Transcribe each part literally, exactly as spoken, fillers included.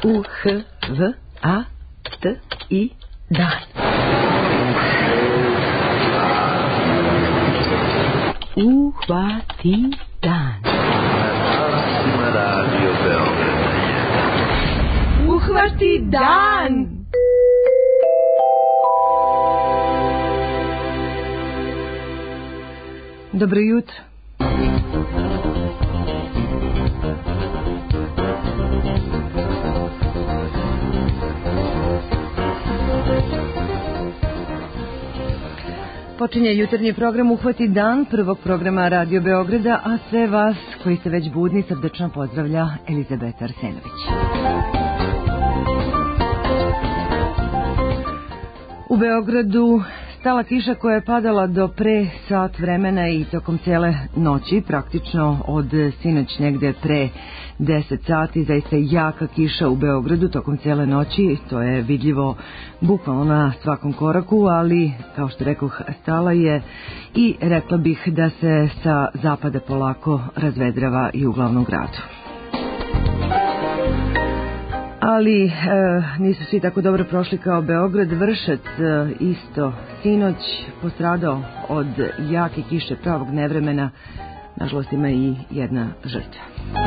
U H V A T I dan. Uhvati dan. Uhvati dan. Dobro jutro. Počinje jutarnji program Uhvati dan prvog programa Radio Beograda, a sve vas koji ste već budni srdečno pozdravlja Elizabeta Arsenović. U Beogradu stala kiša koja je padala do pre sat vremena i tokom cijele noći, praktično od sinoć negde pre deset sati, zaista jaka kiša u Beogradu tokom cijele noći, to je vidljivo bukvalno na svakom koraku, ali kao što rekoh, stala je i rekla bih da se sa zapada polako razvedrava i u glavnom gradu. Ali e, nisu svi tako dobro prošli kao Beograd. Vršac e, isto sinoć postradao od jake kiše, pravog nevremena. Nažalost ima i jedna žrtva.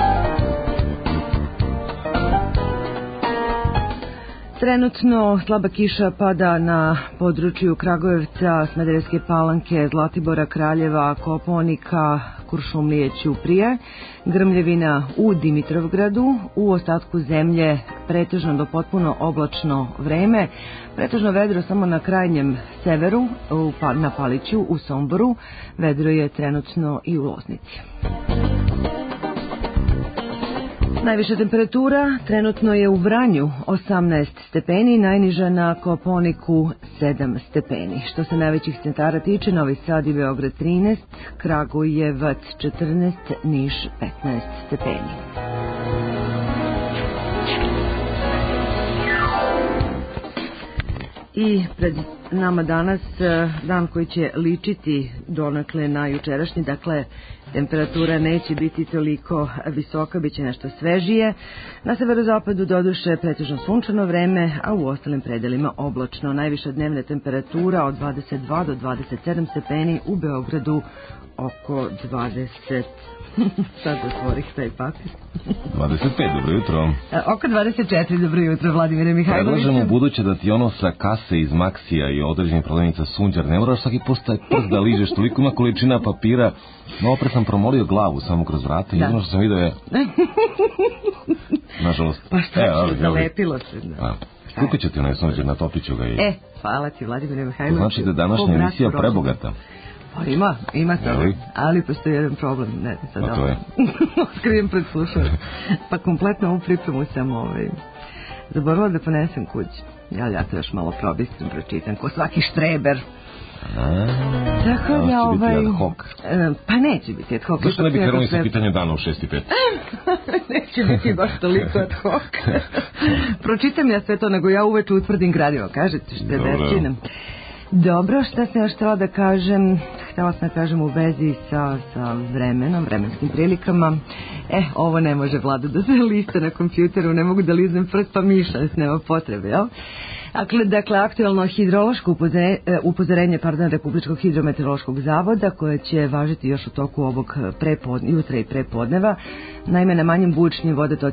Trenutno slaba kiša pada na području Kragujevca, Smederevske Palanke, Zlatibora, Kraljeva, Kopaonika, Kuršumlije, Ćuprije, grmljevina u Dimitrovgradu, u ostatku zemlje pretežno do potpuno oblačno vreme, pretežno vedro samo na krajnjem severu, na Paliću, u Somboru, vedro je trenutno i u Loznici. Najviša temperatura trenutno je u Vranju osamnaest stepeni, najniža na Kopaoniku sedam stepeni. Što se najvećih centara tiče, Novi Sad i Beograd trinaest, Kragujevac četrnaest, Niš petnaest stepeni. I pred nama danas dan koji će ličiti donekle na jučerašnji, dakle temperatura neće biti toliko visoka, bit će nešto svežije. Na severozapadu doduše pretežno sunčano vreme, a u ostalim predelima oblačno. Najviša dnevna temperatura od dvadeset dva do dvadeset sedam stepeni, u Beogradu oko dvadeset. Sad otvorih taj papir. dvadeset pet, dobro jutro. Oko dvadeset četiri, dobro jutro, Vladimire Mihajlović. Predlažemo buduće da ti ono sa kase iz Maksija i određenih prodavnica Sunđer, ne moraš svaki postaj prst da ližeš, toliko ima količina papira. No, opet sam promolio glavu samo kroz vrata i jedno što sam vidio je... Nažalost. Pa šta ću, zalepilo se. Kupit ću ti onaj Sunđer, natopit ću ga i... E, hvala ti, Vladimire Mihajlović. To znači da je današnja emisija prebogata. Pa ima, ima to, ali postoji jedan problem, ne, sad ovo. A to je? Oskrijem pred slušalom. Pa kompletno ovu pripremu sam ovaj, zaboravila da ponesem kući. Ja, ja to još malo probistrim, pročitam, ko svaki štreber. A, tako da, ovaj... Biti ad hoc. E, pa neće biti ad hoc. Zašto ne bi krenuli sa pitanje dana u šest i pet? Neće biti baš toliko ad hoc. Pročitam ja sve to, nego ja uveče utvrdim gradivo, kažete štreberčinom. Dobro, šta sam još htjela da kažem, htjela sam da kažem u vezi sa, sa vremenom, vremenskim prilikama. E, ovo ne može, Vlada, da se lista na kompjuteru, ne mogu da liznem prst, pa mišljac, nema potrebe, jel? Dakle, dakle aktualno hidrološko upozorenje, upozorenje pardon, Republičkog hidrometeorološkog zavoda, koje će važiti još u toku ovog prepodne, jutra i prepodneva. Naime, na manjim bujičnim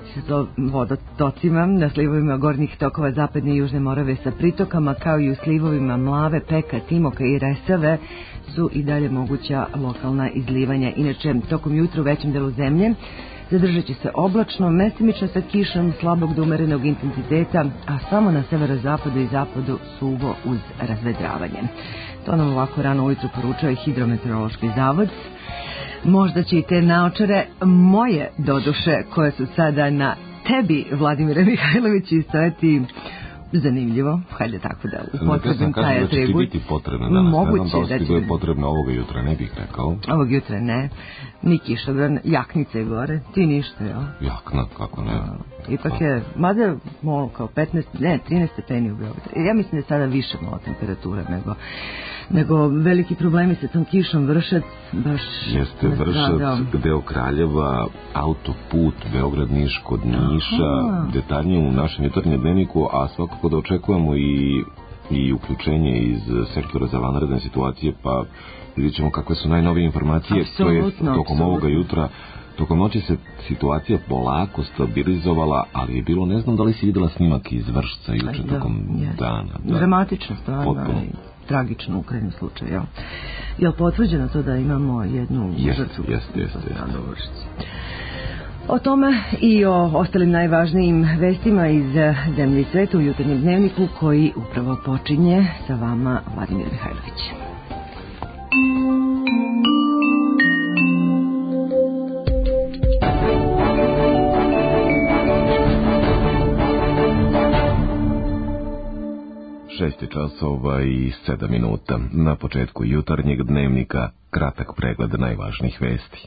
vodotocima, na slivovima gornjih tokova Zapadne i Južne Morave sa pritokama, kao i u slivovima Mlave, Peka, Timoka i Resave, su i dalje moguća lokalna izlivanja. Inače, tokom jutra u većem delu zemlje zadržat će se oblačno, mestimično sa kišom slabog do umerenog intenziteta, a samo na severozapadu i zapadu suvo uz razvedravanje. To nam ovako rano ujutro poručuje i Hidrometeorološki zavod. Možda će i te naočare moje doduše, koje su sada na tebi, Vladimire Mihajlović, stojati zanimljivo, hajde tako da upotrebim taj atribut. Da će ti biti potrebno danas, moguće, ne znam da li da ti je potrebno ovoga jutra, ne bih rekao. Ovog jutra ne, ni kišobran, jaknica je gore, ti ništa, jel? Jakna, kako ne. A, ipak je, mada malo kao petnaest, ne, trinaest stepeni u Beogradu. Ja mislim da je sada više malo temperatura nego, nego veliki problemi sa tom kišom. Vršac, baš... Jeste Vršac, deo Kraljeva, autoput, Beograd, Niš, kod Niša, aha, detaljnije u našem jutarnjem dnevniku, a svakako da očekujemo i, i uključenje iz sektora za vanredne situacije, pa vidjet ćemo kakve su najnovije informacije. Apsolutno, to je tokom ovoga jutra. Tokom noći se situacija polako stabilizovala, ali je bilo, ne znam da li si videla snimak iz Vršca juče tokom yes. dana. Da. Dramatično, stvarno, ali tragično u krajnjem slučaju. Jel, jel potvrđeno to da imamo jednu žrtvu? Jeste, jeste, jeste. O tome i o ostalim najvažnijim vestima iz zemlje i sveta u jutarnjem dnevniku koji upravo počinje sa vama Vladimir Mihajlović. Šest časova i sedam minuta. Na početku jutarnjeg dnevnika kratak pregled najvažnijih vesti.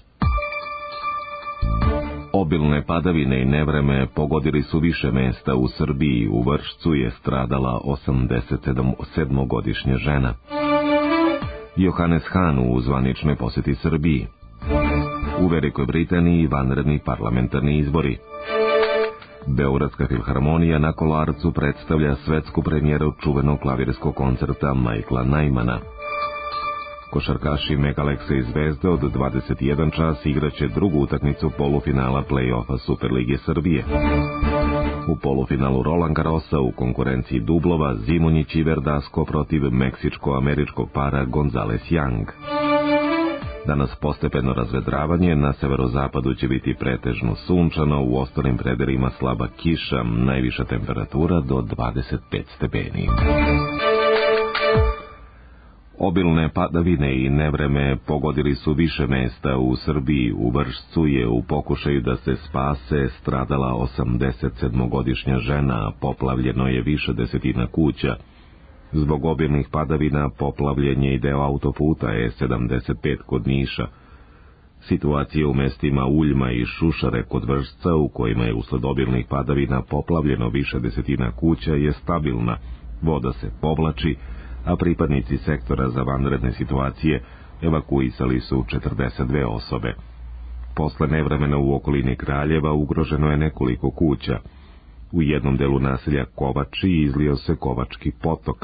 Obilne padavine i nevreme pogodili su više mesta u Srbiji. U Vršcu je stradala osamdeset sedmogodišnja žena. Johannes Hahn u zvaničnoj posjeti Srbiji. U Velikoj Britaniji vanredni parlamentarni izbori. Beogradska filharmonija na Kolarcu predstavlja svetsku premijeru čuvenog klavirskog koncerta Michaela Nymana. Košarkaši Megaleksa i Zvezde od dvadeset jedan čas igraće drugu utakmicu polufinala play-offa Superlige Srbije. U polufinalu Roland Garrosa u konkurenciji dublova Zimonjić i Verdasco protiv meksičko-američkog para Gonzales Young. Danas postepeno razvedravanje, na severozapadu će biti pretežno sunčano, u ostalim predelima slaba kiša, najviša temperatura do dvadeset pet stepeni. Obilne padavine i nevreme pogodili su više mesta u Srbiji. U Vršcu je u pokušaju da se spase stradala osamdeset sedmogodišnja žena, poplavljeno je više desetina kuća. Zbog obilnih padavina poplavljen je i deo autoputa E sedamdeset pet kod Niša. Situacija u mestima Uljma i Šušare kod Vršca, u kojima je usled obilnih padavina poplavljeno više desetina kuća, je stabilna. Voda se povlači, a pripadnici sektora za vanredne situacije evakuisali su četrdeset dve osobe. Posle nevremena u okolini Kraljeva ugroženo je nekoliko kuća. U jednom delu naselja Kovači izlio se Kovački potok.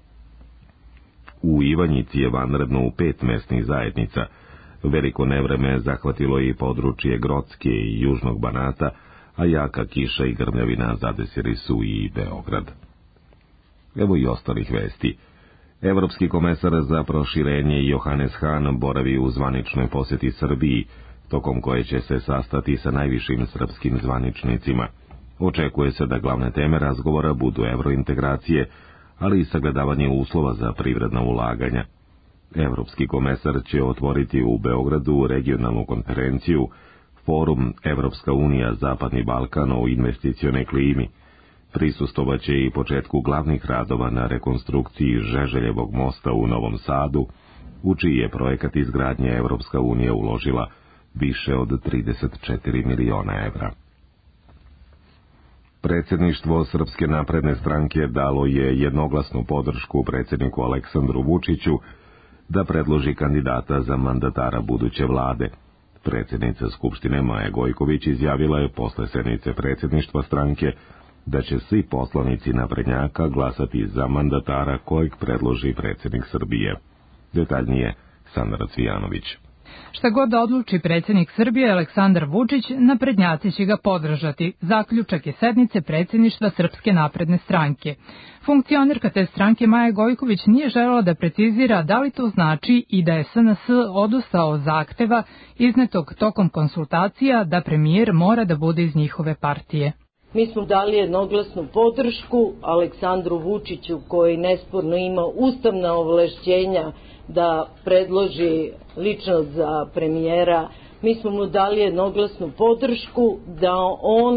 U Ivanjici je vanredno u pet mesnih zajednica. Veliko nevreme zahvatilo je i područje Grocke i Južnog Banata, a jaka kiša i grmljavina zadesili su i Beograd. Evo i ostalih vesti. Evropski komesar za proširenje Johannes Hahn boravi u zvaničnoj posjeti Srbiji, tokom koje će se sastati sa najvišim srpskim zvaničnicima. Očekuje se da glavne teme razgovora budu evrointegracije, ali i sagledavanje uslova za privredna ulaganja. Evropski komesar će otvoriti u Beogradu regionalnu konferenciju Forum Evropska unija Zapadni Balkan o investicionoj klimi. Prisustovaće i početku glavnih radova na rekonstrukciji Žeželjevog mosta u Novom Sadu, u čiji je projekat izgradnje Evropska unija uložila više od trideset četiri miliona evra. Predsjedništvo Srpske napredne stranke dalo je jednoglasnu podršku predsjedniku Aleksandru Vučiću da predloži kandidata za mandatara buduće vlade. Predsjednica Skupštine Maja Gojković izjavila je posle sednice predsjedništva stranke da će svi poslanici naprednjaka glasati za mandatara kojeg predloži predsjednik Srbije. Detaljnije Sandra Cvijanović. Šta god da odluči predsjednik Srbije Aleksandar Vučić, naprednjaci će ga podržati. Zaključak je sednice predsjedništva Srpske napredne stranke. Funkcionerka te stranke Maja Gojković nije želela da precizira da li to znači i da je S N S odustao od zahteva iznetog tokom konsultacija da premijer mora da bude iz njihove partije. Mi smo dali jednoglasnu podršku Aleksandru Vučiću, koji nesporno ima ustavna ovlašćenja da predloži ličnost za premijera. Mi smo mu dali jednoglasnu podršku da on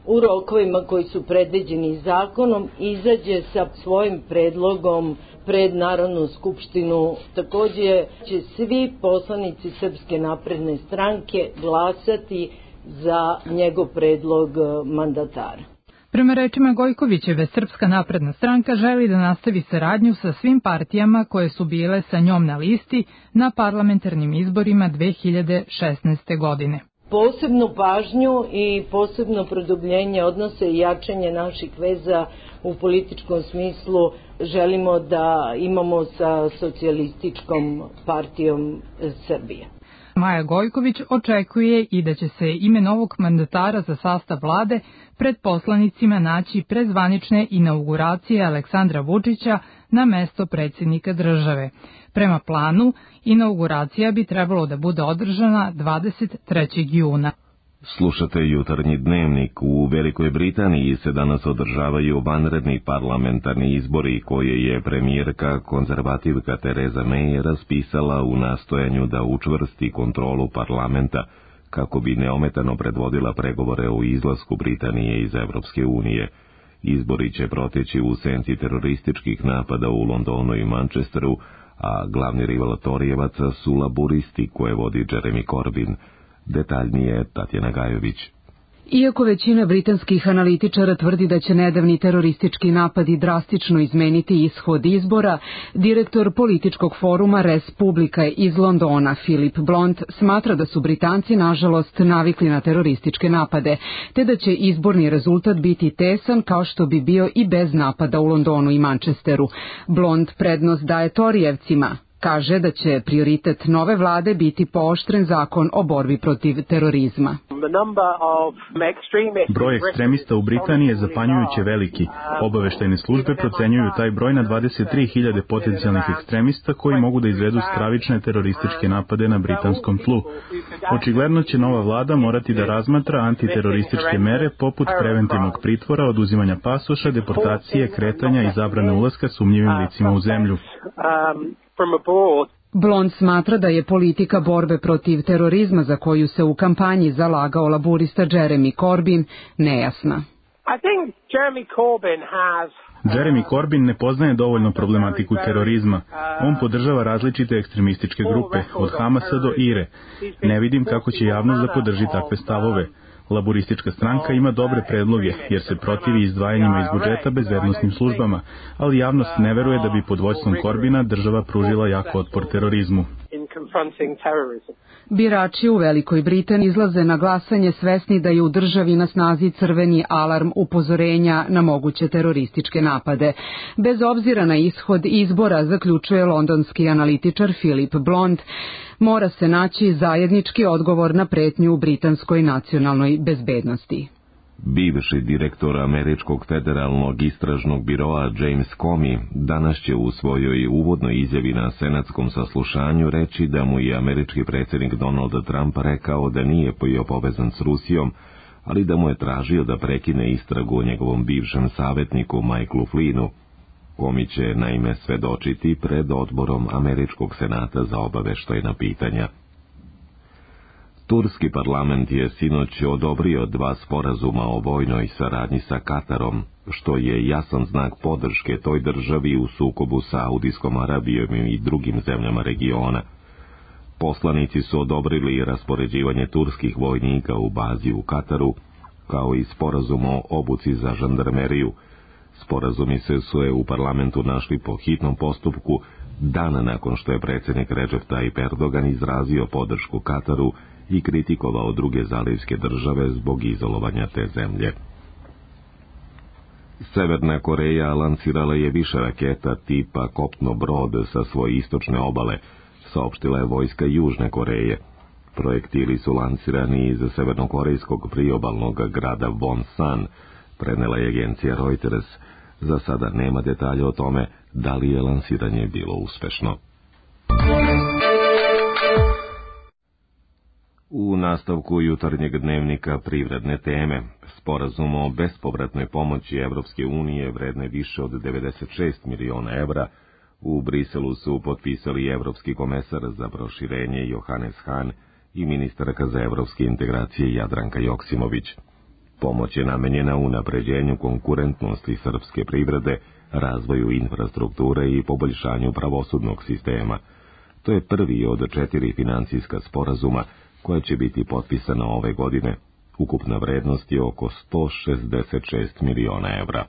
u rokovima koji su predviđeni zakonom izađe sa svojim predlogom pred Narodnu skupštinu. Takođe će svi poslanici Srpske napredne stranke glasati za njegov predlog mandatara. Prema rečima Gojkovićeve, Srpska napredna stranka želi da nastavi saradnju sa svim partijama koje su bile sa njom na listi na parlamentarnim izborima dve hiljade šesnaeste. godine. Posebnu pažnju i posebno produbljenje odnose i jačanje naših veza u političkom smislu želimo da imamo sa Socijalističkom partijom Srbije. Maja Gojković očekuje i da će se ime novog mandatara za sastav vlade pred poslanicima naći pre zvanične inauguracije Aleksandra Vučića na mesto predsjednika države. Prema planu, inauguracija bi trebalo da bude održana dvadeset trećeg juna. Slušate Jutarnji dnevnik. U Velikoj Britaniji se danas održavaju vanredni parlamentarni izbori koje je premijerka konzervativka Tereza May raspisala u nastojanju da učvrsti kontrolu parlamenta kako bi neometano predvodila pregovore o izlasku Britanije iz Evropske unije. Izbori će proteći u senci terorističkih napada u Londonu i Manchesteru, a glavni rival Torijevaca su laburisti koje vodi Jeremy Corbyn. Detaljnije Tatjana Gajović. Iako većina britanskih analitičara tvrdi da će nedavni teroristički napadi drastično izmeniti ishod izbora, direktor političkog foruma Res Publica iz Londona, Philip Blunt, smatra da su Britanci nažalost navikli na terorističke napade, te da će izborni rezultat biti tesan kao što bi bio i bez napada u Londonu i Manchesteru. Blunt prednost daje Torijevcima. Kaže da će prioritet nove vlade biti pooštren zakon o borbi protiv terorizma. Broj ekstremista u Britaniji je zapanjujuće veliki. Obaveštajne službe procenjuju taj broj na dvadeset tri hiljade potencijalnih ekstremista koji mogu da izvedu stravične terorističke napade na britanskom tlu. Očigledno će nova vlada morati da razmatra antiterorističke mere poput preventivnog pritvora, oduzimanja pasoša, deportacije, kretanja i zabrane ulaska sumnjivim licima u zemlju. Blond smatra da je politika borbe protiv terorizma za koju se u kampanji zalagao laburista Jeremy Corbyn nejasna. Jeremy Corbyn ne poznaje dovoljno problematiku terorizma. On podržava različite ekstremističke grupe, od Hamasa do Ire. Ne vidim kako će javnost da podrži takve stavove. Laburistička stranka ima dobre predloge, jer se protivi izdvajanjima iz budžeta bezbednosnim službama, ali javnost ne veruje da bi pod vođstvom Corbina država pružila jak otpor terorizmu. Birači u Velikoj Britaniji izlaze na glasanje svesni da je u državi na snazi crveni alarm upozorenja na moguće terorističke napade. Bez obzira na ishod izbora, zaključuje londonski analitičar Philip Blunt, mora se naći zajednički odgovor na pretnju u britanskoj nacionalnoj bezbednosti. Bivši direktor Američkog federalnog istražnog biroa James Comey danas će u svojoj uvodnoj izjavi na senatskom saslušanju reći da mu je američki predsjednik Donald Trump rekao da nije bio povezan s Rusijom, ali da mu je tražio da prekine istragu o njegovom bivšem savjetniku Michaelu Flynnu. Comey će naime svedočiti pred odborom Američkog senata za obaveštajna pitanja. Turski parlament je sinoć odobrio dva sporazuma o vojnoj saradnji sa Katarom, što je jasan znak podrške toj državi u sukobu sa Saudijskom Arabijom i drugim zemljama regiona. Poslanici su odobrili raspoređivanje turskih vojnika u bazi u Kataru, kao i sporazum o obuci za žandarmeriju. Sporazumi se su je u parlamentu našli po hitnom postupku, dan nakon što je predsjednik Recep Tayyip Erdogan izrazio podršku Kataru i kritikovao druge zalivske države zbog izolovanja te zemlje. Severna Koreja lansirala je više raketa tipa kopno brod sa svoje istočne obale, saopštila je vojska Južne Koreje. Projektili su lansirani iz severnokorejskog priobalnog grada Wonsan, prenela je agencija Reuters. Za sada nema detalja o tome da li je lansiranje bilo uspešno. U nastavku jutarnjeg dnevnika privredne teme, sporazum o bespovratnoj pomoći Evropske unije vredne više od devedeset šest miliona evra, u Briselu su potpisali evropski komesar za proširenje Johannes Hahn i ministarka za evropske integracije Jadranka Joksimović. Pomoć je namenjena unapređenju konkurentnosti srpske privrede, razvoju infrastrukture i poboljšanju pravosudnog sistema. To je prvi od četiri financijska sporazuma koja će biti potpisana ove godine. Ukupna vrednost je oko sto šezdeset šest miliona evra.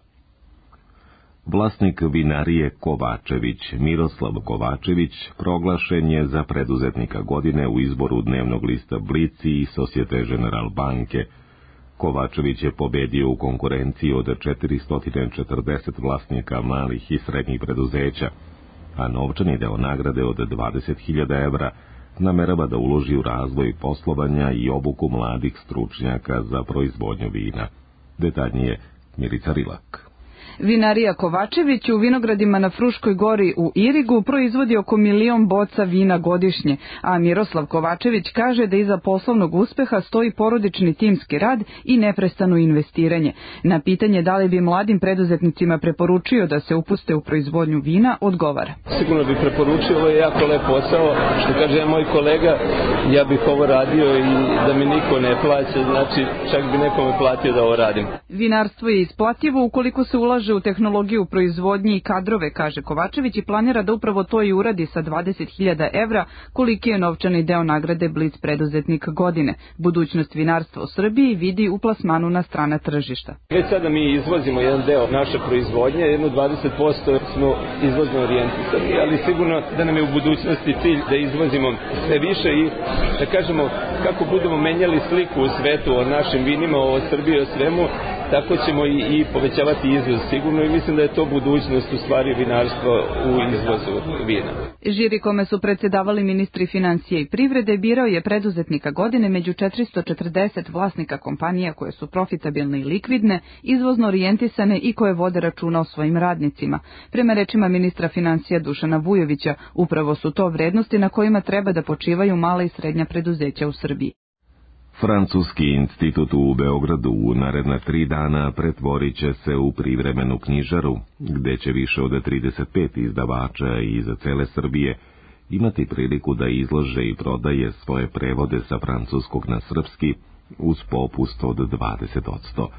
Vlasnik vinarije Kovačević, Miroslav Kovačević, proglašen je za preduzetnika godine u izboru dnevnog lista Blici i Societe General banke. Kovačević je pobedio u konkurenciji od četiristo četrdeset vlasnika malih i srednjih preduzeća, a novčani deo nagrade od dvadeset hiljada evra namerava da uloži u razvoj poslovanja i obuku mladih stručnjaka za proizvodnju vina. Detaljnije Milica Rilak. Vinarija Kovačević u vinogradima na Fruškoj gori u Irigu proizvodi oko milion boca vina godišnje, a Miroslav Kovačević kaže da iza poslovnog uspeha stoji porodični timski rad i neprestano investiranje. Na pitanje da li bi mladim preduzetnicima preporučio da se upuste u proizvodnju vina, odgovara. Sigurno bih preporučio, ovo je jako lep posao, što kaže moj kolega, ja bih ovo radio i da mi niko ne plaća, znači čak bi nekome platio da ovo radim. Vinarstvo je isplativo ukoliko se ulaže u tehnologiju proizvodnje i kadrove, kaže Kovačević, i planira da upravo to i uradi sa dvadeset hiljada evra, koliki je novčani deo nagrade Blic preduzetnik godine. Budućnost vinarstva u Srbiji vidi u plasmanu na strana tržišta. Već sada mi izvozimo jedan deo naše proizvodnje, jedno dvadeset posto smo izvozno orijentisani, ali sigurno da nam je u budućnosti cilj da izvozimo sve više i da kažemo kako budemo menjali sliku u svetu o našim vinima, o Srbiji, o svemu, tako ćemo i, i povećavati izvoz sigurno i mislim da je to budućnost u stvari vinarstva u izvozu vina. Žiri kome su predsjedavali ministri financije i privrede birao je preduzetnika godine među četiristo četrdeset vlasnika kompanija koje su profitabilne i likvidne, izvozno orijentisane i koje vode računa o svojim radnicima. Prema rečima ministra financija Dušana Vujovića, upravo su to vrednosti na kojima treba da počivaju mala i srednja preduzeća u Srbiji. Francuski institut u Beogradu u naredna tri dana pretvorit će se u privremenu knjižaru, gde će više od trideset pet izdavača iz cele Srbije imati priliku da izlože i prodaje svoje prevode sa francuskog na srpski uz popust od dvadeset posto.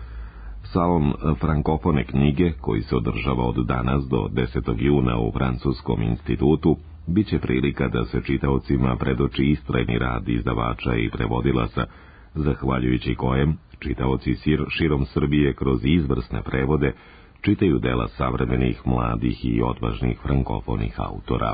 Salon frankofone knjige, koji se održava od danas do desetog juna u Francuskom institutu, bit će prilika da se čitaocima predoči istrajni rad izdavača i prevodilaca, zahvaljujući kojem čitaoci širom Srbije kroz izvrsne prevode čitaju dela savremenih, mladih i odvažnih frankofonih autora.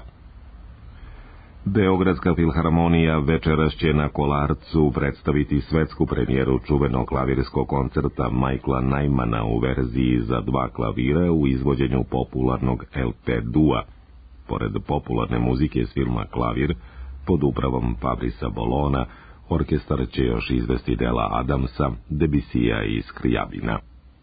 Beogradska filharmonija večeras će na Kolarcu predstaviti svetsku premijeru čuvenog klavirskog koncerta Michaela Nymana u verziji za dva klavira u izvođenju popularnog L P Dua. Pored popularne muzike iz filma Klavir, pod upravom Fabrisa Bolona, orkestar će još izvesti dela Adamsa, Debussyja i Scriabina.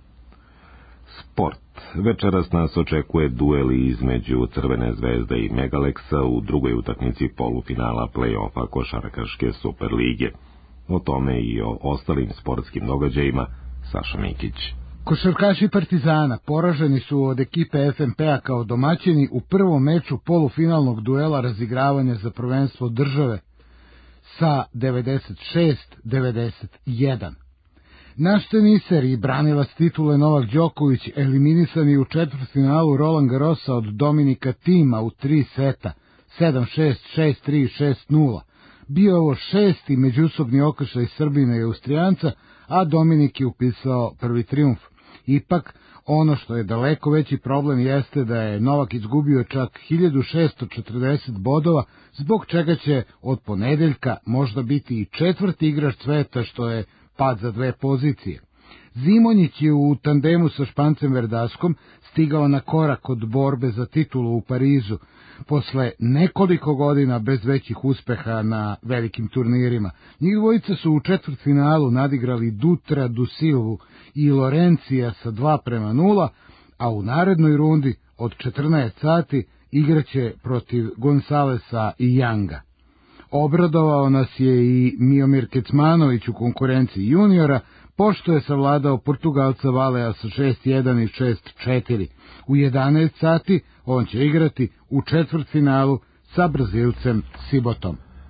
Sport. Večeras nas očekuje dueli između Crvene zvezde i Megaleksa u drugoj utakmici polufinala play-offa košarkaške Superlige. O tome i o ostalim sportskim događajima Saša Mikić. Košarkaši Partizana poraženi su od ekipe F M P-a kao domaćini u prvom meču polufinalnog duela razigravanja za prvenstvo države sa devedeset šest devedeset jedan. Naš teniser i branilac titule Novak Đoković eliminisan je u četvrtfinalu Roland Garrosa od Dominika Tima u tri seta, sedam šest, šest tri, šest nula. Bio ovo šesti međusobni okršaj Srbina i Austrijanca, a Dominik je upisao prvi trijumf. Ipak, ono što je daleko veći problem jeste da je Novak izgubio čak hiljadu šesto četrdeset bodova, zbog čega će od ponedeljka možda biti i četvrti igrač sveta, što je pad za dve pozicije. Zimonjić je u tandemu sa Špancem Verdaskom stigao na korak od borbe za titulu u Parizu, posle nekoliko godina bez većih uspeha na velikim turnirima. Njih dvojica su u četvrtfinalu nadigrali Dutra, Dusilvu i Lorencija sa dva prema nula, a u narednoj rundi od četrnaest sati igraće protiv Gonzalesa i Younga. Obradovao nas je i Miomir Kecmanović u konkurenciji juniora, pošto je savladao Portugalca Valea sa šest jedan i šest četiri. U jedanaest sati on će igrati u četvrtfinalu sa Brazilcem Sibotom.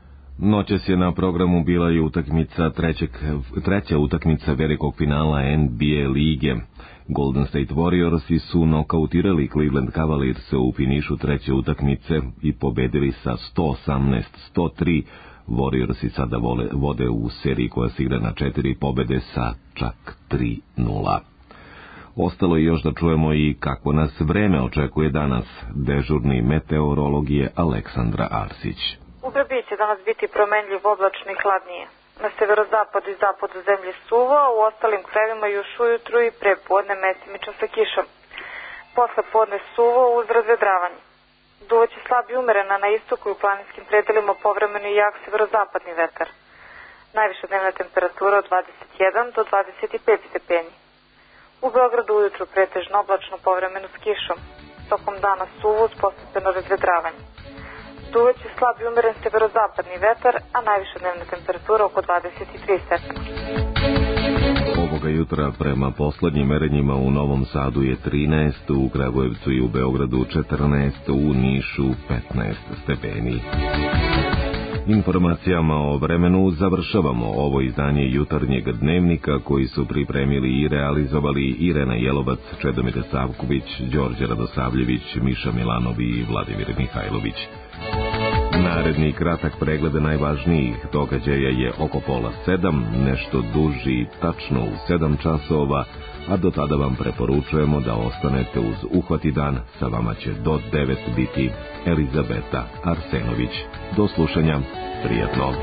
Noćas je na programu bila i utakmica trećeg, treća utakmica velikog finala N B A lige. Golden State Warriorsi su nokautirali Cleveland Cavaliers u finišu treće utakmice i pobedili sa sto osamnaest sto tri. Warriorsi sada vole, vode u seriji koja se igra na četiri pobede sa čak tri nula. Ostalo je još da čujemo i kako nas vreme očekuje danas. Dežurni meteorolog je Aleksandra Arsić. U Srbiji će danas biti promenljiv, oblačno i hladnije. Na severozapadu i zapadu zemlje suvo, a u ostalim krajevima još ujutru i pre podne mestimično sa kišom. Posle podne suvo uz razvedravanje. Duvaće slab i umerena na istoku i u planinskim predelima povremeno i jak severozapadni vetar. Najviša dnevna temperatura od dvadeset jedan do dvadeset pet stepeni. U Beogradu ujutru pretežno oblačno povremeno s kišom. Tokom dana suvo uz postepeno razvedravanje. Duvaće slab i umeren severozapadni vetar, a najviša dnevna temperatura oko dvadeset tri stepena. Ovoga jutra prema poslednjim merenjima u Novom Sadu je trinaest, u Kragujevcu i u Beogradu četrnaest, u Nišu petnaest stepeni. Informacijama o vremenu završavamo ovo izdanje jutarnjeg dnevnika koji su pripremili i realizovali Irena Jelovac, Čedomir Savković, Đorđe Radosavljević, Miša Milanov i Vladimir Mihajlović. Naredni kratak pregled najvažnijih događaja je oko pola sedam, nešto duži tačno u sedam časova, a do tada vam preporučujemo da ostanete uz Uhvati dan, sa vama će do devet biti Elizabeta Arsenović. Do slušanja, prijatno.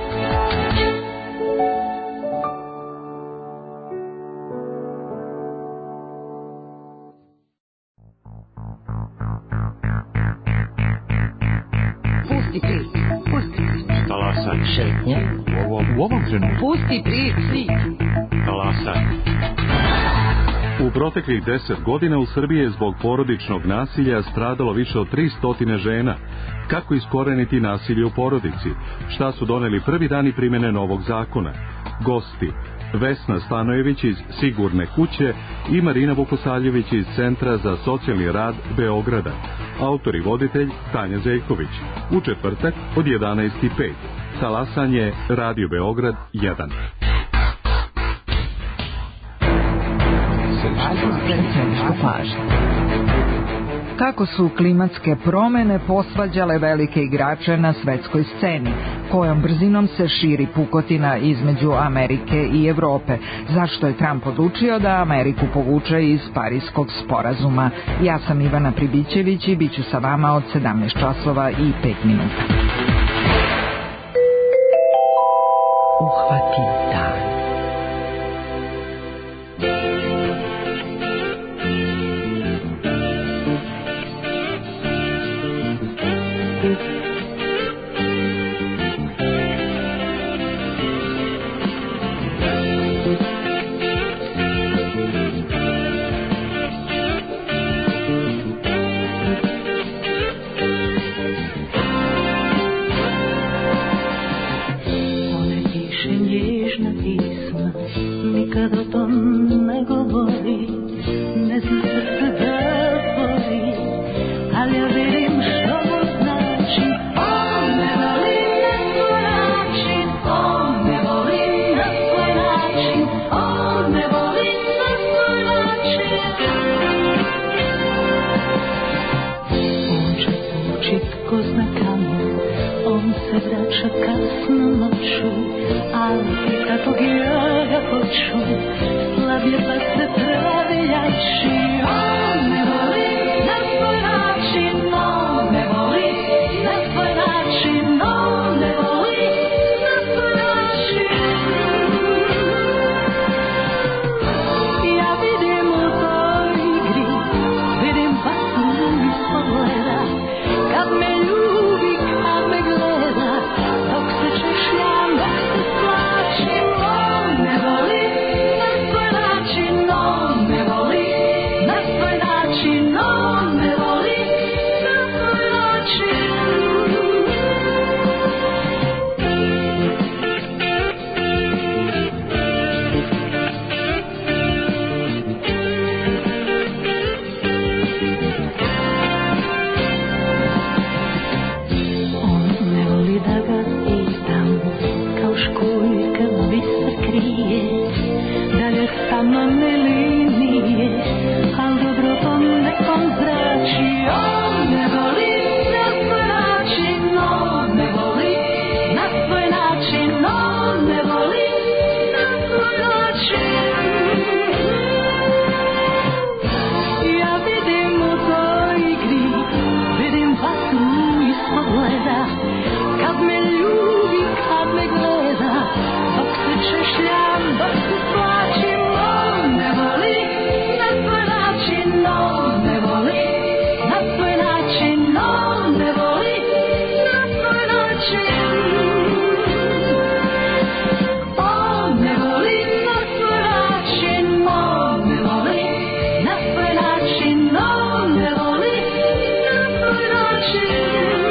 Pusti pri, pusti. Talasaj. Šetnje. U ovom, u ovom trenutku. Pusti pri, pri. Talasaj. U proteklih deset godina u Srbiji je zbog porodičnog nasilja stradalo više od tristo žena. Kako iskoreniti nasilje u porodici? Šta su doneli prvi dani primjene novog zakona? Gosti: Vesna Stanojević iz Sigurne kuće i Marina Vukosaljević iz Centra za socijalni rad Beograda. Autor i voditelj Tanja Zeljković. U četvrtak od jedanaest i pet. Talasanje Radio Beograd jedan. Kako su klimatske promene posvađale velike igrače na svetskoj sceni? Kojom brzinom se širi pukotina između Amerike i Evrope? Zašto je Trump odlučio da Ameriku povuče iz Pariskog sporazuma? Ja sam Ivana Pribićević i bit ću sa vama od sedamnaest časova i pet minuta. Uhvati dan. No tamanne linije, al dobro on nekom zrači. On ne voli na svoj način, on ne voli na svoj način, on ne voli na svoj način. Ja vidim u toj igri, vidim vatru ispod leda, kad me ljubi, kad me gleda, dok se češljam, dok se plačim. On ne voli na svoj način, on ne voli na svoj način, on ne voli na svoj način. On ne voli na svoj način, on ne voli na svoj način, on ne voli na svoj način.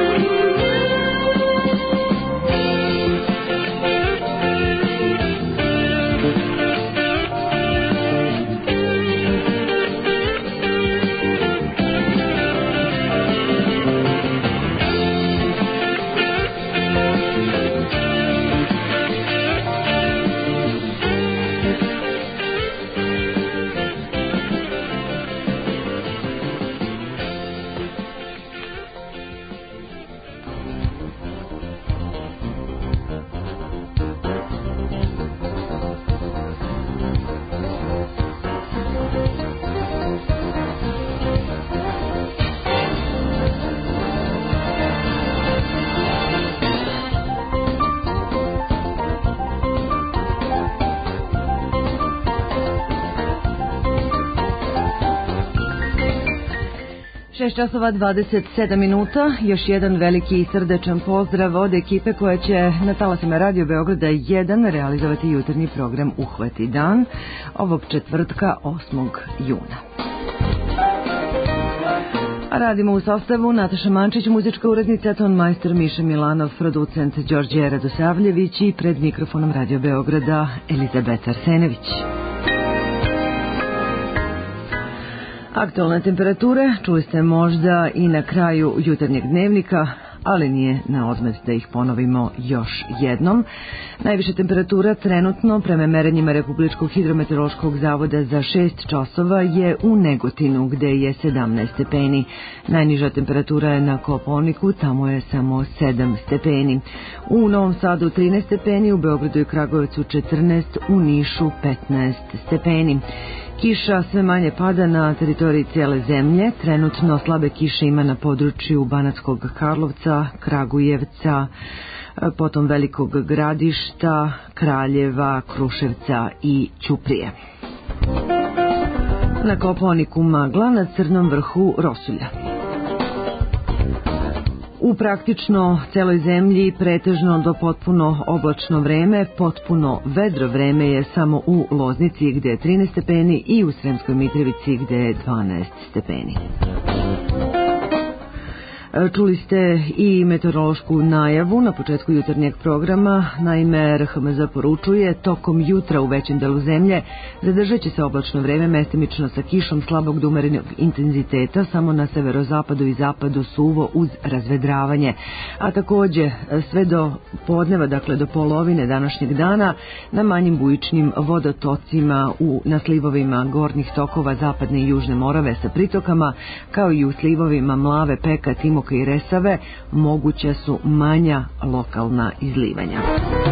šest časova dvadeset sedam minuta, još jedan veliki i srdečan pozdrav od ekipe koja će na talasima Radio Beograda jedan realizovati jutarnji program Uhvati dan ovog četvrtka osmog juna. Radimo u sastavu Nataša Mančić, muzička urednica, ton majstor Miša Milanov, producent Đorđe Radosavljević i pred mikrofonom Radio Beograda Elizabeta Arsenević. Aktualne temperature čuli ste možda i na kraju jutarnjeg dnevnika, ali nije na odmet da ih ponovimo još jednom. Najviša temperatura trenutno prema merenjima Republičkog hidrometeorološkog zavoda za šest časova je u Negotinu gde je sedamnaest stepeni. Najniža temperatura je na Kopaoniku, tamo je samo sedam stepeni. U Novom Sadu trinaest stepeni, u Beogradu i Kragujevcu četrnaest, u Nišu petnaest stepeni. Kiša sve manje pada na teritoriji cijele zemlje. Trenutno slabe kiše ima na području Banatskog Karlovca, Kragujevca, potom Velikog Gradišta, Kraljeva, Kruševca i Ćuprije. Na Kopaoniku magla, na Crnom vrhu rosulja. U praktično celoj zemlji pretežno do potpuno oblačno vreme, potpuno vedro vreme je samo u Loznici gde je trinaest stepeni i u Sremskoj Mitrovici gde je dvanaest stepeni. Čuli ste i meteorološku najavu na početku jutarnjeg programa. Naime, R H M Z poručuje tokom jutra u većem delu zemlje zadržat će se oblačno vreme, mestimično sa kišom slabog do umerenog intenziteta, samo na severozapadu i zapadu suvo uz razvedravanje. A takođe sve do podneva, dakle do polovine današnjeg dana, na manjim bujičnim vodotocima, u, na slivovima gornjih tokova zapadne i južne Morave sa pritokama, kao i u slivovima Mlave, Peka, Timoka i Resave, moguća su manja lokalna izlivanja.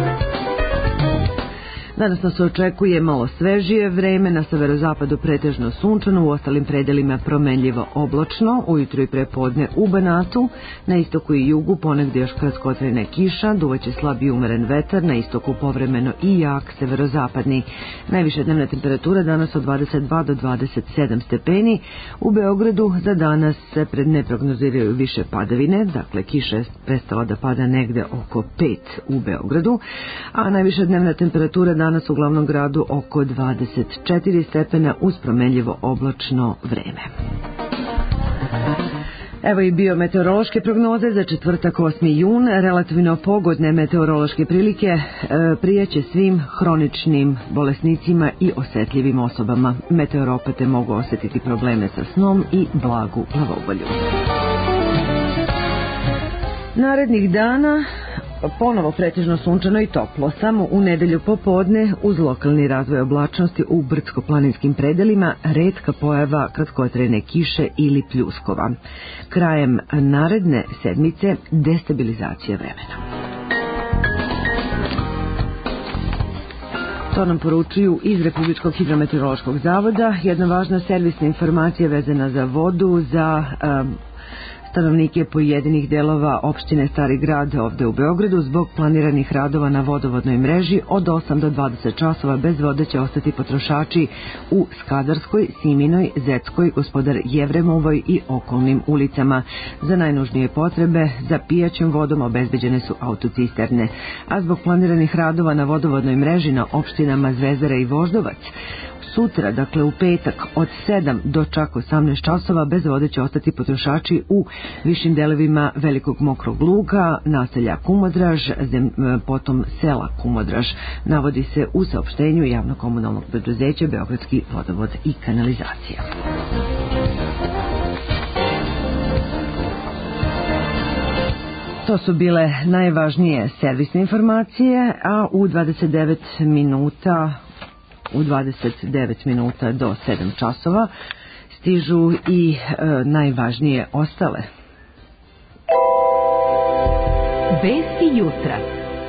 Danas nas očekuje malo svežije vreme, na severozapadu pretežno sunčano, u ostalim predelima promenljivo oblačno, ujutro i prepodne u Banatu, na istoku i jugu ponegde još kratkotrajna kiša, duvaće slab i umeren vetar, na istoku povremeno i jak severozapadni. Najviša dnevna temperatura danas od dvadeset dva do dvadeset sedam stepeni, u Beogradu za danas se pred ne prognoziraju više padavine, dakle kiša je prestala da pada negde oko pet u Beogradu, a najviša dnevna temperatura danas Danas u glavnom gradu oko dvadeset četiri stepena uz promenljivo oblačno vreme. Evo i biometeorološke prognoze za četvrtak osmi jun. Relativno pogodne meteorološke prilike e, prijeće svim hroničnim bolesnicima i osetljivim osobama. Meteoropate mogu osetiti probleme sa snom i blagu glavobolju. Narednih dana ponovo pretežno sunčano i toplo. Samo u nedelju popodne uz lokalni razvoj oblačnosti u brdsko-planinskim predelima retka pojava kratkotrajne kiše ili pljuskova. Krajem naredne sedmice destabilizacija vremena. To nam poručuju iz Republičkog hidrometeorološkog zavoda. Jedna važna servisna informacija vezana za vodu za um, stanovnike pojedinih delova opštine Stari grad ovde u Beogradu. Zbog planiranih radova na vodovodnoj mreži od osam do dvadeset časova bez vode će ostati potrošači u Skadarskoj, Siminoj, Zetskoj, Gospodar Jevremovoj i okolnim ulicama. Za najnužnije potrebe za pijaćom vodom obezbeđene su autocisterne, a zbog planiranih radova na vodovodnoj mreži na opštinama Zvezdara i Voždovac sutra, dakle u petak, od sedam do čak osamnaest časova bez vode će ostati potrošači u višim delovima Velikog Mokrog Luga, naselja Kumodraž, zem, potom sela Kumodraž. Navodi se u saopštenju javno-komunalnog preduzeća Beogradski vodovod i kanalizacija. To su bile najvažnije servisne informacije, a u dvadeset devet minuta u dvadeset devet minuta do sedam časova stižu i e, najvažnije ostale. Vesti jutra.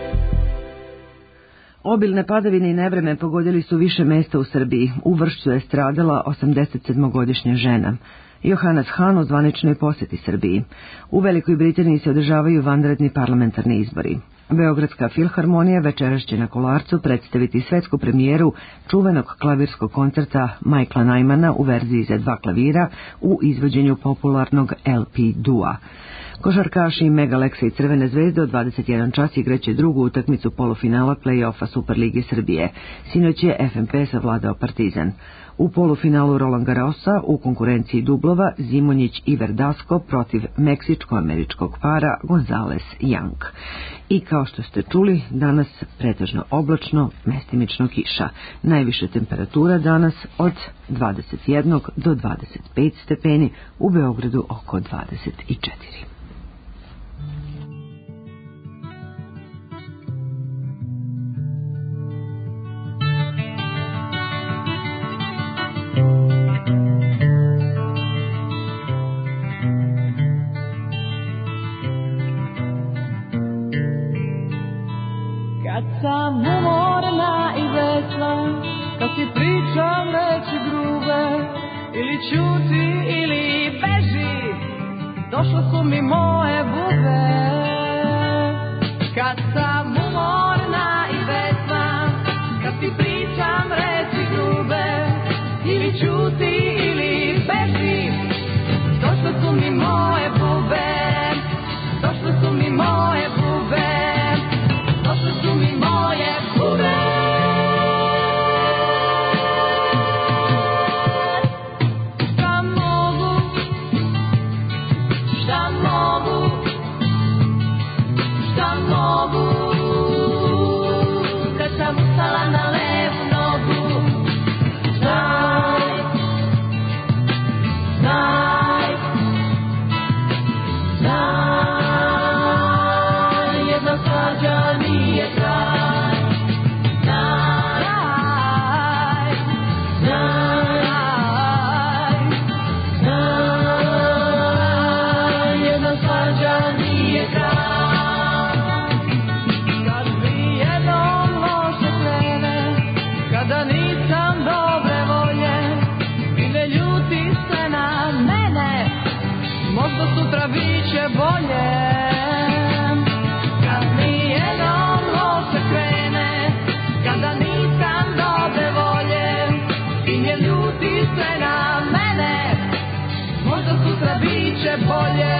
Obilne padavine i nevreme pogodili su više mesta u Srbiji. U Vršcu je stradala osamdesetsedmogodišnja žena. Johannes Hahn u zvaničnoj poseti Srbiji. U Velikoj Britaniji se održavaju vanredni parlamentarni izbori. Beogradska filharmonija večeras će na Kolarcu predstaviti svetsku premijeru čuvenog klavirskog koncerta Michaela Nymana u verziji za dva klavira u izvođenju popularnog L P dua. Košarkaši Mega Leksa i Crvene zvezde od dvadeset jedan čas igraće drugu utakmicu polufinala play-offa Superlige Srbije. Sinoć je F M P savladao Partizan. U polufinalu Roland Garrosa u konkurenciji dublova Zimonjić i Verdasco protiv meksičko-američkog para Gonzales Young. I kao što ste čuli, danas pretežno oblačno, mestimično kiša. Najviše temperatura danas od dvadeset jedan do dvadeset pet stepeni, u Beogradu oko dvadeset četiri. Kad sam umorna i vesla, kad ti pričam reči grube, ili ćuti ili beži, došle su mi moje bube. Kad sam umorna i vesla, kad ti pričam reči grube, ili ćuti ili beži, došle su mi moje bube, došle su mi moje bube. Došle su mi moje bube. Šta mogu, šta mogu, šta mogu, kad sam ustala na levu nogu. Znaj, znaj, znaj, jedna svađa nije kraj. Znaj, znaj, znaj, jedna svađa nije kraj. Kad mi jednom loše krene, kada nisam dobre volje, i ne ljuti se na mene, možda sutra biće bolje. Kad mi jednom loše krene, kada nisam dobre volje, i ne ljuti se na mene, možda sutra biće bolje.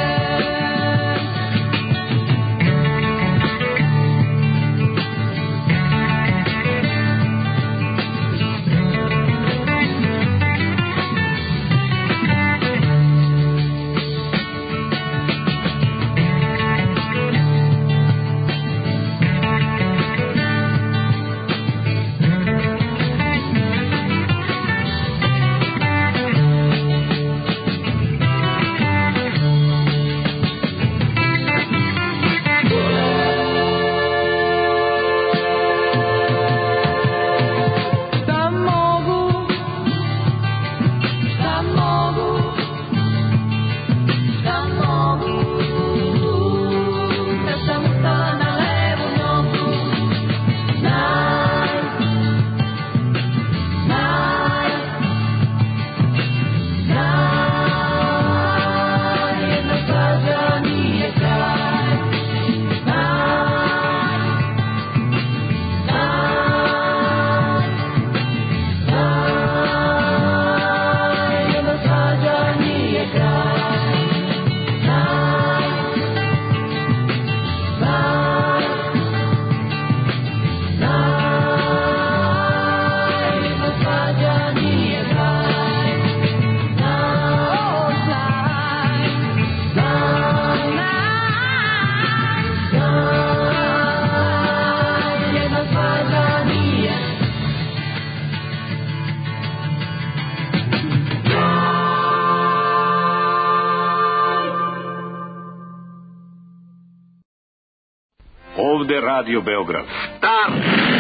bude Radio Beograd. Start!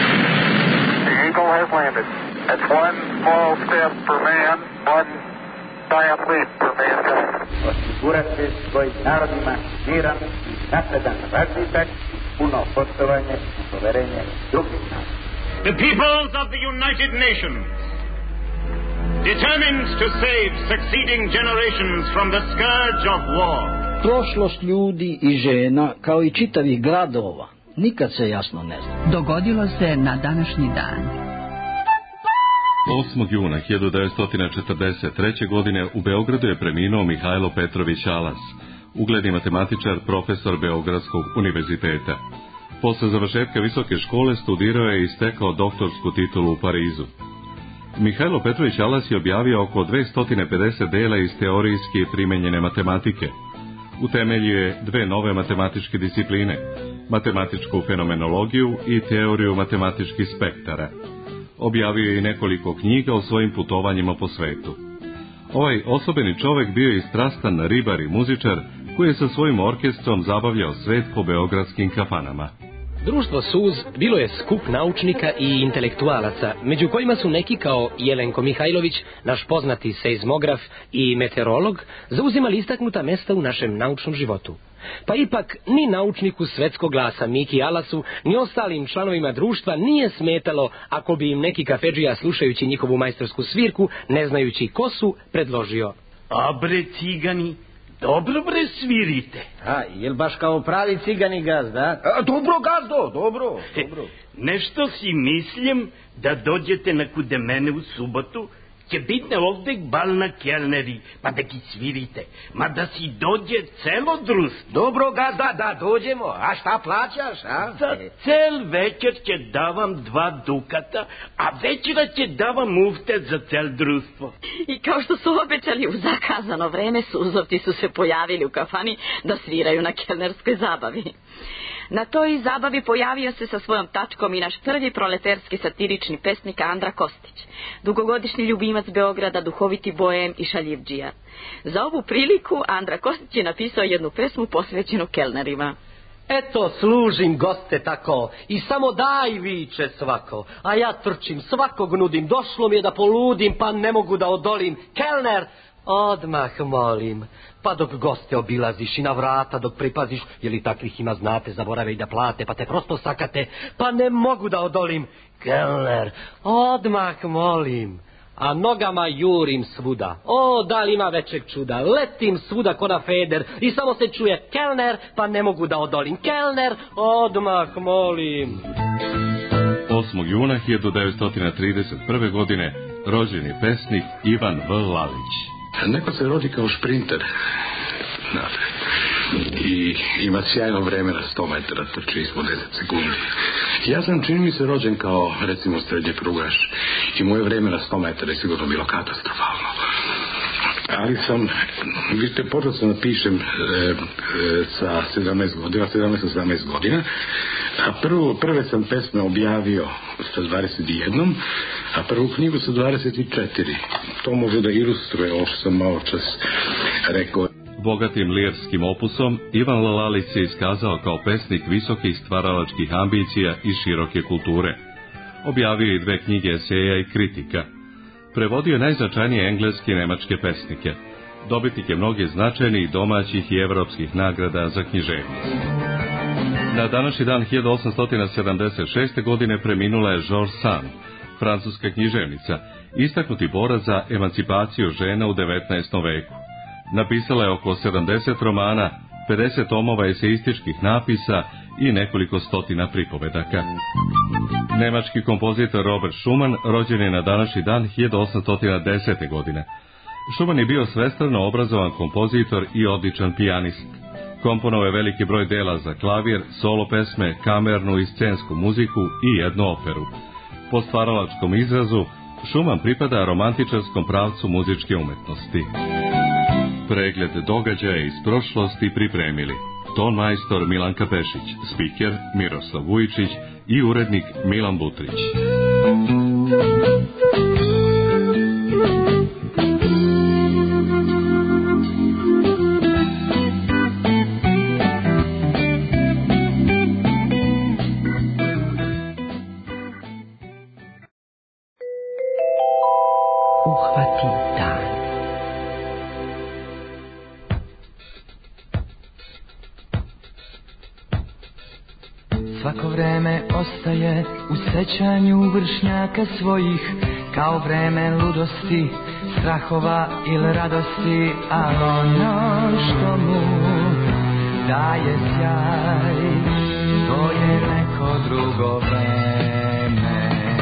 The Eagle has landed. That's one small step for man, one giant leap for mankind. Osigurati svojim narodima miran i napredan razvitak, puno poštovanje i poverenje drugih naroda. The peoples of the United Nations, determined to save succeeding generations from the scourge of war. Prošlost ljudi i žena, kao i čitavih gradova, nikad se jasno ne zna. Dogodilo se na današnji dan. osmog juna hiljadu devetsto četrdeset treće. godine u Beogradu je preminuo Mihajlo Petrović Alas, ugledni matematičar, profesor Beogradskog univerziteta. Posle završetka visoke škole studirao je i stekao doktorsku titulu u Parizu. Mihajlo Petrović Alas je objavio oko dvesta pedeset dela iz teorijske i primenjene matematike. Utemeljio je dve nove matematičke discipline, matematičku fenomenologiju i teoriju matematičkih spektara. Objavio je i nekoliko knjiga o svojim putovanjima po svetu. Ovaj osobeni čovek bio je strastan ribar i muzičar koji je sa svojim orkestrom zabavljao svet po beogradskim kafanama. Društvo Suz bilo je skup naučnika i intelektualaca, među kojima su neki kao Jelenko Mihajlović, naš poznati seizmograf i meteorolog, zauzimali istaknuta mesta u našem naučnom životu. Pa ipak ni naučniku svetskog glasa Miki Alasu, ni ostalim članovima društva nije smetalo ako bi im neki kafedžija, slušajući njihovu majstorsku svirku, ne znajući ko su, predložio: A bre cigani, dobro bre svirite. A, jel baš kao pravi cigani gazda? A, dobro gazdo, dobro, dobro. Nešto si mislim da dođete na kude mene u subotu, će biti ovdje bal na kelneri, pa da ki svirite, ma da si dođe celo društvo. Dobro gazda, da dođemo, a šta plaćaš, a? Za cel večer će davam dva dukata, a večera će davam muftet za cel društvo. I kao što su obećali, u zakazano vreme Suzovci su se pojavili u kafani da sviraju na kelnerskoj zabavi. Na toj zabavi pojavio se sa svojom tačkom i naš prvi proleterski satirični pesnik Andra Kostić, dugogodišnji ljubimac Beograda, duhoviti bojem i šaljivdžija. Za ovu priliku Andra Kostić je napisao jednu pesmu posvećenu kelnerima. Eto, služim goste tako, i samo daj viče svako, a ja trčim, svakog nudim, došlo mi je da poludim, pa ne mogu da odolim. Kelner, odmah molim, pa dok goste obilaziš i na vrata dok pripaziš, je li takvih ima znate, zaborave i da plate, pa te prosto sakate, pa ne mogu da odolim. Kelner, odmah molim, a nogama jurim svuda. O, da li ima većeg čuda, letim svuda ko na feder i samo se čuje kelner, pa ne mogu da odolim. Kelner, odmah molim. osmog juna hiljadu devetsto trideset prve. godine rođen je pesnik Ivan V. Lalić. Neko se rodi kao šprinter, znate, i ima sjajno vreme na sto metara, trči ispod deset sekundi. Ja sam, čini mi se, rođen kao, recimo, srednje prugaš i moje vreme na sto metara je sigurno bilo katastrofalno. Ali sam, vidite, počeo sam da pišem e, e, sa sedamnaest godina, sedamnaest sedamnaest godina, a prvo, prve sam pesme objavio sa dvadeset jedan, a prvu knjigu sa dvadeset četiri. To može da ilustruje ovo što sam malo čas rekao. Bogatim lirskim opusom Ivan Lalić se iskazao kao pesnik visokih stvaralačkih ambicija i široke kulture. Objavio je dve knjige eseja i kritika. Prevodio je najznačajnije engleske i nemačke pesnike. Dobitnik je mnoge značajnih domaćih i evropskih nagrada za književnost. Na današnji dan hiljadu osamsto sedamdeset šeste. godine preminula je George Sand, francuska književnica, istaknuti borac za emancipaciju žena u devetnaestom veku. Napisala je oko sedamdeset romana, pedeset tomova eseističkih napisa i nekoliko stotina pripovedaka. Nemački kompozitor Robert Schumann rođen je na današnji dan hiljadu osamsto desete. godine. Schumann je bio svestrano obrazovan kompozitor i odličan pijanist. Komponovao je veliki broj dela za klavir, solo pesme, kamernu i scensku muziku i jednu operu. Po stvaralačkom izrazu, Schumann pripada romantičarskom pravcu muzičke umetnosti. Pregled događaja iz prošlosti pripremili ton majstor Milanka Pešić, spiker Miroslav Vujičić i urednik Milan Butrić. zahvati dan. Svako vreme ostaje u sećanju vršnjaka svojih, kao vreme ludosti, strahova ili radosti, ali ono što mu daje sjaj, to je neko drugo vreme.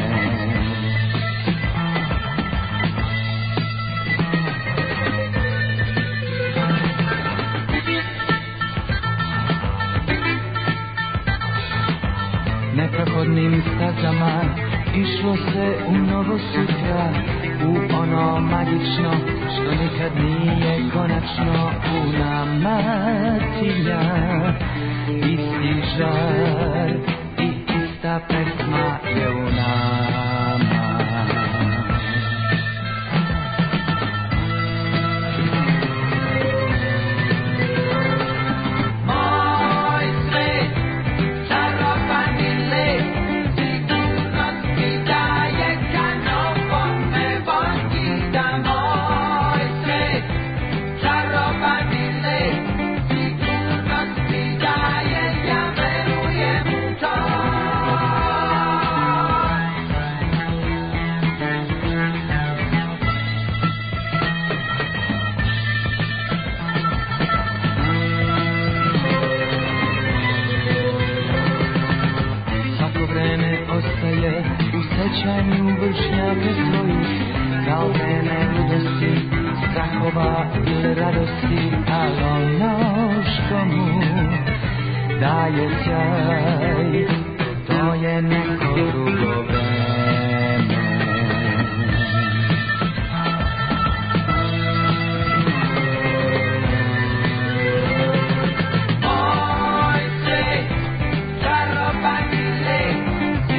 Neprohodnim stazama išlo se u novo sutra, u ono magično što nikad nije konačno. U nama cilja isti žar i ista pesma je u nama. Vršnjaka svojih, kao vreme ludosti, strahova ili radosti, ali ono što mu daje sjaj, to je neko drugo vreme. Moj svet, čarobani let,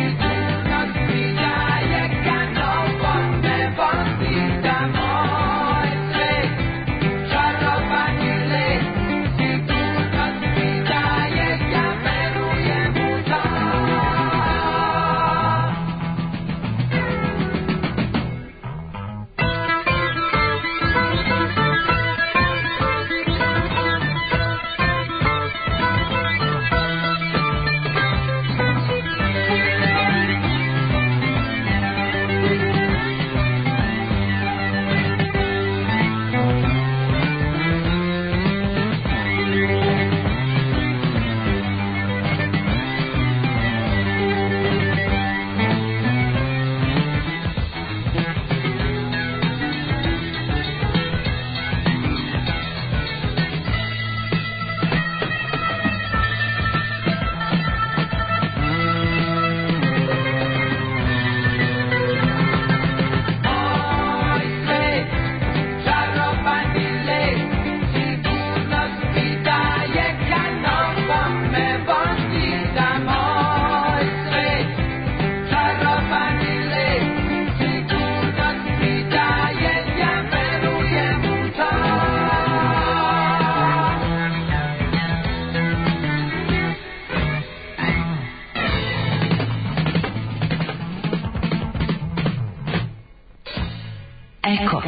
Eko.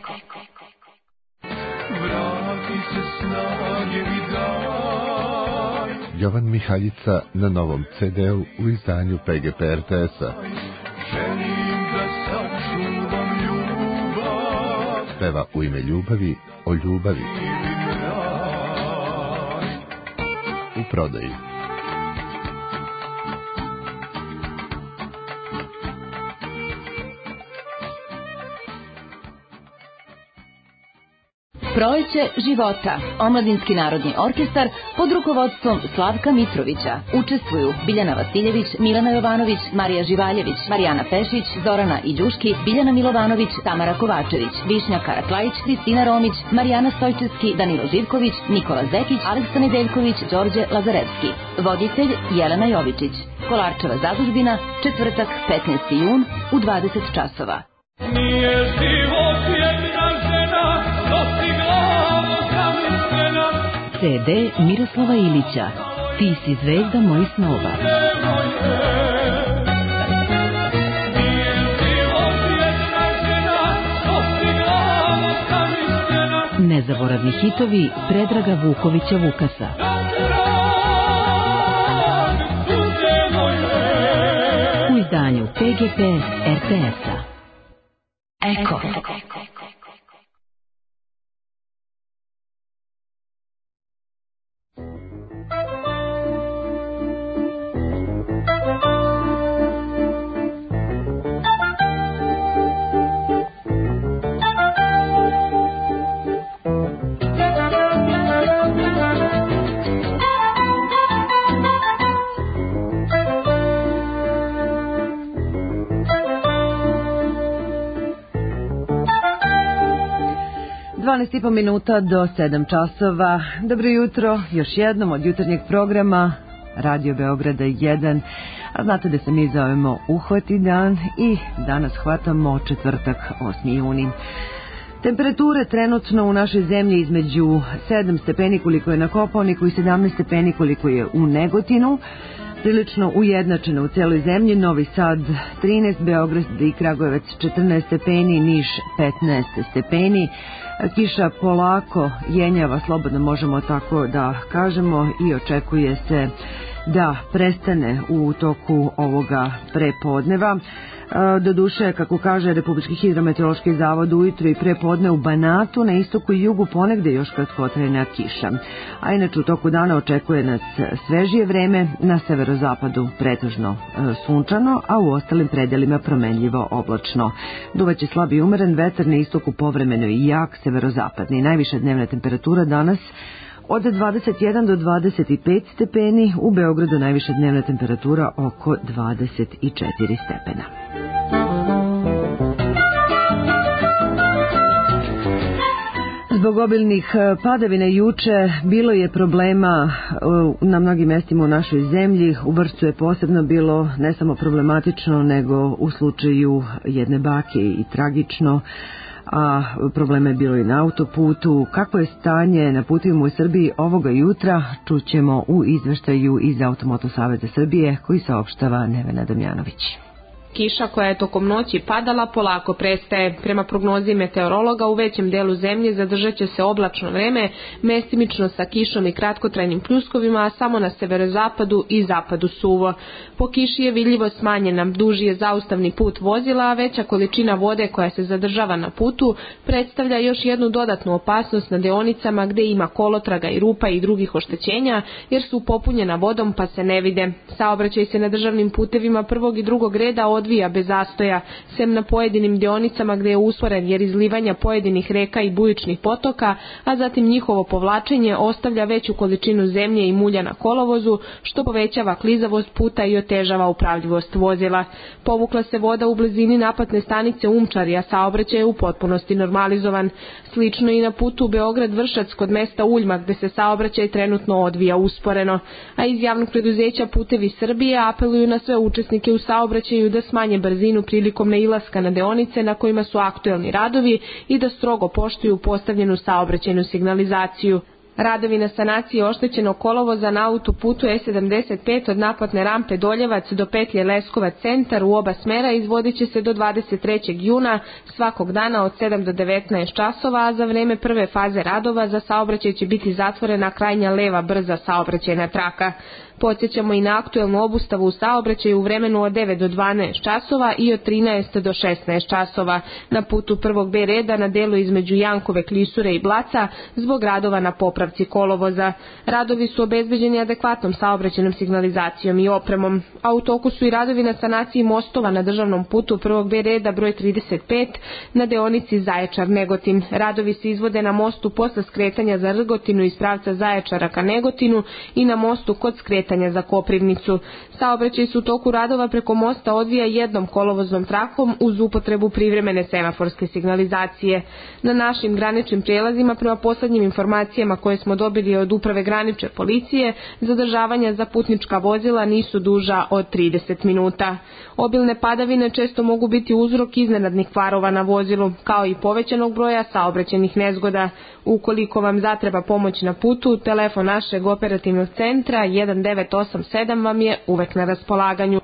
Jovan Mihaljica na novom ce de-u u izdanju pe ge pe er te es-a. Peva u ime ljubavi o ljubavi. U prodaji. Proleće života, omladinski narodni orkestar pod rukovodstvom Slavka Mitrovića. Učestvuju Biljana Vasiljević, Milana Jovanović, Marija Živaljević, Marijana Pešić, Zorana Iđuški, Biljana Milovanović, Tamara Kovačević, Višnja Karaklajić, Kristina Romić, Marijana Stojčevski, Danilo Živković, Nikola Zekić, Aleksa Nedeljković, Đorđe Lazarevski. Voditelj Jelena Jovičić. Kolarčeva zadužbina, četvrtak petnaesti jun u dvadeset časova. Nije život jedna žena, ce de Miroslava Ilića. Ti si zvezda mojih snova. Nije život jedna žena, Nezaboravni hitovi Predraga Vukovića Vukasa. U izdanju P G P R T S-a. Eko. dvanaest i po minuta do sedam časova. Dobro jutro, još jednom od jutarnjeg programa Radio Beograda jedan. A znate da se mi zovemo Uhvati dan i danas hvatamo četvrtak, osmi juni. Temperature trenutno u našoj zemlji između sedam stepeni koliko je na Kopaoniku i sedamnaest stepeni koliko je u Negotinu. Prilično ujednačeno u celoj zemlji. Novi Sad trinaest, Beograd i Kragujevac četrnaest stepeni, Niš petnaest stepeni. Kiša polako jenjava, slobodno možemo tako da kažemo, i očekuje se da prestane u toku ovoga prepodneva. Doduše, kako kaže Republički hidrometeorološki zavod, ujutro i prepodne u Banatu, na istoku i jugu ponegde još kratkotrajna kiša. A inače u toku dana očekuje nas svežije vreme, na severozapadu pretežno sunčano, a u ostalim predelima promenljivo oblačno. Duvaće slab i umeren vetar, na istoku povremeno i jak severozapadni. Najviša dnevna temperatura danas od dvadeset jedan do dvadeset pet stepeni, u Beogradu najviša dnevna temperatura oko dvadeset četiri stepena. Zbog obilnih padavina juče bilo je problema na mnogim mestima u našoj zemlji. U Vršcu je posebno bilo ne samo problematično, nego u slučaju jedne bake i tragično, a problema je bilo i na autoputu. Kako je stanje na putevima u Srbiji ovoga jutra, čućemo u izveštaju iz Automoto Saveza Srbije koji saopštava Nevena Damjanović. Kiša koja je tokom noći padala polako prestaje. Prema prognozi meteorologa u većem delu zemlje zadržat će se oblačno vreme, mestimično sa kišom i kratkotrajnim pljuskovima, a samo na severozapadu i zapadu suvo. Po kiši je vidljivo smanjena, duži je zaustavni put vozila, a veća količina vode koja se zadržava na putu predstavlja još jednu dodatnu opasnost na deonicama gde ima kolotraga i rupa i drugih oštećenja, jer su popunjena vodom pa se ne vide. Saobraćaj se na državnim putevima prvog i drugog reda odvija bez zastoja, sem na pojedinim deonicama gde je usporen jer izlivanja pojedinih reka i bujičnih potoka, a zatim njihovo povlačenje ostavlja veću količinu zemlje i mulja na kolovozu, što povećava klizavost puta i otežava upravljivost vozila. Povukla se voda u blizini naplatne stanice Umčari, a saobraćaj je u potpunosti normalizovan. Slično i na putu Beograd-Vršac kod mesta Uljma, gde se saobraćaj trenutno odvija usporeno. A iz javnog preduzeća Putevi Srbije apeluju na sve učesnike u saobraćaju da smanje brzinu prilikom nailaska na deonice na kojima su aktuelni radovi i da strogo poštuju postavljenu saobraćajnu signalizaciju. Radovi na sanaciji oštećenog kolovoza na autoputu E sedamdeset pet od naplatne rampe Doljevac do petlje Leskovac centar u oba smera izvodit će se do dvadeset trećeg juna svakog dana od sedam do devetnaest časova, a za vreme prve faze radova za saobraćaj će biti zatvorena krajnja leva brza saobraćajna traka. Podsjećamo i na aktuelnu obustavu u saobraćaju u vremenu od devet do dvanaest časova i od trinaest do šesnaest časova na putu prvog B reda na delu između Jankove, Klisure i Blaca zbog radova na popravci kolovoza. Radovi su obezbeđeni adekvatnom saobraćajnom signalizacijom i opremom, a u toku su i radovi na sanaciji mostova na državnom putu prvog B reda broj trideset pet na deonici Zaječar-Negotin. Radovi se izvode na mostu posle skretanja za Rgotinu iz pravca Zaječara ka Negotinu i na mostu kod skretanja za Koprivnicu. Saobraćaj se u toku radova preko mosta odvija jednom kolovoznom trakom uz upotrebu privremene semaforske signalizacije. Na našim graničnim prijelazima, prema poslednjim informacijama koje smo dobili od Uprave granične policije, zadržavanja za putnička vozila nisu duža od trideset minuta. Obilne padavine često mogu biti uzrok iznenadnih kvarova na vozilu, kao i povećanog broja saobraćajnih nezgoda. Ukoliko vam zatreba pomoć na putu, telefon našeg operativnog centra jedan devet osam sedam vam je uvek na raspolaganju.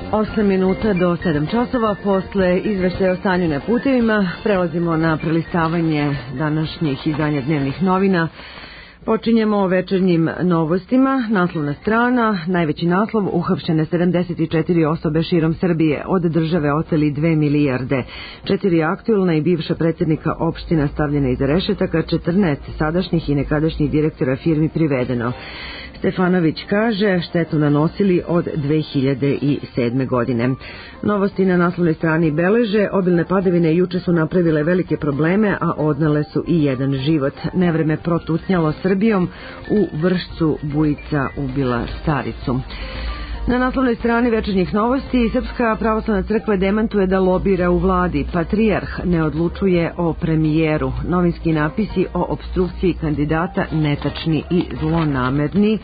osam minuta do sedam časova. Posle izveštaja o stanju na putevima prelazimo na prelistavanje današnjih izdanja dnevnih novina. Počinjemo večernjim novostima. Naslovna strana, najveći naslov, uhapšene sedamdeset četiri osobe širom Srbije, od države oteli dve milijarde. Četiri aktuelna i bivša predsjednika opština stavljene iza rešetaka, četrnaest sadašnjih i nekadašnjih direktora firmi privedeno. Stefanović kaže štetu nanosili od dve hiljade sedme. godine. Novosti na naslovnoj strani beleže, obilne padavine juče su napravile velike probleme, a odnele su i jedan život. Nevreme protutnjalo Srbijom, u Vršcu bujica ubila staricu. Na naslovnoj strani večernjih novosti Srpska pravoslavna crkva demantuje da lobira u vladi. Patrijarh ne odlučuje o premijeru. Novinski napisi o opstrukciji kandidata netačni i zlonamerni,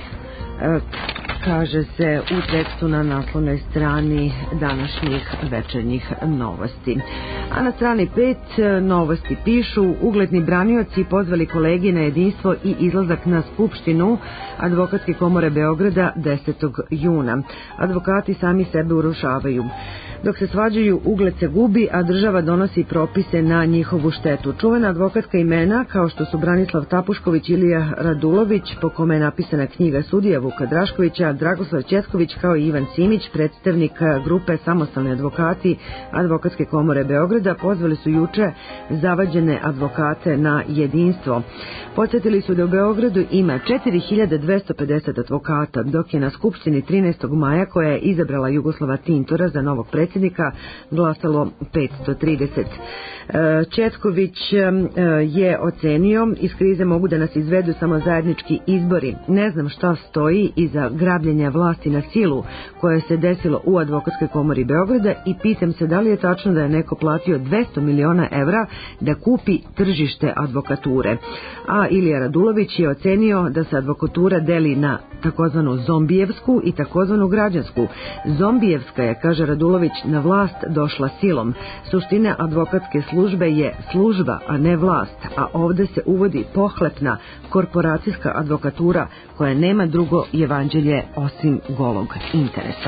kaže se u tekstu na naslovnoj strani današnjih večernjih novosti. A na strani pet novosti pišu: ugledni branioci pozvali kolegi na jedinstvo i izlazak na Skupštinu Advokatske komore Beograda desetog juna. Advokati sami sebe urušavaju. Dok se svađaju, ugled se gubi, a država donosi propise na njihovu štetu. Čuvena advokatska imena, kao što su Branislav Tapušković, Ilija Radulović, po kome je napisana knjiga sudija Vuka Draškovića, Dragoslav Ćetković, kao i Ivan Simić, predstavnik grupe Samostalni advokati Advokatske komore Beograda, pozvali su juče zavađene advokate na jedinstvo. Podsjetili su da u Beogradu ima četiri hiljade dvesta pedeset advokata, dok je na Skupštini trinaestog maja, koja je izabrala Jugoslava Tintora za novog predsjednika, glasalo petsto trideset. Ćetković je ocenio: iz krize mogu da nas izvedu samo zajednički izbori. Ne znam šta stoji iza grabljenja vlasti na silu koje se desilo u Advokatskoj komori Beograda i pitam se da li je tačno da je neko platio dvesta miliona evra da kupi tržište advokature. A Ilija Radulović je ocenio da se advokatura deli na takozvanu zombijevsku i takozvanu građansku. Zombijevska je, kaže Radulović, na vlast došla silom. Suština advokatske službe je služba, a ne vlast, a ovde se uvodi pohlepna korporacijska advokatura koja nema drugo evanđelje osim golog interesa.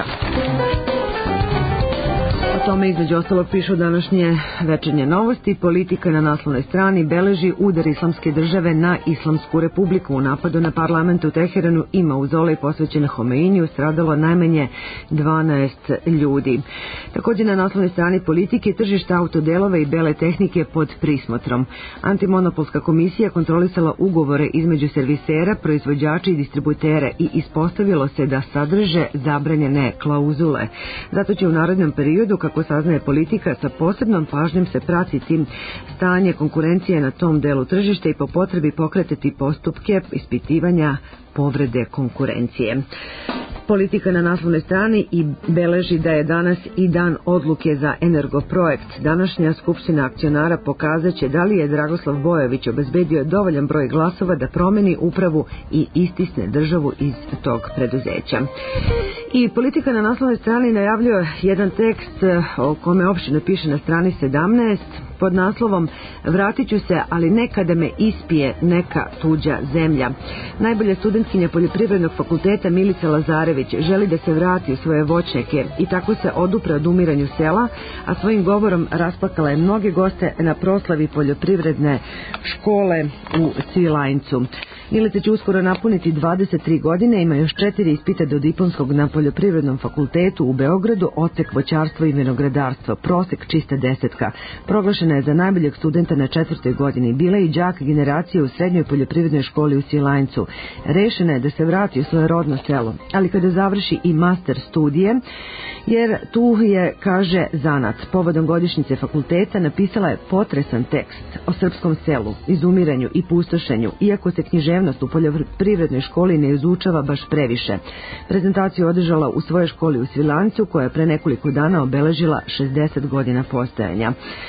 O tome između ostalog pišu današnje večernje novosti. Politika na naslovnoj strani beleži udar Islamske države na Islamsku republiku. U napadu na parlament u Teheranu i mauzolej posvećen Homeiniju stradalo najmanje dvanaest ljudi. Također na naslovnoj strani politike tržišta autodelova i bele tehnike pod prismotrom. Antimonopolska komisija kontrolisala ugovore između servisera, proizvođača i distributere i ispostavilo se da sadrže zabranjene klauzule. Zato će u narednom periodu, kako saznaje politika, sa posebnom pažnjom se pratiti stanje konkurencije na tom delu tržišta i po potrebi pokretati postupke ispitivanja povrede konkurencije. Politika na naslovnoj strani i beleži da je danas i dan odluke za Energoprojekt. Današnja skupština akcionara pokazat će da li je Dragoslav Bojović obezbedio dovoljan broj glasova da promeni upravu i istisne državu iz tog preduzeća. I politika na naslovnoj strani najavljuje jedan tekst o kome opština piše na strani sedamnaest pod naslovom Vratit ću se, ali ne kada me ispije neka tuđa zemlja. Najbolja studentkinja Poljoprivrednog fakulteta Milica Lazarević želi da se vrati u svoje voćnjake i tako se odupre od umiranju sela, a svojim govorom rasplakala je mnoge goste na proslavi poljoprivredne škole u Svilajncu. Milica će uskoro napuniti dvadeset tri godine, ima još četiri ispita do diplomskog na Poljoprivrednom fakultetu u Beogradu, odsek voćarstvo i vinogradarstvo, prosek čista desetka. Proglašena je za najboljeg studenta na četvrtoj godini, bila je i đak generacije u srednjoj poljoprivrednoj školi u Svilajncu. Rešena je da se vrati u svoje rodno selo, ali kada završi i master studije, jer tu je, kaže, zanat. Povodom godišnjice fakulteta napisala je potresan tekst o srpskom selu, izumiranju i pustošenju, iako se književnost u poljoprivrednoj školi ne izučava baš previše. Prezentaciju održala u svojoj školi u Svilajncu, koja je pre nekoliko dana obeležila šezdeset godina postojanja.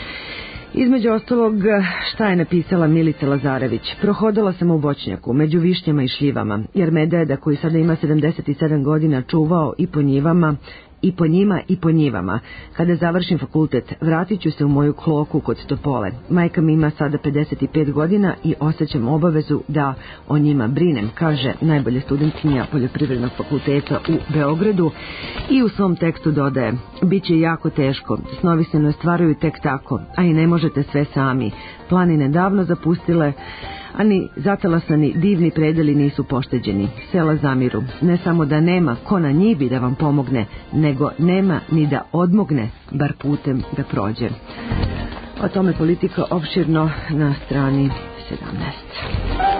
Između ostalog, šta je napisala Milica Lazarević? Prohodala sam u voćnjaku, među višnjama i šljivama, jer me deda, koji sada ima sedamdeset sedam godina, čuvao i po njivama i po njima i po njivama. Kada završim fakultet, vratit ću se u moju kloku kod Topole. Majka mi ima sada pedeset pet godina i osjećam obavezu da o njima brinem, kaže najbolja studentkinja Poljoprivrednog fakulteta u Beogradu i u svom tekstu dodaje: biće jako teško, snovi se ne ostvaruju tek tako, a i ne možete sve sami. Planine davno zapustile, a ni zatalasani divni predeli nisu pošteđeni. Sela zamiru. Ne samo da nema ko na njivi da vam pomogne, nego nema ni da odmogne, bar putem da prođe. O tome Politika opširno na strani sedamnaest.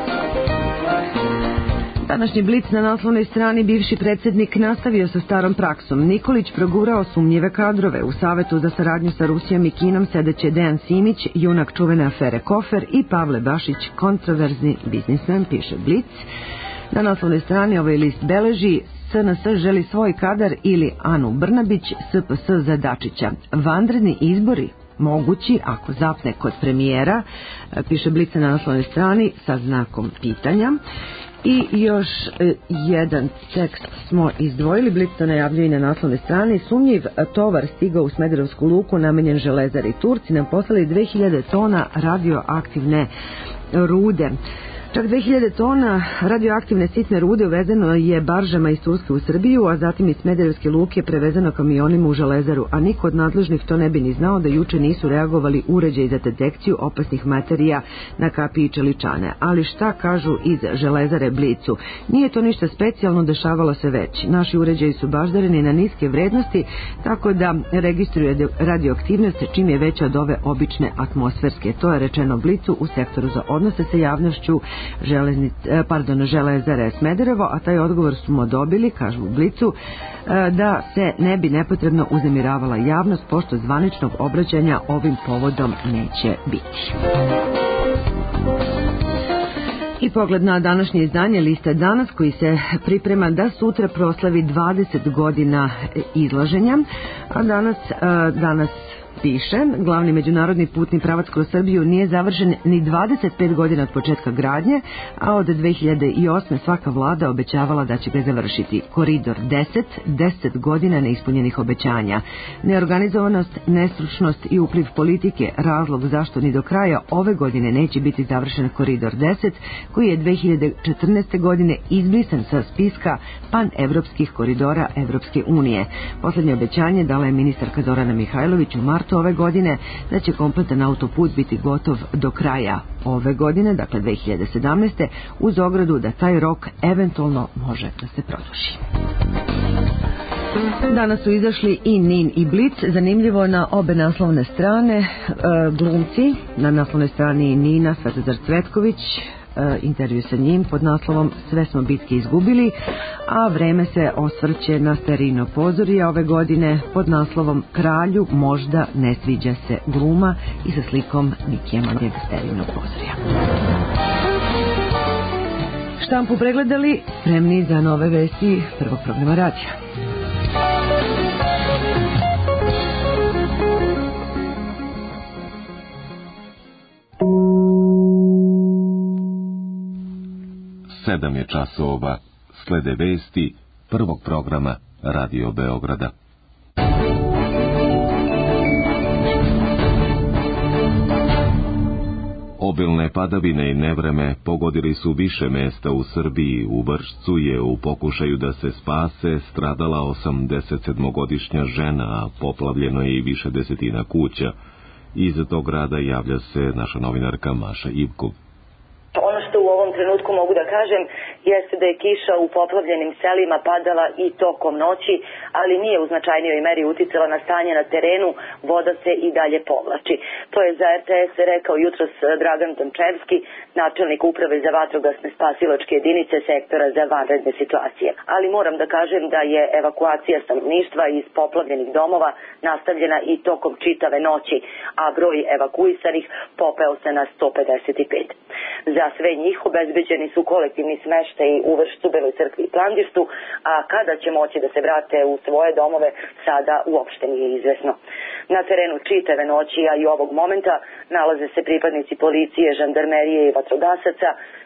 Današnji Blic na naslovnoj strani: bivši predsjednik nastavio sa starom praksom. Nikolić progurao sumnjive kadrove. U Savetu za saradnju sa Rusijom i Kinom sedeće Dejan Simić, junak čuvene afere Kofer, i Pavle Bašić, kontroverzni biznismen, piše Blic. Na naslovnoj strani ovaj list beleži: S N S želi svoj kadar ili Anu Brnabić, S P S za Dačića. Vanredni izbori mogući ako zapne kod premijera, piše Blic na naslovnoj strani sa znakom pitanja. I još e, jedan tekst smo izdvojili. Blic to najavljuje na naslovnoj strani: sumnjiv tovar stigao u Smederevsku luku namenjen Železari. Turci nam poslali dve hiljade tona radioaktivne rude. Čak dve hiljade tona radioaktivne sitne rude uvezeno je baržama iz Turske u Srbiju, a zatim iz Smederevske luke prevezeno kamionima u Železaru, a niko od nadležnih to ne bi ni znao da juče nisu reagovali uređaj za detekciju opasnih materija na kapiji Čeličane. Ali šta kažu iz Železare Blicu? Nije to ništa specijalno, dešavalo se već. Naši uređaji su baždareni na niske vrednosti, tako da registruje radioaktivnost čim je veća od ove obične atmosferske. To je rečeno Blicu u sektoru za odnose sa javnošću Železnic, pardon, Železare Smederevo, a taj odgovor smo dobili, kažu u Blicu, da se ne bi nepotrebno uznemiravala javnost, pošto zvaničnog obraćanja ovim povodom neće biti. I pogled na današnje izdanje lista Danas, koji se priprema da sutra proslavi dvadeset godina izlaženja, a danas, danas piše: glavni međunarodni putni pravac kroz Srbiju nije završen ni dvadeset pet godina od početka gradnje, a od dve hiljade osme svaka vlada obećavala da će ga završiti. Koridor deset, deset godina neispunjenih obećanja. Neorganizovanost, nestručnost i upliv politike razlog zašto ni do kraja ove godine neće biti završen Koridor deset, koji je dve hiljade četrnaeste. godine izbrisan sa spiska panevropskih koridora Evropske unije. Poslednje obećanje dala je ministarka Zorana Mihajlović u martu ove godine, da će kompletan autoput biti gotov do kraja ove godine, dakle dve hiljade sedamnaeste. uz ogradu da taj rok eventualno može da se produži. Danas su izašli i Nin i Blic, zanimljivo na obe naslovne strane. E, glumci, na naslovnoj strani Nina Svetozar Cvetković, intervju sa njim pod naslovom Sve smo bitke izgubili, a Vreme se osvrće na Starino pozorje ove godine pod naslovom Kralju možda ne sviđa se gluma i sa slikom Mikija Manjeg Starino pozorja. Štampu pregledali, spremni za nove vesti Prvog programa radija. Sedam je časova, slede vesti Prvog programa Radio Beograda. Obilne padavine i nevreme pogodili su više mesta u Srbiji. U Vršcu je u pokušaju da se spase stradala osamdesetsedmogodišnja žena, a poplavljeno je i više desetina kuća. Iz tog grada javlja se naša novinarka Maša Ivkov. Ono što u ovom trenutku mogu da kažem jeste da je kiša u poplavljenim selima padala i tokom noći, ali nije u značajnijoj meri uticala na stanje na terenu, voda se i dalje povlači. To je za R T S rekao jutros Dragan Dončevski, načelnik uprave za vatrogasne spasilačke jedinice sektora za vanredne situacije. Ali moram da kažem da je evakuacija stanovništva iz poplavljenih domova nastavljena i tokom čitave noći, a broj evakuisanih popeo se na sto pedeset pet. Za sve njih obezbeđeni su kolektivni smeštaji u Vršcu, Beloj Crkvi i Plandištu, a kada će moći da se vrate u svoje domove sada uopšte nije izvesno. Na terenu čitave noći, a i ovog momenta, nalaze se pripadnici policije, žandarmerije i vatrogasaca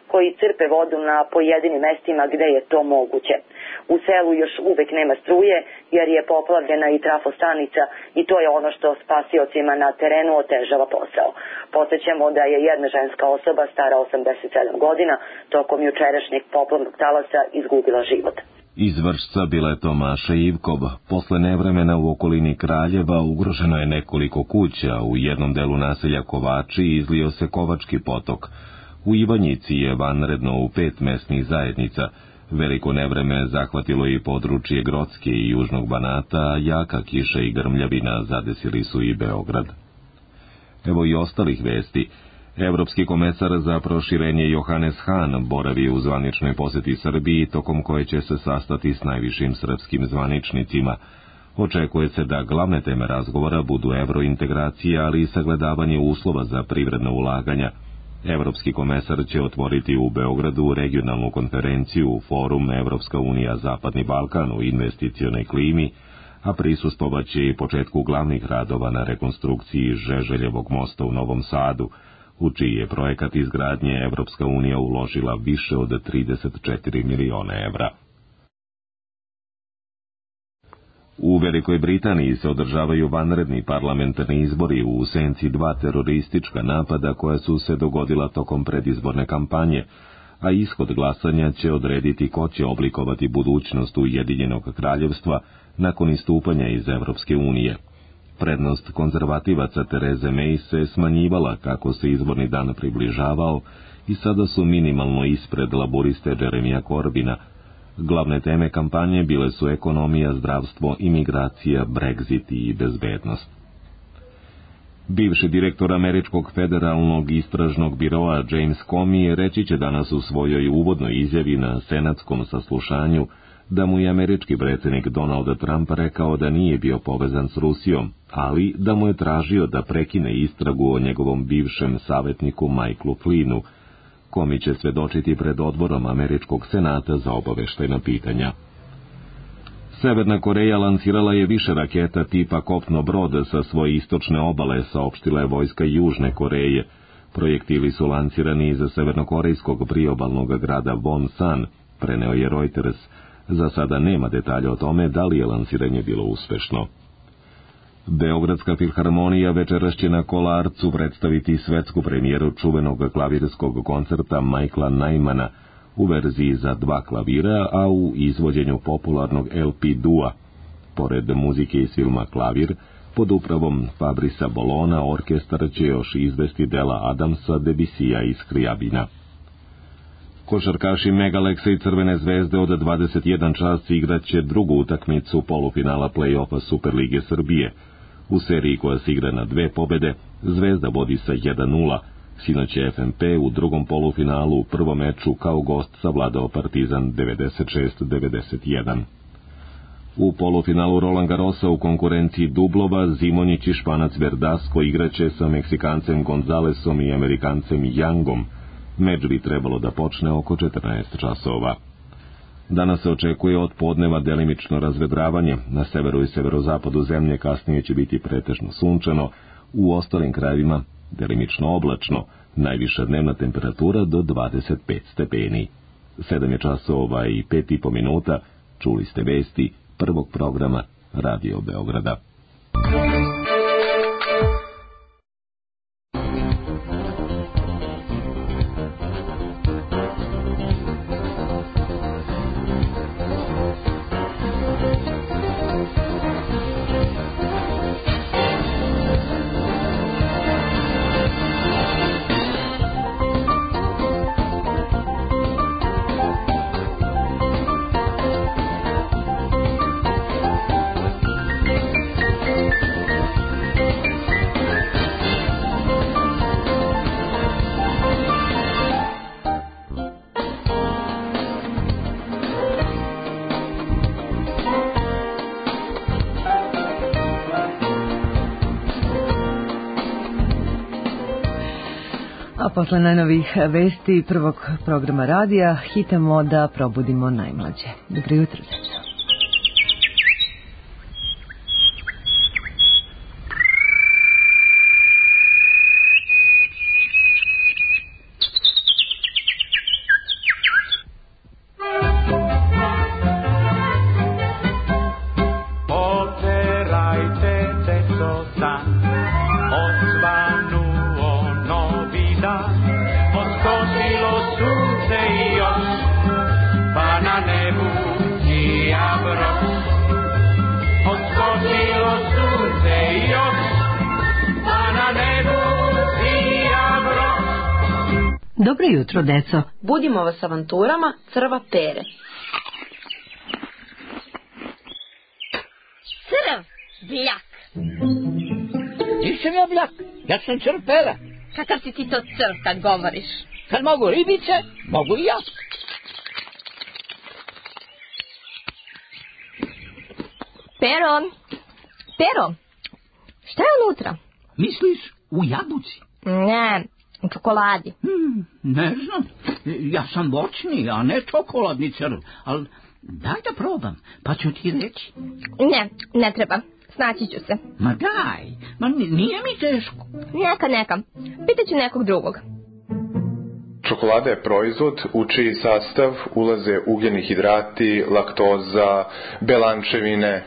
koji crpe vodu na pojedinim mestima gde je to moguće. U selu još uvek nema struje jer je poplavljena i trafostanica i to je ono što spasiocima na terenu otežava posao. Podsjećamo da je jedna ženska osoba stara osamdeset sedam godina tokom jučerašnjeg poplavnog talasa izgubila život. Iz Vršca bila je to Maša Ivkov. Posle nevremena u okolini Kraljeva ugroženo je nekoliko kuća. U jednom delu naselja Kovači izlio se Kovački potok. U Ivanjici je vanredno u pet mesnih zajednica. Veliko nevreme zahvatilo i područje Grocke i Južnog Banata, a jaka kiša i grmljavina zadesili su i Beograd. Evo i ostalih vesti. Evropski komesar za proširenje Johannes Hahn boravi u zvaničnoj poseti Srbiji, tokom koje će se sastati s najvišim srpskim zvaničnicima. Očekuje se da glavne teme razgovora budu evrointegracija, ali i sagledavanje uslova za privredna ulaganja. Evropski komesar će otvoriti u Beogradu regionalnu konferenciju Forum Evropska unija Zapadni Balkan u investicionoj klimi, a prisustvovaće i početku glavnih radova na rekonstrukciji Žeželjevog mosta u Novom Sadu, u čiji je projekat izgradnje Evropska unija uložila više od trideset četiri miliona evra. U Velikoj Britaniji se održavaju vanredni parlamentarni izbori u senci dva teroristička napada koja su se dogodila tokom predizborne kampanje, a ishod glasanja će odrediti ko će oblikovati budućnost Ujedinjenog kraljevstva nakon istupanja iz Evropske unije. Prednost konzervativaca Tereze May se smanjivala kako se izborni dan približavao i sada su minimalno ispred laburiste Jeremija Corbina. Glavne teme kampanje bile su ekonomija, zdravstvo, imigracija, Brexit i bezbednost. Bivši direktor Američkog federalnog istražnog biroa James Comey reći će danas u svojoj uvodnoj izjavi na senatskom saslušanju da mu je američki predsjednik Donald Trump rekao da nije bio povezan s Rusijom, ali da mu je tražio da prekine istragu o njegovom bivšem savjetniku Michaelu Flynnu. Comey će svedočiti pred odborom Američkog senata za obaveštajna pitanja. Severna Koreja lansirala je više raketa tipa kopno brod sa svoje istočne obale, saopštila je vojska Južne Koreje. Projektili su lansirani iz severnokorejskog priobalnog grada Wonsan, preneo je Reuters. Za sada nema detalja o tome da li je lansiranje bilo uspešno. Beogradska filharmonija večeras će na Kolarcu predstaviti svetsku premijeru čuvenog klavirskog koncerta Michaela Nymana u verziji za dva klavira, a u izvođenju popularnog L P dua. Pored muzike iz filma Klavir, pod upravom Fabrisa Bolona, orkestar će još izvesti dela Adamsa, Debussyja i Scriabina. Košarkaši Megaleksa i Crvene zvezde od dvadeset jedan čas igraće drugu utakmicu polufinala play-offa Superlige Srbije. U seriji koja se igra na dve pobede, Zvezda vodi sa jedan nula. Sinoć je F M P u drugom polufinalu u prvom meču kao gost savladao Partizan devedeset šest devedeset jedan. U polufinalu Roland Garrosa u konkurenciji dublova Zimonjić i Španac Verdasco igraće sa Meksikancem Gonzalesom i Amerikancem Youngom. Meč bi trebalo da počne oko četrnaest časova. Danas se očekuje od podneva delimično razvedravanje. Na severu i severozapadu zemlje kasnije će biti pretežno sunčano, u ostalim krajevima delimično oblačno, najviša dnevna temperatura do dvadeset pet stepeni. Sedam je časova i pet i po minuta, čuli ste vesti prvog programa Radio Beograda. A posle najnovih vesti prvog programa radija hitamo da probudimo najmlađe. Dobro jutro, Zečno. Dobro jutro, deco. Budimo vas avanturama crva pere. Crv, bljak. Nisam ja bljak, ja sam crv pera. Kakav si ti to crv kad govoriš? Kad mogu ribice, mogu i ja. Pero, Pero, šta je unutra? Misliš u jabuci? Ne, u čokoladi. Hmm, ne znam, ja sam voćni, a ne čokoladni crv, ali daj da probam, pa ću ti reći. Ne, ne treba, snaći ću se. Ma daj, ma nije mi teško. Neka, neka, pitaću nekog drugog. Čokolada je proizvod u čiji sastav ulaze ugljeni hidrati, laktoza, belančevine.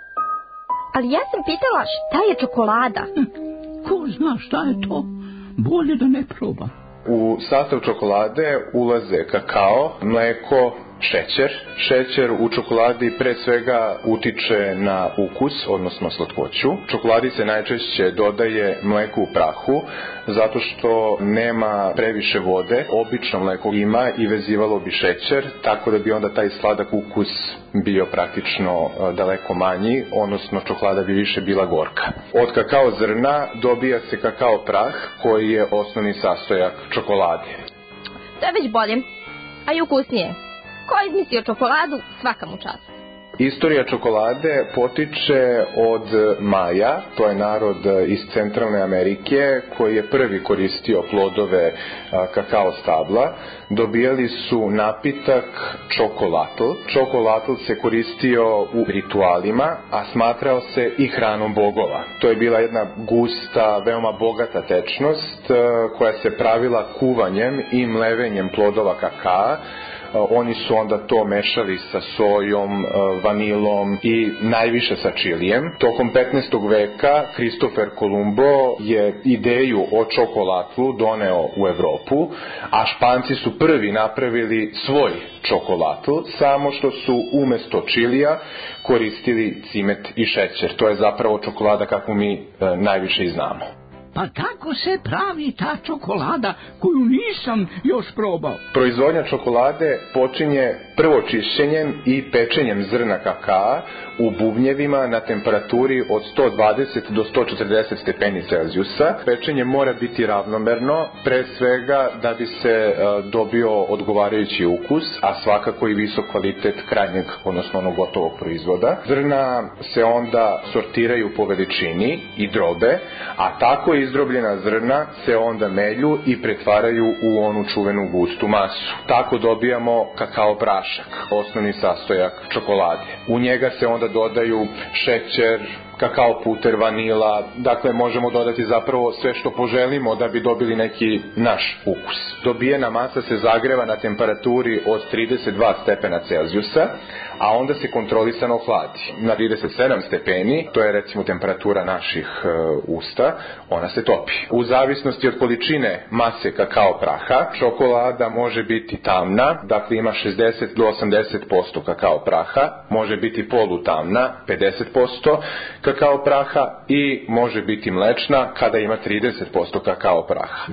Ali ja sam pitala šta je čokolada. Hm, ko zna šta je to? Bolje da ne probam. U sastav čokolade ulaze kakao, mleko, šećer. Šećer u čokoladi pre svega utiče na ukus, odnosno slatkoću. Čokoladi se najčešće dodaje mleko u prahu, zato što nema previše vode. Obično mleko ima i vezivalo bi šećer, tako da bi onda taj sladak ukus bio praktično daleko manji, odnosno čokolada bi više bila gorka. Od kakao zrna dobija se kakao prah, koji je osnovni sastojak čokolade. To je već bolje, a i ukusnije. Ko je izmislio čokoladu, svaka mu čast. Istorija čokolade potiče od Maja, to je narod iz Centralne Amerike koji je prvi koristio plodove kakao stabla. Dobijali su napitak čokolatl. Čokolatl se koristio u ritualima, a smatrao se i hranom bogova. To je bila jedna gusta, veoma bogata tečnost koja se pravila kuvanjem i mlevenjem plodova kakaa. Oni su onda to mešali sa sojom, vanilom i najviše sa čilijem. Tokom petnaestog veka Kristofer Kolumbo je ideju o čokolatlu doneo u Evropu, a Španci su prvi napravili svoj čokolatl, samo što su umesto čilija koristili cimet i šećer. To je zapravo čokolada kakvu mi e, najviše i znamo. Pa kako se pravi ta čokolada koju nisam još probao? Proizvodnja čokolade počinje prvo čišćenjem i pečenjem zrna kakaa u bubnjevima na temperaturi od sto dvadeset do sto četrdeset stepeni Celzijusa. Pečenje mora biti ravnomerno, pre svega da bi se dobio odgovarajući ukus, a svakako i visok kvalitet krajnjeg, odnosno onog gotovog proizvoda. Zrna se onda sortiraju po veličini i drobe, a tako izdrobljena zrna se onda melju i pretvaraju u onu čuvenu gustu masu. Tako dobijamo kakao prašak, osnovni sastojak čokolade. U njega se onda dodaju šećer, kakao puter, vanila, dakle možemo dodati zapravo sve što poželimo da bi dobili neki naš ukus. Dobijena masa se zagreva na temperaturi od trideset dva stepena Celzijusa, a onda se kontrolisano hladi. Na trideset sedam stepeni, to je recimo temperatura naših e, usta, ona se topi. U zavisnosti od količine mase kakao praha, čokolada može biti tamna, dakle ima šezdeset do osamdeset posto kakao praha, može biti polutamna, pedeset posto kakao praha i može biti mlečna kada ima trideset posto kakao praha.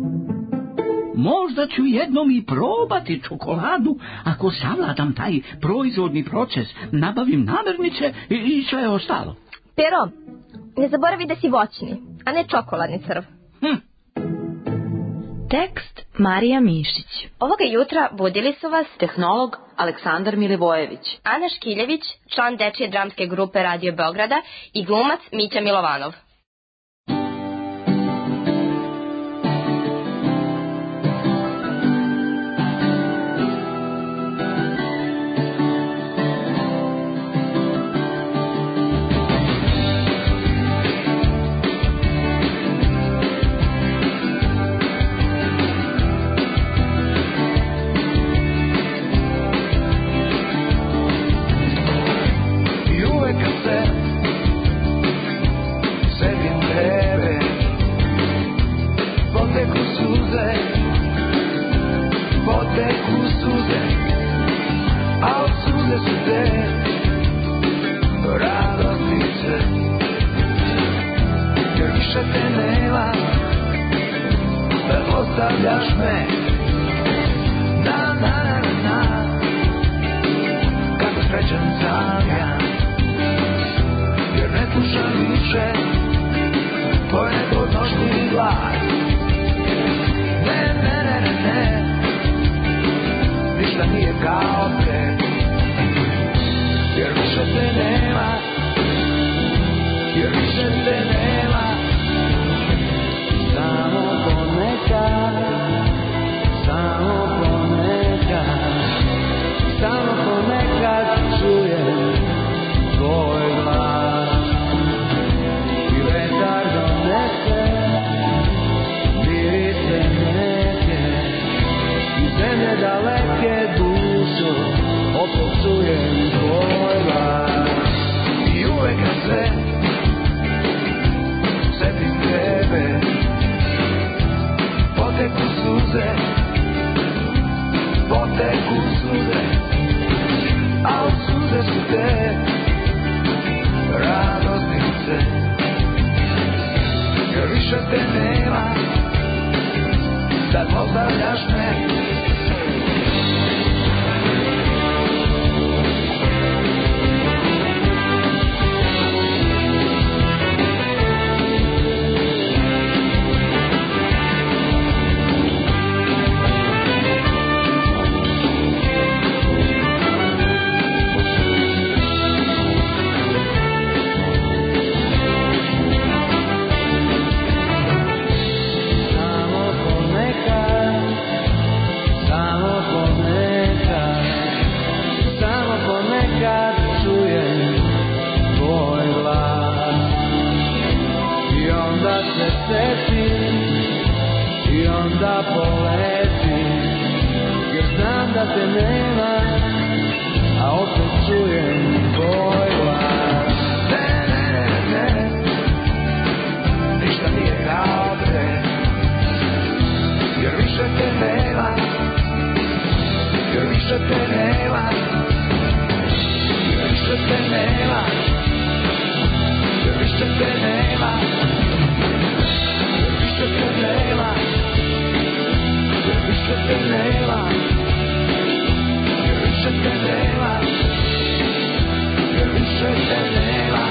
Možda ću jednom i probati čokoladu ako savladam taj proizvodni proces, nabavim namirnice i, i sve ostalo. Pero, ne zaboravi da si voćni, a ne čokoladni crv. Hm. Tekst Marija Mišić. Ovoga jutra budili su vas tehnolog Aleksandar Milivojević, Ana Škiljević, član dečije dramske grupe Radio Beograda i glumac Mića Milovanov. Ostavljaš me zavijam, jer ne slušam više tvoj negodnošni glas. Ne, ne, ne, ne, ne, ništa nije kao pre, jer više te nema, jer više te nema. Samo ponekad, samo ponekad, samo ponekad čujem tvoj glas. I vetar donese mirise neke, i zemlje daleke dušo, opet čujem tvoj glas. I uvek na sve setim tebe, poteku suze, poteku suze, a od suze su te radosnice, jer više te nema, sad pozdravljaš me. I onda poleti, jer znam da te nema, a opet čujem tvoj glas. Ne, ne, ne, ne, ništa nije kao pre, jer više te nema, jer više te nema, jer više te nema, jer više te nema. Više te nema, više te nema, više te nema, više te nema.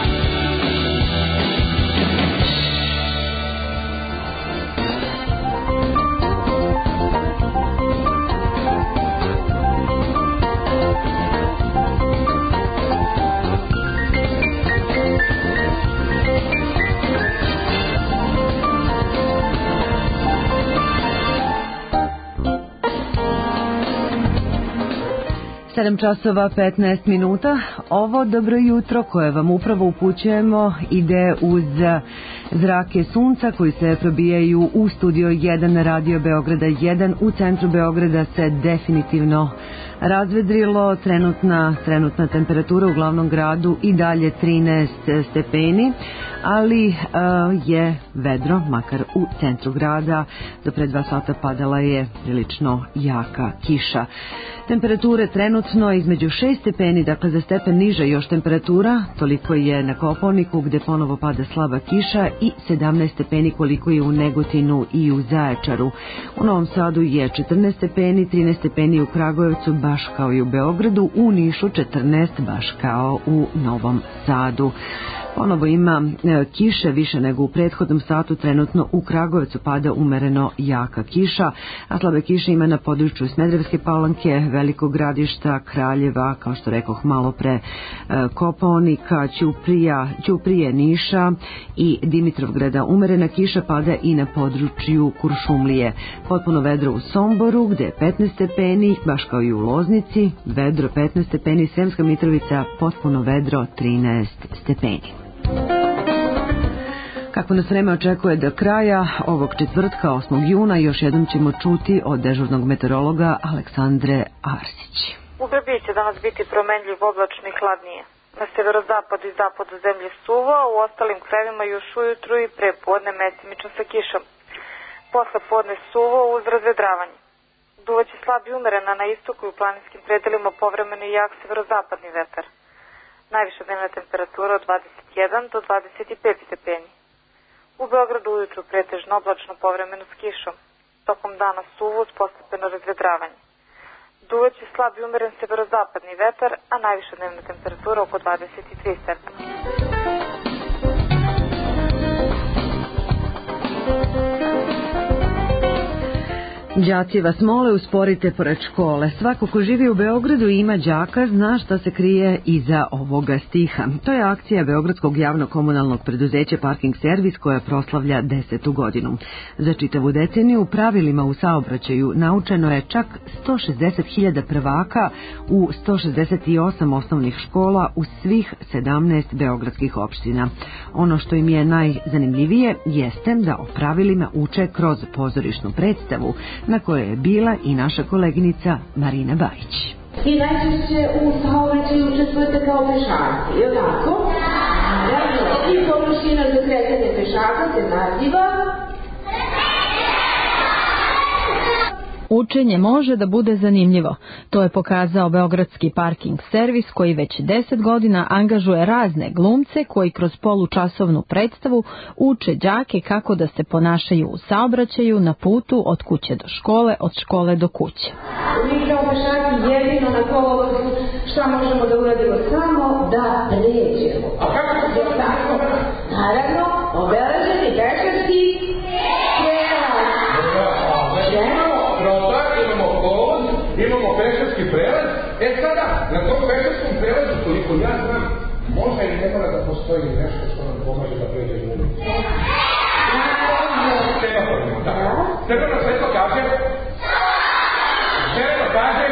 sedam časova petnaest minuta. Ovo dobro jutro koje vam upravo upućujemo ide uz zrake sunca koji se probijaju u studio jedan Radio Beograda jedan. U centru Beograda se definitivno razvedrilo. Trenutna, trenutna temperatura u glavnom gradu i dalje trinaest stepeni, ali uh, je vedro, makar u centru grada. Do pre dva sata padala je prilično jaka kiša. Temperature trenutno između šest stepeni, dakle za stepen niže još temperatura, toliko je na Kopaoniku gde ponovo pada slaba kiša, i sedamnaest stepeni koliko je u Negotinu i u Zaječaru. U Novom Sadu je četrnaest stepeni, trinaest stepeni u Kragujevcu baš kao i u Beogradu, u Nišu četrnaest baš kao u Novom Sadu. Ponovo ima e, kiše više nego u prethodnom satu. Trenutno u Kragujevcu pada umereno jaka kiša, a slabe kiše ima na području Smederevske Palanke, Velikog Gradišta, Kraljeva, kao što rekoh malo pre, e, Kopaonika, Ćuprija, Ćuprije, Niša i Dimitrovgrada. Umerena kiša pada i na području Kuršumlije. Potpuno vedro u Somboru gde je petnaest stepeni, baš kao i u Loznici, vedro petnaest stepeni, Sremska Mitrovica potpuno vedro trinaest stepeni. Kako nas vreme očekuje do kraja ovog četvrtka, osmog juna, još jednom ćemo čuti od dežurnog meteorologa Aleksandre Arsić. U Srbiji će danas biti promenljiv, oblačno i hladnije. Na severozapadu i zapadu zemlje suvo, a u ostalim krajevima još ujutru i pre podne mestimično sa kišom. Posle podne suvo uz razvedravanje. Duvaće slab i umerena na istoku i u planinskim predelima povremeno i jak severozapadni vetar. Najviša dnevna temperatura od dvadeset jedan do dvadeset pet stepeni. U Beogradu ujutru pretežno oblačno, povremeno s kišom. Tokom dana suvo uz postepeno razvedravanje. Duvaće slab i umeren severozapadni vetar, a najviša dnevna temperatura oko dvadeset tri stepena. Đaci vas mole, usporite pored škole. Svako ko živi u Beogradu i ima đaka zna šta se krije iza ovoga stiha. To je akcija Beogradskog javno-komunalnog preduzeća Parking servis koja proslavlja desetu godinu. Za čitavu deceniju u pravilima u saobraćaju naučeno je čak sto šezdeset hiljada prvaka u sto šezdeset osam osnovnih škola u svih sedamnaest beogradskih opština. Ono što im je najzanimljivije jeste da o pravilima uče kroz pozorišnu predstavu na kojoj je bila i naša koleginica Marina Bajić. I najčešće u saobraćaju učestvujete kao pešaci, je li tako? Da. I površina za kretanje pešaka se naziva... Učenje može da bude zanimljivo. To je pokazao Beogradski parking servis koji već deset godina angažuje razne glumce koji kroz polučasovnu predstavu uče đake kako da se ponašaju u saobraćaju na putu od kuće do škole, od škole do kuće. Mi kao pešaci jedino na kolovozu šta možemo da uradimo? Samo da pređemo. A kako se to tako? Naravno, obeleženi pešački imamo pešački prelaz, e sada, na tom pešačkom prelazu, koliko ja znam, možda i ne mora da postoji nešto što nam pomaže da pređemo ulicu. Semaforima, da. Crveno svetlo kaže, zeleno kaže...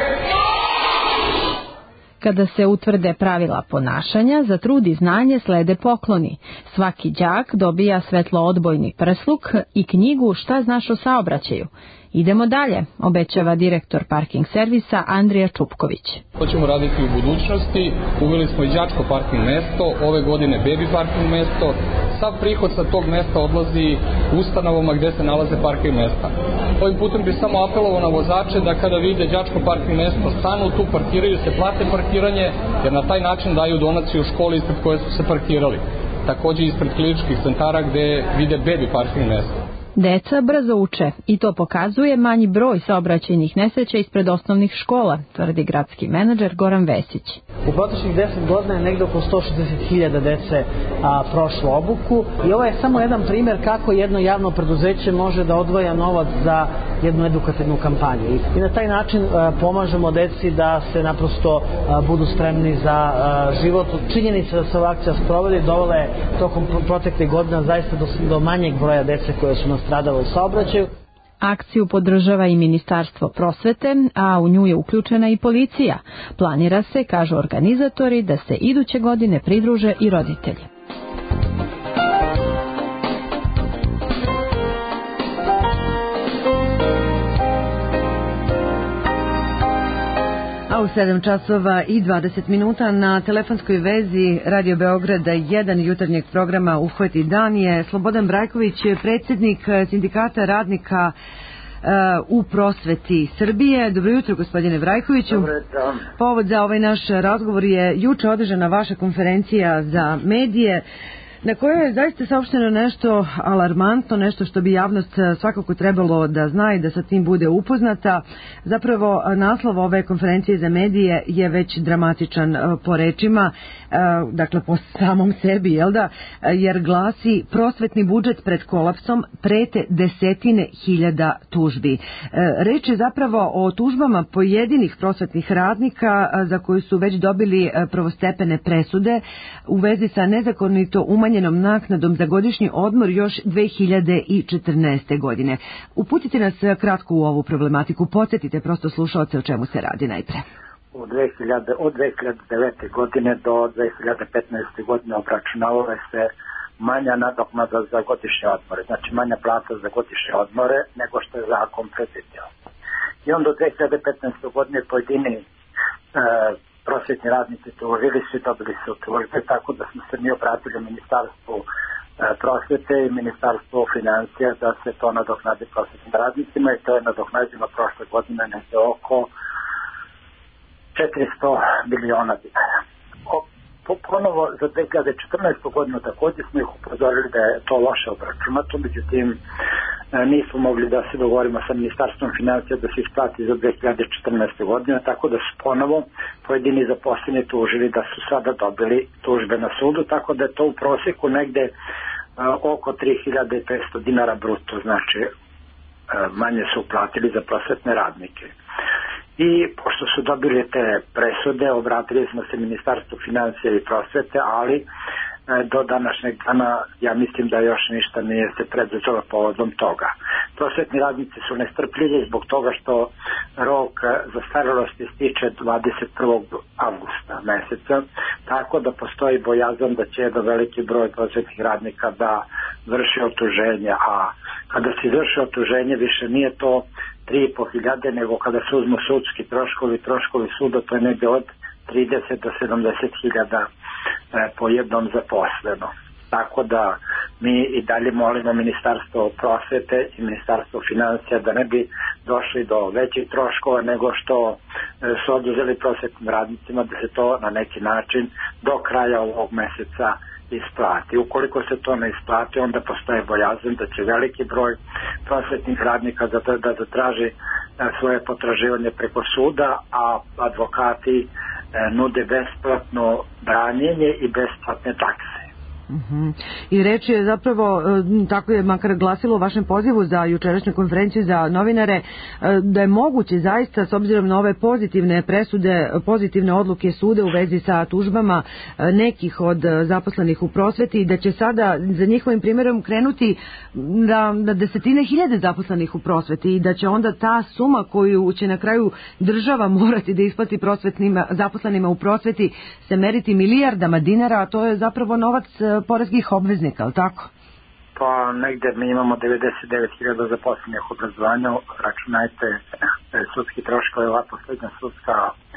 Kada se utvrde pravila ponašanja, za trud i znanje slede pokloni. Svaki đak dobija svetloodbojni prsluk i knjigu Šta znaš o saobraćaju. Idemo dalje, obećava direktor parking servisa Andrija Čupković. To ćemo raditi u budućnosti. Uveli smo i đačko parking mesto, ove godine baby parking mesto. Sav prihod sa tog mesta odlazi ustanovama gde se nalaze parking mesta. Ovim putem bi samo apelovao na vozače da kada vide đačko parking mesto stanu, tu parkiraju se, plate parkiranje, jer na taj način daju donaciju školi ispred koje su se parkirali. Takođe ispred kliničkih centara gde vide baby parking mesto. Deca brzo uče i to pokazuje manji broj saobraćajnih nesreća ispred osnovnih škola, tvrdi gradski menadžer Goran Vesić. U proteklih deset godina je negde oko sto šezdeset hiljada dece a, prošlo obuku i ovo je samo jedan primjer kako jedno javno preduzeće može da odvaja novac za jednu edukativnu kampanju. I na taj način a, pomažemo deci da se naprosto a, budu spremni za a, život. Činjenica da se ova akcija sprovodi dovela je tokom proteklih godina zaista do, do manjeg broja dece koje su nastradale u saobraćaju. Akciju podržava i Ministarstvo prosvete, a u nju je uključena i policija. Planira se, kažu organizatori, da se iduće godine pridruže i roditelji. A u sedam časova i dvadeset minuta na telefonskoj vezi Radio Beograda jedan jutarnjeg programa Uhvati dan je Slobodan Brajković, predsjednik Sindikata radnika u prosveti Srbije. Dobro jutro, gospodine Brajkoviću. Dobro jutro. Povod za ovaj naš razgovor je juče održana vaša konferencija za medije na kojoj je zaista saopšteno nešto alarmantno, nešto što bi javnost svakako trebalo da zna i da sa tim bude upoznata. Zapravo, naslov ove konferencije za medije je već dramatičan po rečima, dakle po samom sebi, jel da? Jer glasi: prosvetni budžet pred kolapsom, prete desetine hiljada tužbi. Reč je zapravo o tužbama pojedinih prosvetnih radnika za koji su već dobili prvostepene presude u vezi sa nezakonito umanjenom naknadom za godišnji odmor još dve hiljade četrnaeste. godine. Uputite nas kratko u ovu problematiku, podsjetite prosto slušaoce o čemu se radi najpre. U dve hiljade, od dve hiljade devete. godine do dve hiljade petnaeste. godine obračunavala se manja nadoknada za godišnje odmore, znači manja plata za godišnje odmore nego što je zakon predvidio. I onda u dve hiljade petnaeste. godine pojedini e, prosvetni radnici tužili su i dobili su tužbe, tako da smo se mi obratili Ministarstvu e, prosvete i Ministarstvu financija da se to nadoknadi prosvetnim radnicima i to je nadoknađeno prošle godine nekde oko četiristo miliona dinara. Po, ponovo za dve hiljade četrnaestu. godinu također smo ih upozorili da je to loše obračunato, međutim nismo mogli da se dogovorimo sa Ministarstvom financija da se isplati za dve hiljade četrnaeste. godine, tako da su ponovo pojedini zaposleni tužili da su sada dobili tužbe na sudu, tako da je to u proseku negde oko tri hiljade petsto dinara bruto, znači manje su uplatili za prosvetne radnike. I pošto su dobili te presude, obratili smo se Ministarstvu financija i prosvete, ali do današnjeg dana ja mislim da još ništa nije se preduzelo povodom toga. Prosvetni radnici su nestrpljivi zbog toga što rok zastarelosti stiče dvadeset prvog avgusta meseca, tako da postoji bojazan da će jedan veliki broj prosvetnih radnika da vrši otuženje, a kada se vrši otuženje više nije to tri i po hiljade, nego kada se uzmu sudski troškovi, troškovi suda, to je negde od trideset do sedamdeset hiljada po jednom zaposleno. Tako da mi i dalje molimo Ministarstvo prosvete i Ministarstvo financija da ne bi došli do većih troškova nego što su oduzeli prosvetnim radnicima, da se to na neki način do kraja ovog meseca isplati. Ukoliko se to ne isplati, onda postoje bojazan da će veliki broj prosvetnih radnika da, da zatraži svoje potraživanje preko suda, a advokati nude besplatno branjenje i besplatne takse. Uh-huh. I reč je zapravo, tako je makar glasilo u vašem pozivu za jučerašnju konferenciju za novinare, da je moguće zaista s obzirom na ove pozitivne presude, pozitivne odluke suda u vezi sa tužbama nekih od zaposlenih u prosveti, da će sada za njihovim primjerom krenuti na, na desetine hiljade zaposlenih u prosveti i da će onda ta suma koju će na kraju država morati da isplati prosvetnim zaposlenima u prosveti se meriti milijardama dinara, a to je zapravo novac poreskih obveznika, ali tako? Pa negde mi imamo devedeset devet hiljada zaposlenih u obrazovanju, računajte sudski troškovi, ova poslednja sudska,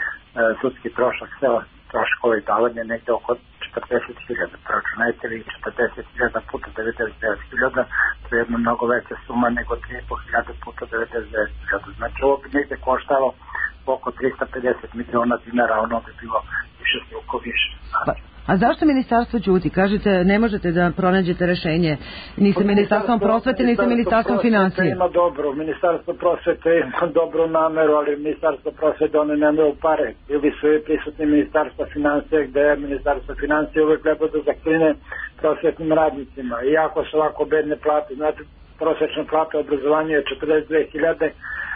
sudski trošak, sve troškovi davanja negde oko četrdeset hiljada, računajte li četrdeset hiljada puta devedeset devet hiljada, to je jedna mnogo veća suma nego tri i po hiljada puta devedeset devet hiljada, znači ovo bi negde koštalo oko tristo pedeset miliona dinara, ono bi bilo više struko više. Pa. A zašto ministarstvo ćuti? Kažete, ne možete da pronađete rešenje ni sa ministarstvom prosvete, ni sa ministarstvom financije. Ima dobro, ministarstvo prosvete ima dobru nameru, ali ministarstvo prosvete one nemaju pare. Ili su i prisutni ministarstvo financije, gde je ministarstvo financije uvek treba da zakline prosvetnim radnicima. Iako su ovako bedne plate, znači prosečna plata obrazovanja je četrdeset dve hiljade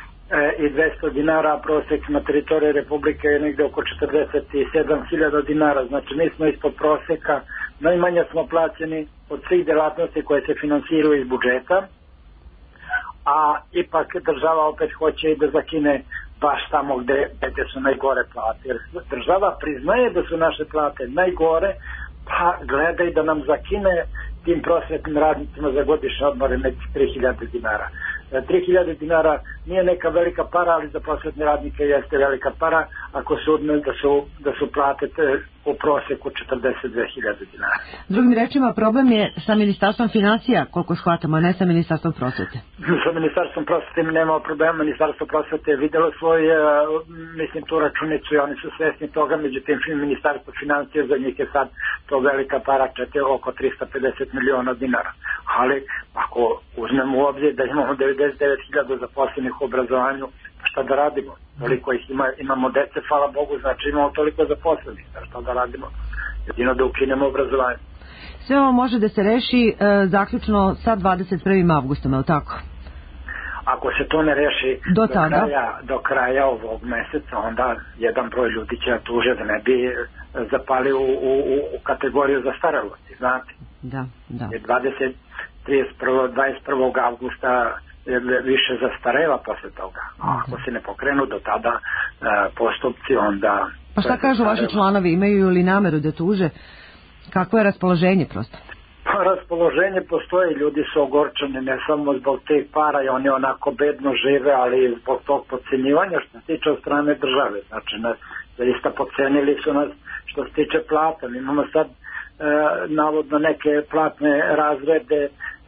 i dvesta dinara, a prosek na teritoriji Republike je negde oko četrdeset sedam hiljada dinara, znači mi smo ispod proseka, najmanje smo plaćeni od svih delatnosti koje se finansiraju iz budžeta, a ipak država opet hoće i da zakine baš tamo gde, gde su najgore plate, jer država priznaje da su naše plate najgore, pa gleda i da nam zakine tim prosvetnim radnicima za godišnje odmore nekih tri hiljade dinara. tri hiljade dinara nije neka velika para, ali za prosvetne radnike jeste velika para ako se udne da su, da su plate u proseku četrdeset dve hiljade dinara. Drugim rečima, problem je sa ministarstvom financija, koliko shvatamo, a ne sa ministarstvom prosvete. Sa ministarstvom prosvete nema problema, ministarstvo prosvete je videlo svoj, mislim, tu računicu i oni su svesni toga, međutim ministarstvo financija za njih je sad to velika para, čete oko tristo pedeset miliona dinara. Ali ako uzmemo u obzir da imamo devedeset devet hiljada zaposlenih u obrazovanju, šta da radimo? Toliko ih ima, imamo dece, hvala Bogu, znači imamo toliko zaposlenih, šta da radimo? Jedino da ukinemo obrazovanje. Sve ovo može da se reši e, zaključno sa dvadeset prvog avgustom, je li tako? Ako se to ne reši do, do, kraja, do kraja ovog meseca, onda jedan broj ljudi će tuže da ne bi zapali u, u, u kategoriju zastarelosti, znate? Da, da. dvadeset, trideset prvog, dvadeset prvog avgusta više zastareva posle toga. A ako se ne pokrenu do tada e, postupci, onda... Pa šta kažu vaši članovi? Imaju li nameru da tuže? Kako je raspoloženje prosto? Pa raspoloženje postoji, ljudi su ogorčeni ne samo zbog te para i oni onako bedno žive, ali i zbog tog podcenjivanja što se tiče od strane države. Znači, nas, zaista podcenili su nas što se tiče plata. Mi imamo sad e, navodno neke platne razrede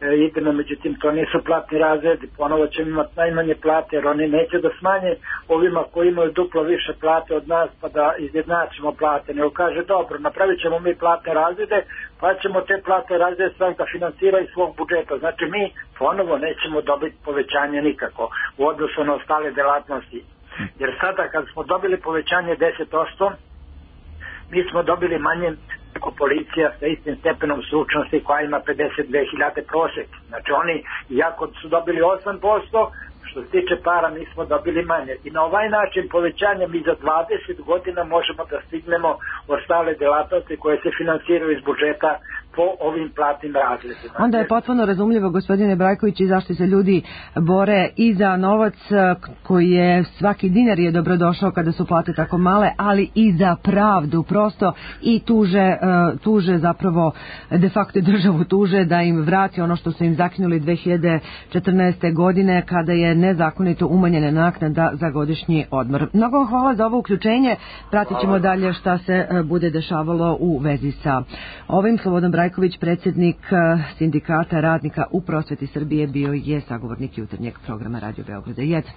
idemo, međutim to nisu platni razredi, ponovo ćemo imati najmanje plate jer oni neće da smanje ovima koji imaju duplo više plate od nas pa da izjednačimo plate, nego kaže dobro, napravit ćemo mi platne razrede pa ćemo te platne razrede stranka financira iz svog budžeta, znači mi ponovo nećemo dobiti povećanje nikako u odnosu na ostale delatnosti, jer sada kad smo dobili povećanje deset posto mi smo dobili manje nego policija sa istim stepenom stručnosti koja ima pedeset dve hiljade prosek. Znači oni, iako su dobili osam posto, što se tiče para, mi smo dobili manje. I na ovaj način povećanja mi za dvadeset godina možemo da stignemo ostale delatnosti koje se finansiraju iz budžeta po ovim platnim razredima. Onda je potpuno razumljivo, gospodine Brajković, i zašto se ljudi bore i za novac koji je, svaki dinar je dobrodošao kada su plate tako male, ali i za pravdu prosto i tuže, tuže zapravo de facto državu tuže da im vrati ono što su im zakinuli dve hiljade četrnaeste. godine kada je nezakonito umanjena naknada za godišnji odmor. Mnogo vam hvala za ovo uključenje, pratit ćemo dalje šta se bude dešavalo u vezi sa ovim. Slobodan Brajković, predsjednik Sindikata radnika u prosveti Srbije, bio je sagovornik jutarnjeg programa Radio Beograda jedan.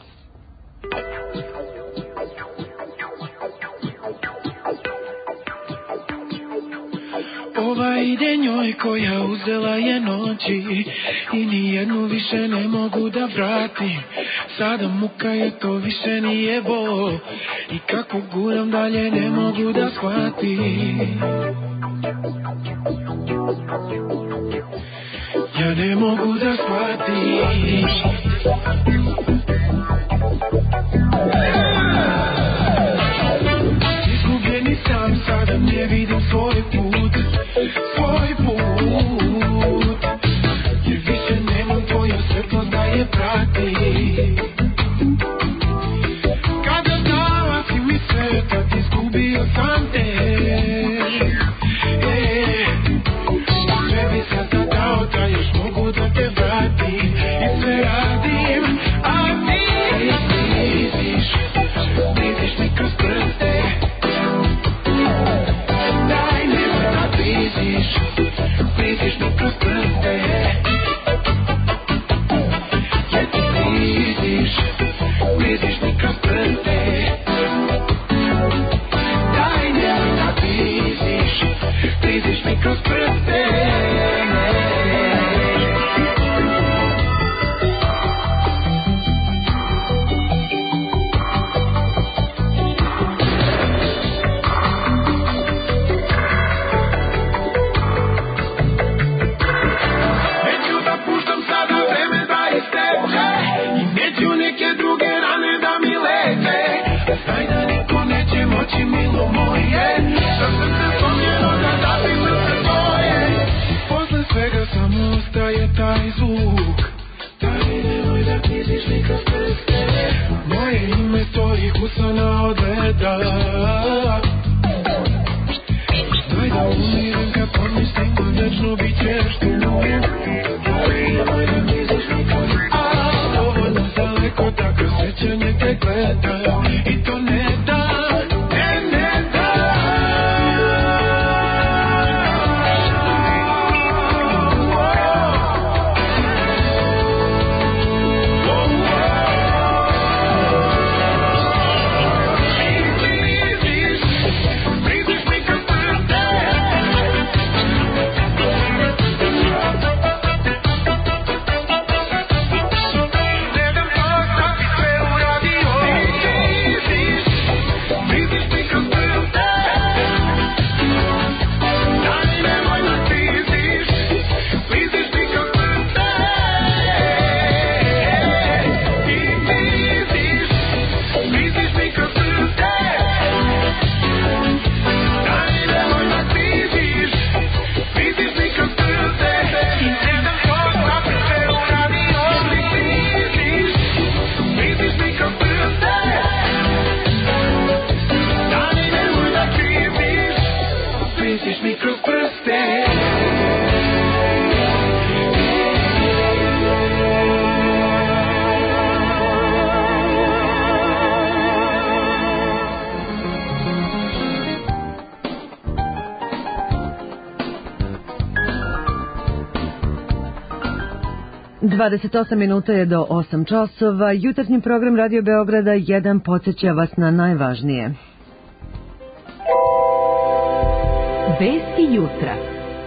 Ova ide njoj koja uzela je noći i nijednu više ne mogu da vratim. Sada muka je to više nije bol i kako guram dalje ne mogu da shvatim. Ja ne mogu da shvatim. Izgubljeni sam, sada ne vidim svoj put, svoj put. Jer više nemam tvoju svetlost da je prati. Kada dala si mi sve, kad izgubio sam te. dvadeset osam minuta je do osam časova. Jutarnji program Radio Beograda jedan podsjeća vas na najvažnije. Vesti jutra.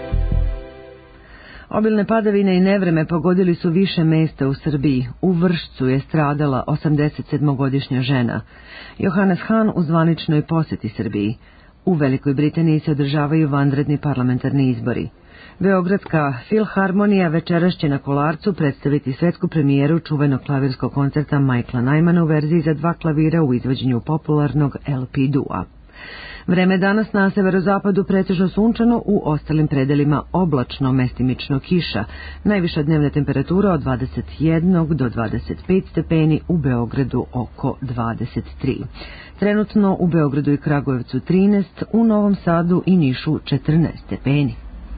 Obilne padavine i nevreme pogodili su više mesta u Srbiji. U Vršcu je stradala osamdeset sedmogodišnja žena. Johannes Hahn u zvaničnoj poseti Srbiji. U Velikoj Britaniji se održavaju vanredni parlamentarni izbori. Beogradska filharmonija večeras će na Kolarcu predstaviti svetsku premijeru čuvenog klavirskog koncerta Michaela Nymana u verziji za dva klavira u izvođenju popularnog L P dua. Vreme danas na severozapadu pretežno sunčano, u ostalim predelima oblačno, mestimično kiša. Najviša dnevna temperatura od dvadeset jedan do dvadeset pet stepeni, u Beogradu oko dvadeset tri. Trenutno u Beogradu i Kragujevcu trinaest, u Novom Sadu i Nišu četrnaest stepeni.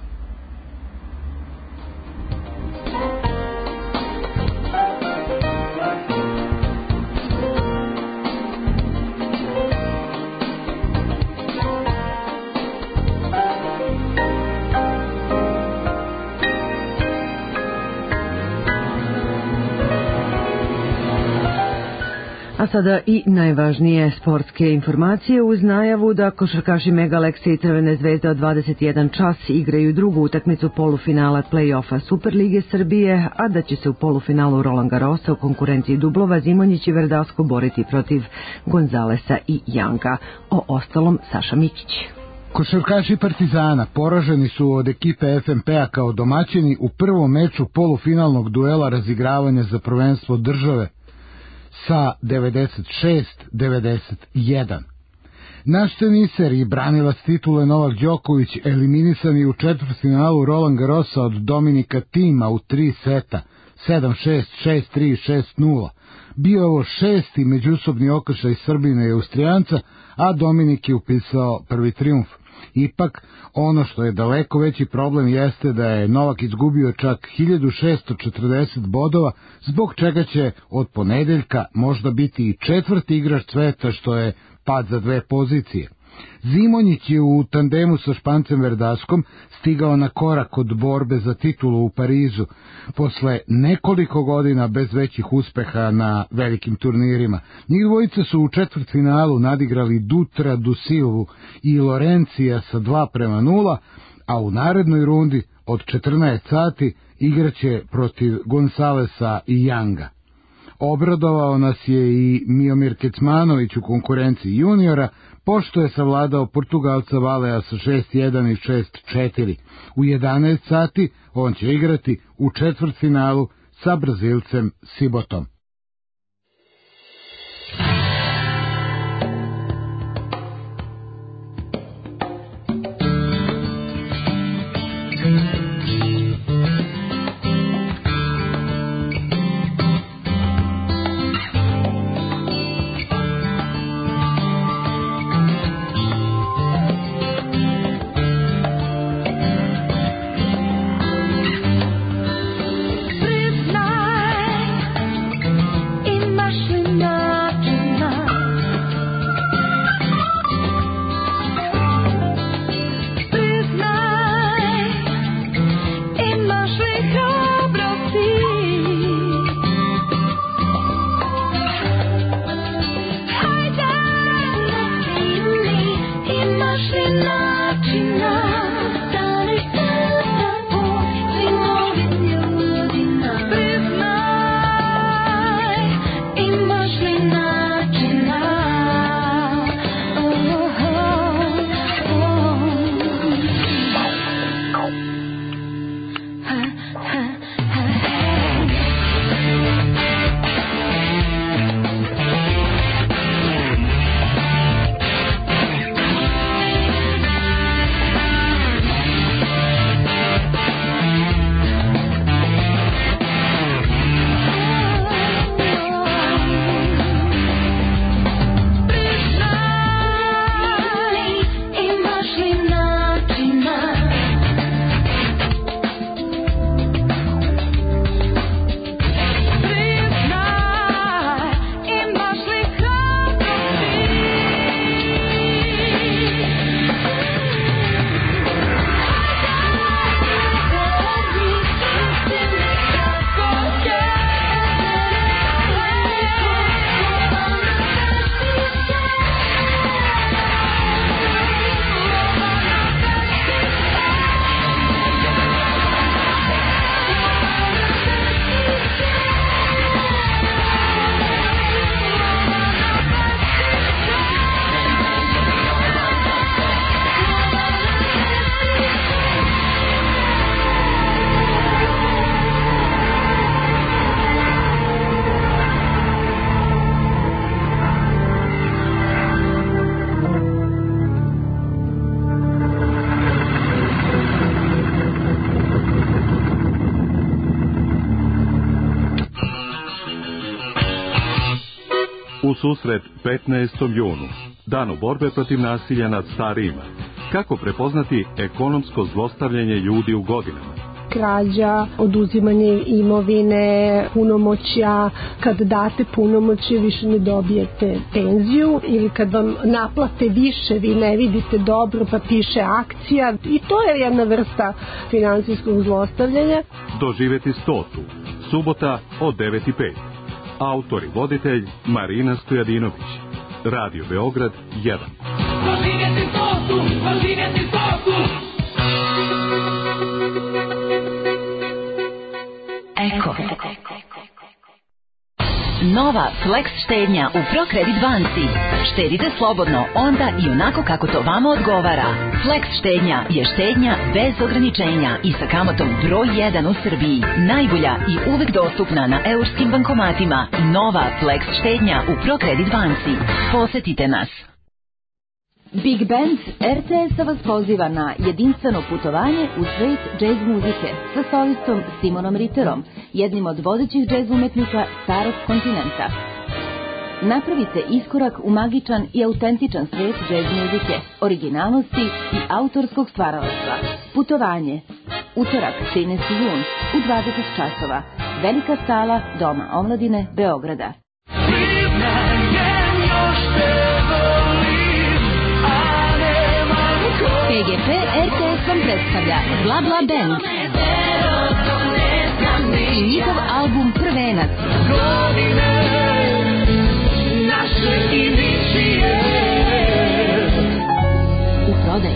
A sada i najvažnije sportske informacije uz najavu da košarkaši Mega Aleksija i Crvene zvezde od dvadeset jedan čas igraju drugu utakmicu polufinala play-offa Superlige Srbije, a da će se u polufinalu Roland Garrosa u konkurenciji dublova Zimonjić i Verdasco boriti protiv Gonzalesa i Younga. O ostalom Saša Mikić. Košarkaši Partizana poraženi su od ekipe F M P-a kao domaćini u prvom meču polufinalnog duela razigravanja za prvenstvo države sa devedeset šest devedeset jedan. Naš teniser i branilac titule Novak Đoković eliminisani u četvrtfinalu Roland Garrosa od Dominika Tima u tri seta, sedam šest, šest tri, šest nula. Bio ovo šesti međusobni okršaj Srbina i Austrijanca, a Dominik je upisao prvi trijumf. Ipak, ono što je daleko veći problem jeste da je Novak izgubio čak hiljadu šesto četrdeset bodova, zbog čega će od ponedeljka možda biti i četvrti igrač sveta, što je pad za dve pozicije. Zimonjić je u tandemu sa Špancem Verdaskom stigao na korak od borbe za titulu u Parizu, posle nekoliko godina bez većih uspeha na velikim turnirima. Njih dvojica su u četvrtfinalu nadigrali Dutra, Dusilvu i Lorencija sa dva prema nula, a u narednoj rundi od četrnaest sati igraće protiv Gonzalesa i Younga. Obradovao nas je i Miomir Kecmanović u konkurenciji juniora, pošto je savladao Portugalca Valea sa šest jedan i šest četiri. U jedanaest sati on će igrati u četvrtfinalu sa Brazilcem Sibotom. Priznaj susret petnaestom junu, danu borbe protiv nasilja nad starijima. Kako prepoznati ekonomsko zlostavljanje ljudi u godinama? Krađa, oduzimanje imovine, punomoćja, kad date punomoćje više ne dobijete penziju ili kad vam naplate više vi ne vidite dobro pa piše akcija i to je jedna vrsta finansijskog zlostavljanja. Doživjeti stotu, subota od devet i pet. Autor i voditelj Marina Stojadinović. Radio Beograd jedan. Doživjeti stotu, doživjeti stotu. Eko. Nova Flex štednja u ProCredit banci. Štedite slobodno onda i onako kako to vama odgovara. Flex štednja je štednja bez ograničenja i sa kamatom broj jedan u Srbiji. Najbolja i uvek dostupna na eurskim bankomatima. Nova Flex štednja u ProCredit banci. Posetite nas. Big Band R T S-a vas poziva na jedinstveno putovanje u svet džez muzike sa solistom Simonom Ritterom, jednim od vodećih džez umetnika starog kontinenta. Napravite iskorak u magičan i autentičan svet džez muzike, originalnosti i autorskog stvaralaštva. Putovanje. Utorak, trinaesti jun u dvadeset časova. Velika sala Doma omladine Beograda. P G P R T S vam predstavlja Bla Bla Band i njihov album Prvenac. U prodaju.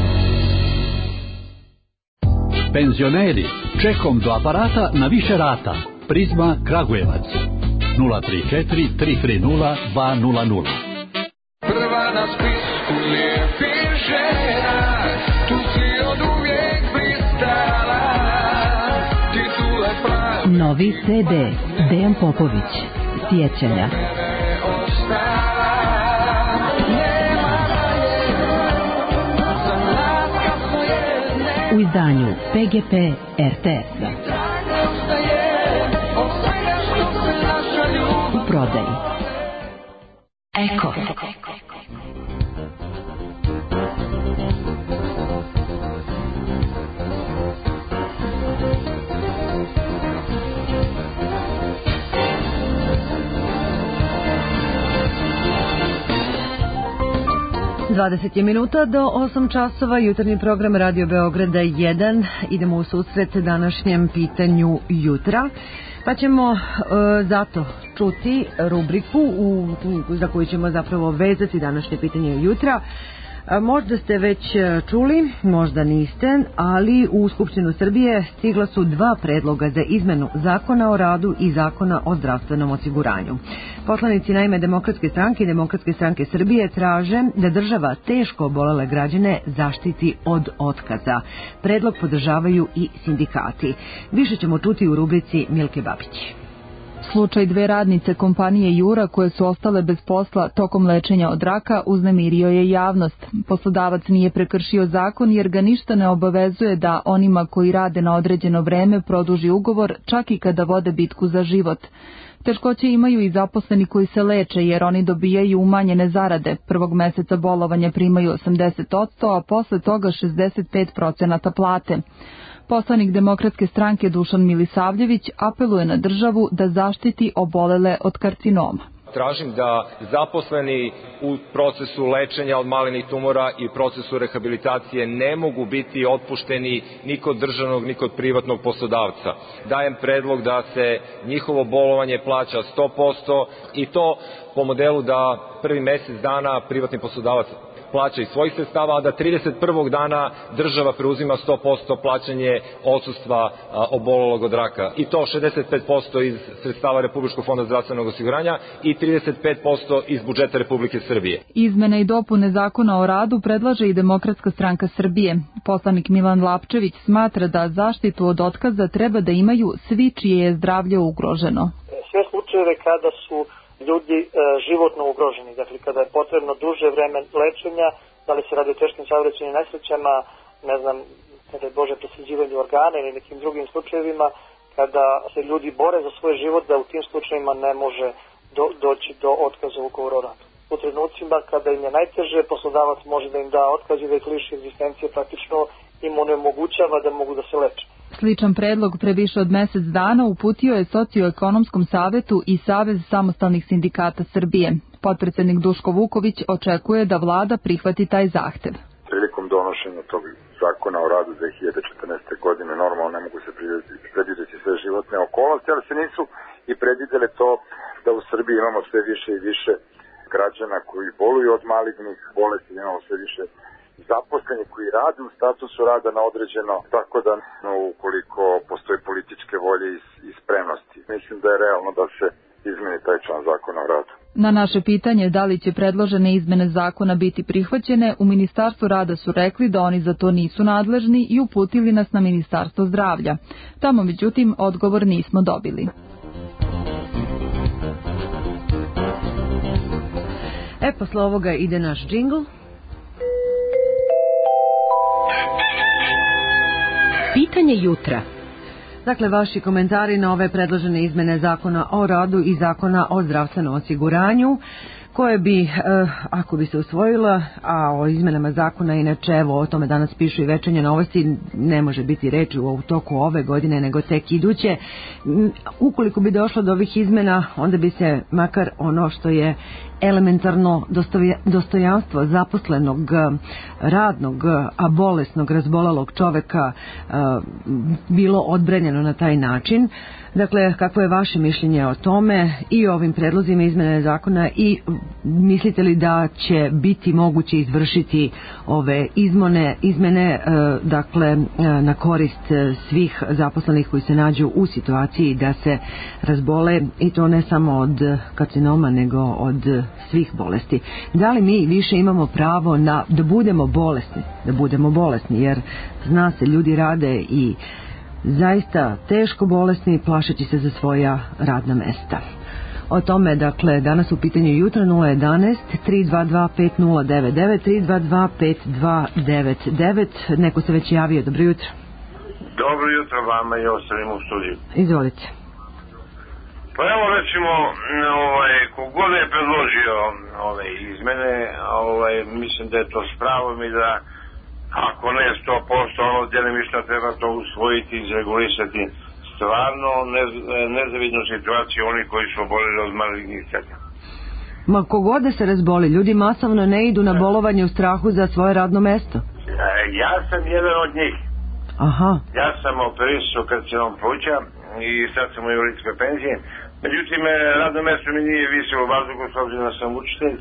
Penzioneri, čekom do aparata na više rata. Prizma Kragujevac. nula tri četiri tri tri nula dva nula nula. Prva na spisku lijepih žena, tu si od uvijek pristala, titule pravi. Novi C D, Dejan Popović, Sjećanja. U izdanju P G P R T S-a. U prodaji. Eko. dvadeset je minuta do osam časova, jutarnji program Radio Beograda jedan. Idemo u susret današnjem pitanju jutra. Pa ćemo e, zato čuti rubriku u, za koju ćemo zapravo vezati današnje pitanje jutra. E, možda ste već čuli, možda niste, ali u Skupštinu Srbije stigla su dva predloga za izmenu Zakona o radu i Zakona o zdravstvenom osiguranju. Poslanici naime Demokratske stranke i Demokratske stranke Srbije traže da država teško obolele građane zaštiti od otkaza. Predlog podržavaju i sindikati. Više ćemo čuti u rubrici Milke Babić. Slučaj dve radnice kompanije Jura koje su ostale bez posla tokom lečenja od raka uznemirio je javnost. Poslodavac nije prekršio zakon jer ga ništa ne obavezuje da onima koji rade na određeno vreme produži ugovor čak i kada vode bitku za život. Teškoće imaju i zaposleni koji se leče jer oni dobijaju umanjene zarade. Prvog meseca bolovanja primaju osamdeset posto, a posle toga šezdeset pet procenata plate. Poslanik Demokratske stranke Dušan Milisavljević apeluje na državu da zaštiti obolele od karcinoma. Tražim da zaposleni u procesu lečenja od malignih tumora i procesu rehabilitacije ne mogu biti otpušteni ni kod državnog ni kod privatnog poslodavca. Dajem predlog da se njihovo bolovanje plaća sto posto i to po modelu da prvi mesec dana privatni poslodavac plaća iz svojih sredstava, a da trideset prvog dana država preuzima sto posto plaćanje odsustva obolelog od raka. I to šezdeset pet posto iz sredstava Republičkog fonda zdravstvenog osiguranja i trideset pet posto iz budžeta Republike Srbije. Izmene i dopune Zakona o radu predlaže i Demokratska stranka Srbije. Poslanik Milan Lapčević smatra da zaštitu od otkaza treba da imaju svi čije je zdravlje ugroženo. Sve slučajeve kada su ljudi e, životno ugroženi, dakle kada je potrebno duže vreme lečenja, da li se radi o teškim saobraćajnim nesrećama, ne znam, kada je Bože presađivanje organa ili nekim drugim slučajevima, kada se ljudi bore za svoj život, da u tim slučajevima ne može do, doći do otkaza ugovora o radu. U trenucima kada im je najteže, poslodavac može da im da otkaz i da ih liši egzistencije, praktično im onemogućava da mogu da se leče. Sličan predlog pre više od mesec dana uputio je Socioekonomskom savetu i Savez samostalnih sindikata Srbije. Potpredsednik Duško Vuković očekuje da vlada prihvati taj zahtev. Prilikom donošenja tog zakona o radu dve hiljade četrnaeste. godine normalno ne mogu se predvidjeti sve životne okolnosti, ali se nisu i predvidjele to da u Srbiji imamo sve više i više građana koji boluju od malignih bolesti, imamo sve više zaposleni koji rade u statusu rada na određeno, tako da no, ukoliko postoje političke volje i, i spremnosti, mislim da je realno da se izmeni taj član zakona o radu. Na naše pitanje da li će predložene izmene zakona biti prihvaćene, u Ministarstvu rada su rekli da oni za to nisu nadležni i uputili nas na Ministarstvo zdravlja. Tamo, međutim, odgovor nismo dobili. E, posle ovoga ide naš džingl. Pitanje jutra. Dakle, vaši komentari na ove predložene izmene zakona o radu i zakona o zdravstvenom osiguranju, koje bi, eh, ako bi se usvojila, a o izmenama zakona inače, evo, o tome danas pišu i Večernje novosti, ne može biti reči u toku ove godine, nego tek iduće. Ukoliko bi došlo do ovih izmena, onda bi se makar ono što je elementarno dostojanstvo zaposlenog, radnog, a bolesnog, razbolalog čoveka bilo odbranjeno na taj način. Dakle, kako je vaše mišljenje o tome i o ovim predlozima izmene zakona i mislite li da će biti moguće izvršiti ove izmene, izmene dakle, na korist svih zaposlenih koji se nađu u situaciji da se razbole, i to ne samo od karcinoma nego od svih bolesti. Da li mi više imamo pravo na, da budemo bolesni, da budemo bolesni, jer zna se, ljudi rade i zaista teško bolesni, plašeći se za svoja radna mesta. O tome, dakle, danas u pitanju jutro nula jedanaest tri dva dva pet nula devet devet tri dva dva pet dva devet devet. Neko se već javio. Dobro jutro. Dobro jutro vama i ostalim u studiju. Izvolite. Pa evo, recimo, ovaj, kogod je predložio ove izmene, ovaj, mislim da je to s pravom i da ako ne sto posto, ono djelimično treba to usvojiti i izregulisati stvarno nez, nezavidnu situaciju oni koji su obolili od malignih ceta. Ma kogode se razboli, ljudi masovno ne idu na bolovanje u strahu za svoje radno mesto. Ja sam jedan od njih. Aha. Ja sam operisan karcinom pluća i sad sam u invalidskoj penziji. Međutim, radno mesto mi nije visilo u vazduhu, s obzirom da sam učitelj.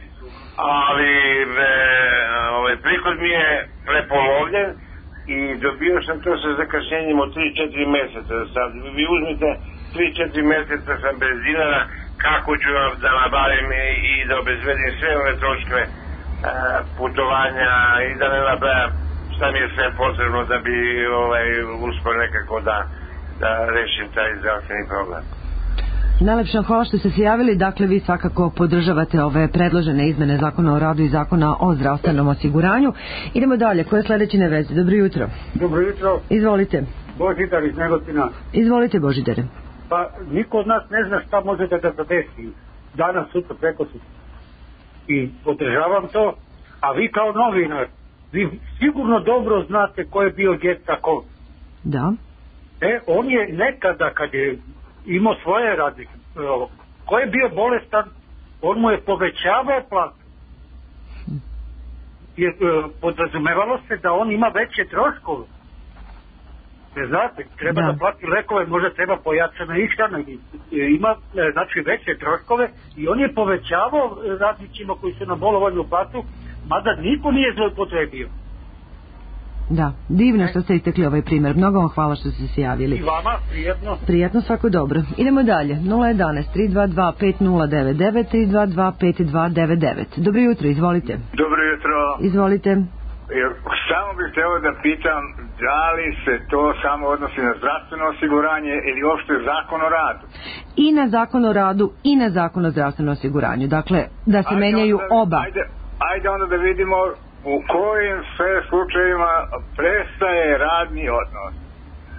Ali e, ovaj, prihod mi je prepolovljen i dobio sam to sa zakašnjenjem od tri do četiri mjeseca. Sad vi uzmite tri do četiri mjeseca sam bez dinara, kako ću da nabavim i da obezbedim sve ove troškove e, putovanja i da ne nabrajam šta mi je sve potrebno da bi ovaj, uspio nekako da, da rešim taj zdravstveni problem. Najlepša hvala što ste se javili. Dakle, vi svakako podržavate ove predložene izmene zakona o radu i zakona o zdravstvenom osiguranju. Idemo dalje. Ko je sledeći na vezi? Dobro jutro. Dobro jutro. Izvolite. Božidar iz Negotina. Izvolite, Božidare. Pa, niko od nas ne zna šta može da ga zadesi. Danas, sutra, preko sutra. I podržavam to, a vi kao novinar, vi sigurno dobro znate ko je bio Getako. Da. E, on je nekada, kad je imao svoje radnike, ko je bio bolestan, on mu je povećavao platu. Je, podrazumevalo se da on ima veće troškove. Ne znate, treba da, da plati lekove, možda treba pojačana ishrana, ima znači veće troškove i on je povećavao radnicima koji su na bolovanju platu, mada niko nije zloupotrebio. Da, divno što ste istekli ovaj primjer. Mnogo vam hvala što ste se javili. I vama, prijetno. Prijetno, svako dobro. Idemo dalje. nula jedanaest tri dva dva pet nula devet devet tri dva dva pet dva devet devet. Dobro jutro, izvolite. Dobro jutro. Izvolite. Samo bih htio da pitam da li se to samo odnosi na zdravstveno osiguranje ili uopšte zakon o radu? I na zakon o radu i na zakon o zdravstvenom osiguranju. Dakle, da se ajde menjaju onda, oba. Ajde, ajde onda da vidimo u kojim sve slučajevima prestaje radni odnos.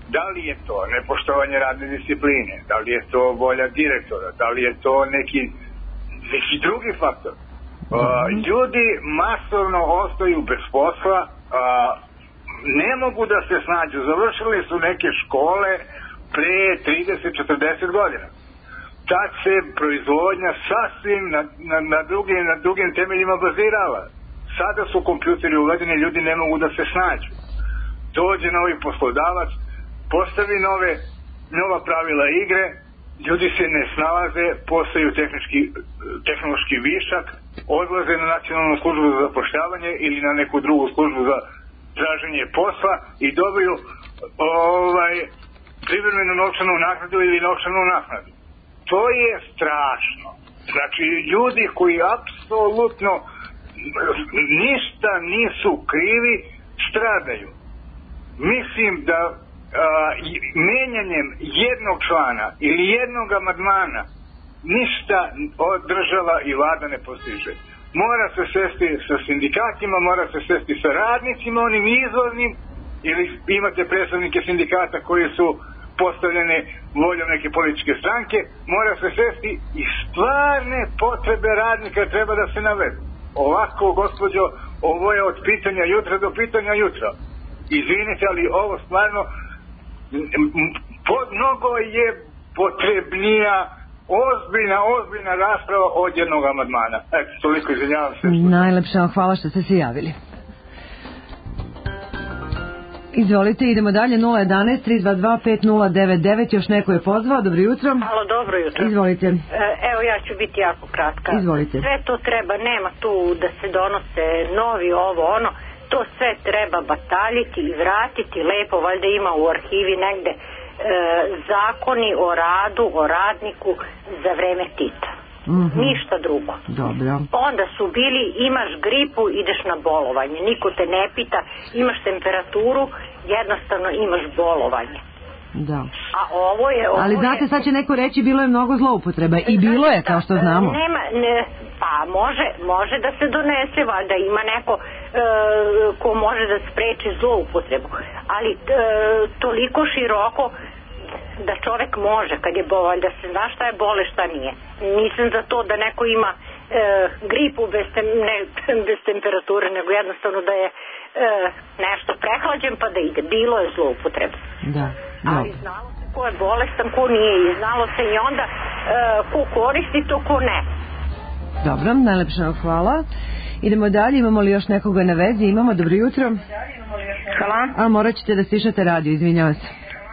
Da li je to nepoštovanje radne discipline, da li je to volja direktora, da li je to neki, neki drugi faktor. Uh, ljudi masovno ostaju bez posla, uh, ne mogu da se snađu, završili su neke škole pre trideset do četrdeset godina. Tad se proizvodnja sasvim na, na, na, drugim, na drugim temeljima bazirala. Sada su kompjuteri uvedeni, ljudi ne mogu da se snađu. Dođe novi poslodavac, postavi nove, nova pravila igre, ljudi se ne snalaze, postaju tehnički, tehnološki višak, odlaze na nacionalnu službu za zapošljavanje ili na neku drugu službu za traženje posla i dobiju ovaj, privremenu novčanu naknadu ili novčanu naknadu. To je strašno. Znači, ljudi koji apsolutno ništa nisu krivi, stradaju. Mislim da a, menjanjem jednog člana ili jednog amandmana ništa od država i vlada ne postiže. Mora se sesti sa sindikatima, mora se sesti sa radnicima, onim izvornim, ili imate predstavnike sindikata koji su postavljene voljom neke političke stranke, mora se sesti i stvarne potrebe radnika treba da se navedu. Ovako, gospođo, ovo je od pitanja jutra do pitanja jutra. Izvinite, ali ovo stvarno pod mnogo je potrebnija ozbiljna, ozbiljna rasprava od jednog amandmana. Eto, toliko, izvinjavam se. Najlepša vam hvala što ste se javili. Izvolite, idemo dalje, nula jedan tri dva dva pet nula devet devet, još neko je pozvao, dobro jutro. Halo, dobro jutro. Izvolite. Evo, ja ću biti jako kratka. Izvolite. Sve to treba, nema tu da se donose novi ovo, ono, to sve treba bataljiti i vratiti lepo, valjda ima u arhivi negde e, zakoni o radu, o radniku za vreme Tita. Mm-hmm. Ništa drugo. Dobro. Onda su bili, imaš gripu, ideš na bolovanje, niko te ne pita, imaš temperaturu, jednostavno imaš bolovanje. Da. A ovo je... Ovo Ali znate, je... sad će neko reći bilo je mnogo zloupotreba i bilo je, kao što znamo. Nema, ne, pa može, može da se donese, valjda ima neko e, ko može da spreči zloupotrebu, ali e, toliko široko da čovek može kad je bolest, da se zna šta je bolest, šta nije. Nisam za to da neko ima e, gripu bez, tem, ne, bez temperature, nego jednostavno da je e, nešto prehlađen pa da ide. Bilo je zloupotreba. Da, ali znalo se ko je bolestan, ko nije, i znalo se i onda e, ko koristi to, ko ne. Dobro, najlepša hvala. Idemo dalje, imamo li još nekoga na vezi? Imamo, dobro jutro. Hvala. A morat ćete da stišate radio, izvinjavam se.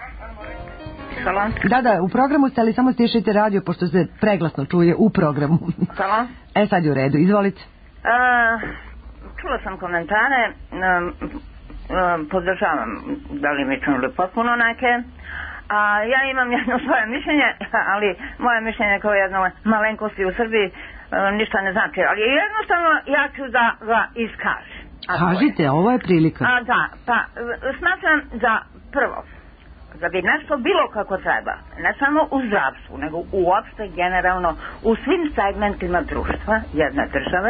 Hvala. Da, da, u programu ste, ali samo stišajte radio, pošto se preglasno čuje u programu. Hvala. E, sad je u redu, izvolite. Uh, čula sam komentare, um, um, podržavam delimično ili potpuno neke, a ja imam jedno svoje mišljenje, ali moje mišljenje kao jedno malenkosti u Srbiji uh, ništa ne znači, ali jednostavno ja ću da ga iskažem. Kažite, ovo je prilika. A, da, pa smatram da prvo, da bi nešto bilo kako treba, ne samo u zdravstvu, nego uopšte generalno u svim segmentima društva jedne države,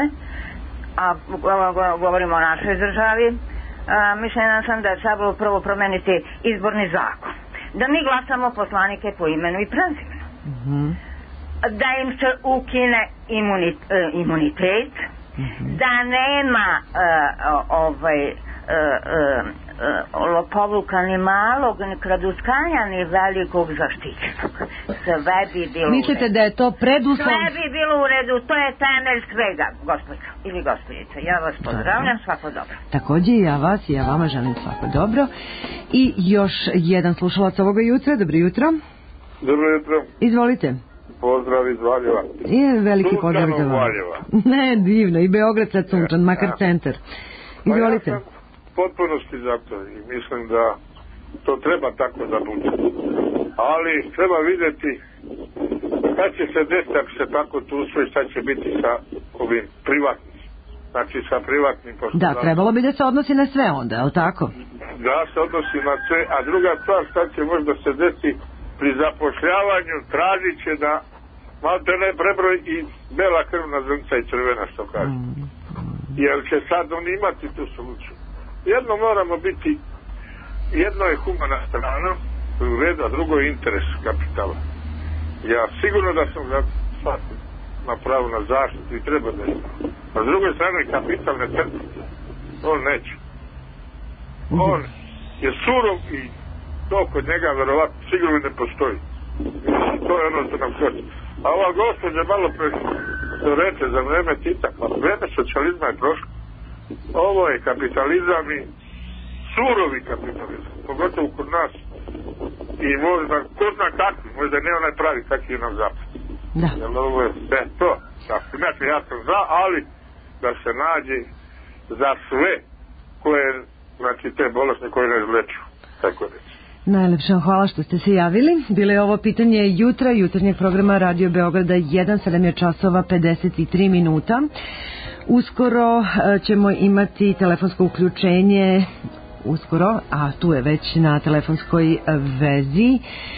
a govorimo o našoj državi, a, mišljena sam da je trebalo prvo promeniti izborni zakon. Da mi glasamo poslanike po imenu i prezimenu. Mm-hmm. Da im se ukine imunit, uh, imunitet, mm-hmm. da nema uh, ovaj Uh, uh, uh, lopovluka ni malog, ni kraduskanja, ni velikog zaštićenog. Sve bi bilo mislite da je to preduslov? Sve bi bilo u redu, to je temelj svega, gospođo ili gospođica. Ja vas pozdravljam, svako dobro. Također i ja vas i ja vama želim svako dobro. I još jedan slušalac ovoga jutra, dobro jutro. Dobro jutro. Izvolite. Pozdrav iz Valjeva. I veliki pozdrav za vas. Ne, divno, i Beograd sad sunčan, ja, makar ja. Centar. Izvolite. Pa ja sam potpunosti za to i mislim da to treba tako da bude. Ali treba vidjeti šta će se desiti ako se tako tu sve, šta će biti sa ovim privatnim. Znači sa privatnim poslodavcem. Da, trebalo bi da se odnosi na sve onda, je li tako? Da, se odnosi na sve, a druga stvar šta će možda se desiti pri zapošljavanju, tražit će da malte ne prebroj i bela krvna zrnca i crvena, što kaže. Mm. Jer će sad oni imati tu soluciju. Jedno moramo biti, jedno je humana strana, u redu, a drugo je interes kapitala. Ja sigurno da sam za svaku na pravu na zaštitu i treba da ima. A s druge strane kapital ne trpi. On neće. On je surov i to kod njega verovatno sigurno ne postoji. To je ono što nam kaže. A ova gospođa malo pre što reče za vreme Tita, pa vreme socijalizma je prošlo. Ovo je kapitalizam i surovi kapitalizam, pogotovo kod nas. I možda, ko zna kakvi, možda ne onaj pravi kakvi je nam zapad. Da. Jer ovo je sve to. Tako, znači ja sam za, ali da se nađe za sve koje, znači te bolesne koje ne izleču. Tako reći. Najlepša hvala što ste se javili. Bilo je ovo pitanje jutra, jutarnjeg programa Radio Beograda jedan, sedam je časova pedeset tri minuta. Uskoro ćemo imati telefonsko uključenje, uskoro, a tu je već na telefonskoj vezi,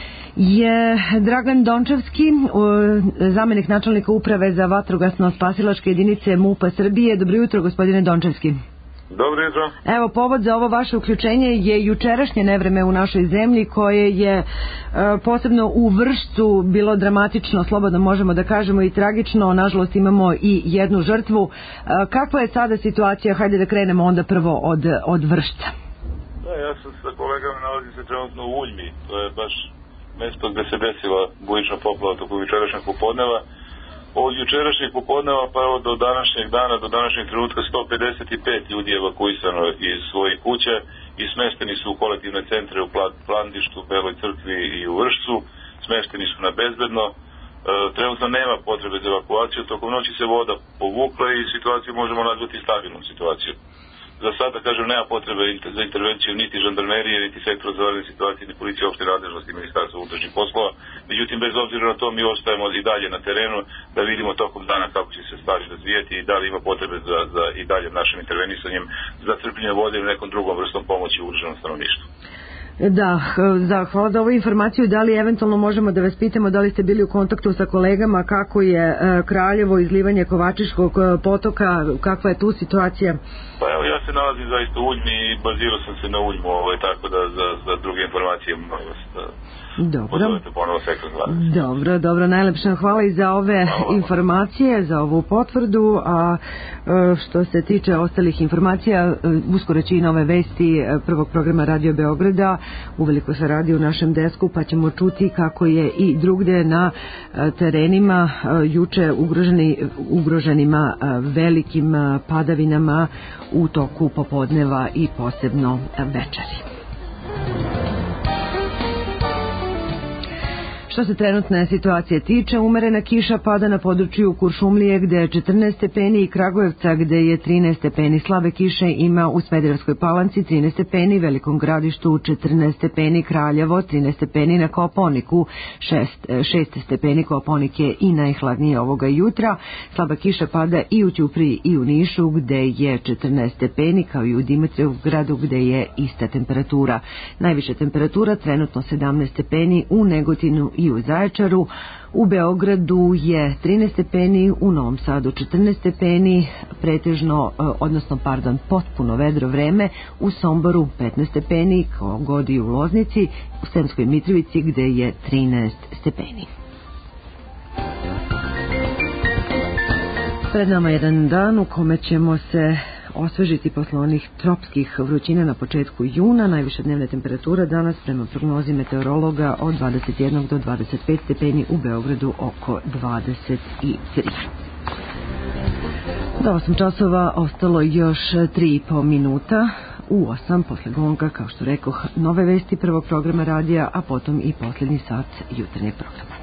je Dragan Dončevski, zamenik načelnika uprave za vatrogasno-spasilačke jedinice MUP-a Srbije. Dobro jutro, gospodine Dončevski. Dobro jutro. Evo, povod za ovo vaše uključenje je jučerašnje nevreme u našoj zemlji, koje je e, posebno u Vršcu bilo dramatično, slobodno možemo da kažemo, i tragično. Nažalost imamo i jednu žrtvu. E, kakva je sada situacija? Hajde da krenemo onda prvo od, od Vršca. Da, ja sam sa kolegama nalazim se trenutno u Uljmi. To je baš mesto gde se desila bujična poplava tokom jučerašnjeg popodneva. Od jučerašnjeg popodneva pa evo do današnjeg dana, do današnjeg trenutka sto pedeset pet ljudi je evakuisano iz svojih kuća i smešteni su u kolektivne centre u Plandištu, Beloj Crkvi i u Vršcu. Smešteni su na bezbedno. E, trenutno nema potrebe za evakuaciju. Tokom noći se voda povukla i situaciju možemo nazvati stabilnom situacijom. Za sada, kažem, nema potrebe za intervenciju niti žandarmerije, niti sektora za vanredne situacije, ni policije opšte nadležnosti Ministarstva unutrašnjih poslova. Međutim, bez obzira na to, mi ostajemo i dalje na terenu da vidimo tokom dana kako će se stvari razvijeti i da li ima potrebe za, za i dalje našim intervenisanjem za crpljenje vode ili nekom drugom vrstom pomoći ugroženom stanovništvu. Da, da, hvala za ovu informaciju. Da li eventualno možemo da vas pitamo da li ste bili u kontaktu sa kolegama, kako je e, Kraljevo, izlivanje Kovačiškog potoka, kakva je tu situacija? Pa evo, ja se nalazim zaista u Uljmi i bazirao sam se na Uljmu, ovaj, tako da za, za druge informacije molim vas da pozovete ponovo sektor glavnosti. Dobro, dobro, najlepša hvala i za ove hvala. informacije, za ovu potvrdu, a što se tiče ostalih informacija, uskoro će i nove vesti prvog programa Radio Beograda, uveliko se radi u našem desku, pa ćemo čuti kako je i drugde na terenima juče ugroženi, ugroženima velikim padavinama u toku popodneva i posebno večeri. Što se trenutne situacije tiče, umerena kiša pada na području Kuršumlije gde je četrnaest stepeni i Kragujevca gde je trinaest stepeni. Slabe kiše ima u Smederevskoj Palanci trinaest stepeni, Velikom Gradištu četrnaest stepeni, Kraljevo trinaest stepeni, na Kopaoniku šest stepeni. Kopaonik je i najhladnije ovoga jutra. Slaba kiša pada i u Ćupriji i u Nišu gde je četrnaest stepeni, kao i u Dimitrovgradu gde je ista temperatura. Najviša temperatura trenutno sedamnaest stepeni u Negotinu i u Zaječaru. U Beogradu je trinaest stepeni, u Novom Sadu četrnaest stepeni, pretežno, odnosno pardon, potpuno vedro vreme, u Somboru petnaest stepeni, kao god i u Loznici, u Sremskoj Mitrovici gde je trinaest stepeni. Pred nama jedan dan u kome ćemo se osvežiti posle onih tropskih vrućina na početku juna. Najviša dnevna temperatura danas prema prognozi meteorologa od dvadeset jedan do dvadeset pet stepeni, u Beogradu oko dvadeset tri. Do osam časova ostalo još tri i po minuta. U osam posle gonga, kao što rekoh, nove vesti prvog programa radija, a potom i poslednji sat jutarnjeg programa.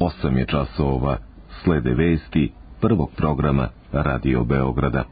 osam je časova, slede vesti prvog programa Radio Beograda.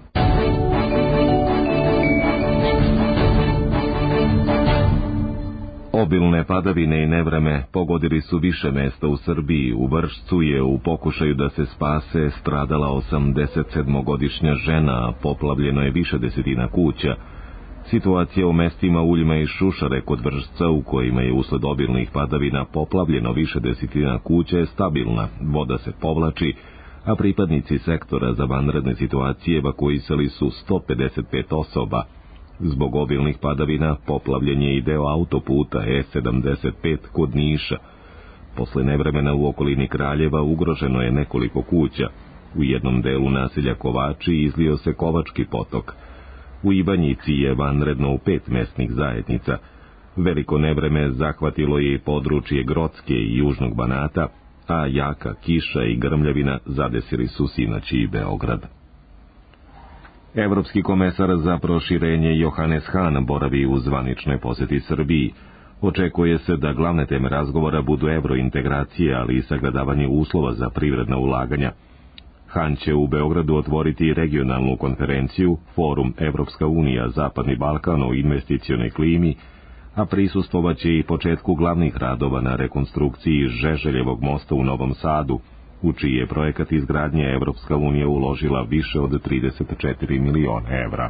Obilne padavine i nevreme pogodili su više mesta u Srbiji. U Vršcu je u pokušaju da se spase stradala osamdesetsedmogodišnja žena, a poplavljeno je više desetina kuća. Situacija u mestima Uljma i Šušare kod Vršca, u kojima je usled obilnih padavina poplavljeno više desetina kuća, je stabilna, voda se povlači, a pripadnici sektora za vanredne situacije evakuisali su sto pedeset pet osoba. Zbog obilnih padavina poplavljen je i deo autoputa E sedamdeset pet kod Niša. Posle nevremena u okolini Kraljeva ugroženo je nekoliko kuća. U jednom delu naselja Kovači izlio se Kovački potok. U Ivanjici je vanredno u pet mesnih zajednica. Veliko nevreme zahvatilo je i područje Grocke i Južnog Banata, a jaka kiša i grmljavina zadesili su sinoć i Beograd. Evropski komesar za proširenje Johannes Hahn boravi u zvaničnoj poseti Srbiji. Očekuje se da glavne teme razgovora budu evrointegracije, ali i sagledavanje uslova za privredna ulaganja. Hahn će u Beogradu otvoriti regionalnu konferenciju Forum Evropska unija Zapadni Balkan o investicionoj klimi, a prisustvovaće i početku glavnih radova na rekonstrukciji Žeželjevog mosta u Novom Sadu, u čiji je projekat izgradnje Evropska unija uložila više od trideset četiri miliona evra.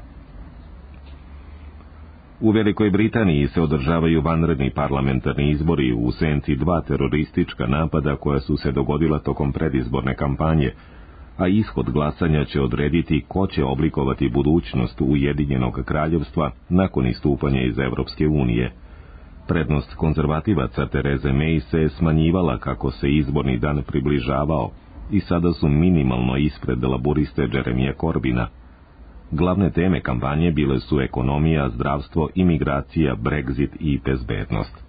U Velikoj Britaniji se održavaju vanredni parlamentarni izbori u senci dva teroristička napada koja su se dogodila tokom predizborne kampanje, a ishod glasanja će odrediti ko će oblikovati budućnost Ujedinjenog kraljevstva nakon istupanja iz Evropske unije. Prednost konzervativaca Tereze May se smanjivala kako se izborni dan približavao i sada su minimalno ispred laburiste Jeremija Corbina. Glavne teme kampanje bile su ekonomija, zdravstvo, imigracija, Brexit i bezbednost.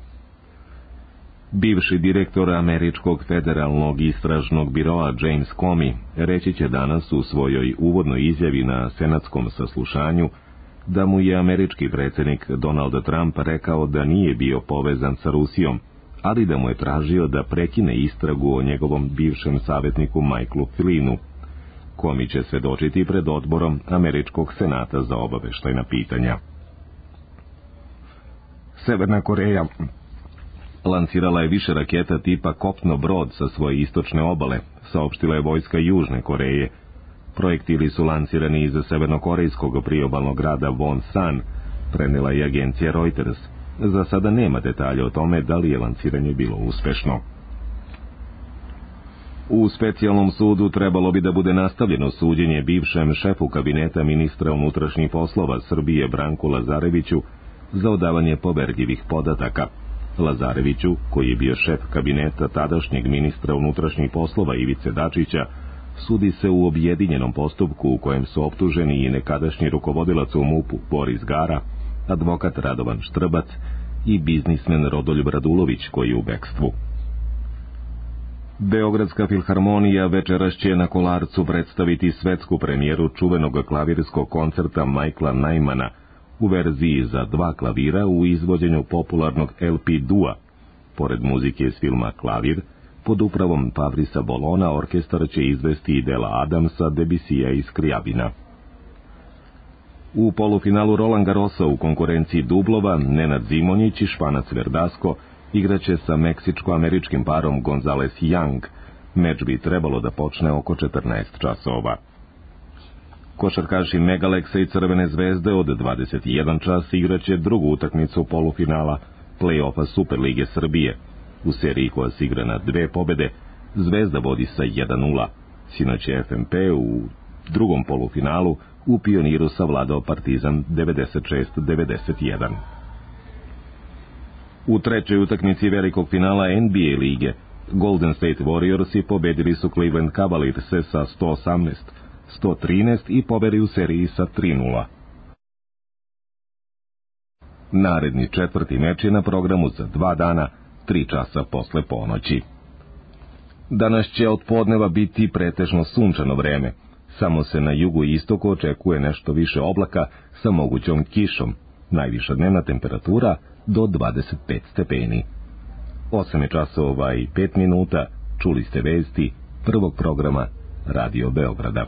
Bivši direktor Američkog federalnog istražnog biroa James Comey reći će danas u svojoj uvodnoj izjavi na senatskom saslušanju da mu je američki predsjednik Donald Trump rekao da nije bio povezan sa Rusijom, ali da mu je tražio da prekine istragu o njegovom bivšem savjetniku Michaelu Flynnu. Comey će svedočiti pred odborom Američkog senata za obaveštajna pitanja. Severna Koreja lansirala je više raketa tipa kopno-brod sa svoje istočne obale, saopštila je vojska Južne Koreje. Projektili su lansirani iz severnokorejskog priobalnog grada Wonsan, prenela je agencija Reuters. Za sada nema detalja o tome da li je lansiranje bilo uspešno. U specijalnom sudu trebalo bi da bude nastavljeno suđenje bivšem šefu kabineta ministra unutrašnjih poslova Srbije Branku Lazareviću za odavanje poverljivih podataka. Lazareviću, koji je bio šef kabineta tadašnjeg ministra unutrašnjih poslova Ivice Dačića, sudi se u objedinjenom postupku u kojem su optuženi i nekadašnji rukovodilac u MUP-u Boris Gara, advokat Radovan Štrbac i biznismen Rodoljub Radulović koji je u bekstvu. Beogradska filharmonija večeras će na Kolarcu predstaviti svetsku premijeru čuvenog klavirskog koncerta Michaela Nymana u verziji za dva klavira u izvođenju popularnog L P Dua. Pored muzike iz filma Klavir, pod upravom Pavrisa Bolona orkestar će izvesti i dela Adamsa, Debussyja i Scriabina. U polufinalu Roland Garrosa u konkurenciji dublova Nenad Zimonjić i Španac Verdasco igraće sa meksičko-američkim parom Gonzales Young. Meč bi trebalo da počne oko četrnaest časova. Košarkaši Megaleksa i Crvene zvezde od dvadeset jedan čas igraće drugu utakmicu polufinala play-offa Superlige Srbije. U seriji koja se igra na dve pobede, Zvezda vodi sa jedan nula. Sinoć je F M P u drugom polufinalu u Pioniru savladao Partizan devedeset šest devedeset jedan. U trećoj utakmici velikog finala N B A lige Golden State Warriorsi pobedili su Cleveland Cavalierse sa sto osamnaest sto trinaest i pobedi u seriji sa tri nula. Naredni četvrti meč je na programu za dva dana, tri časa posle ponoći. Danas će od podneva biti pretežno sunčano vreme. Samo se na jugu i istoku očekuje nešto više oblaka sa mogućom kišom. Najviša dnevna temperatura do dvadeset pet stepeni. osam je časova i pet minuta, čuli ste vesti prvog programa Radio Beograda.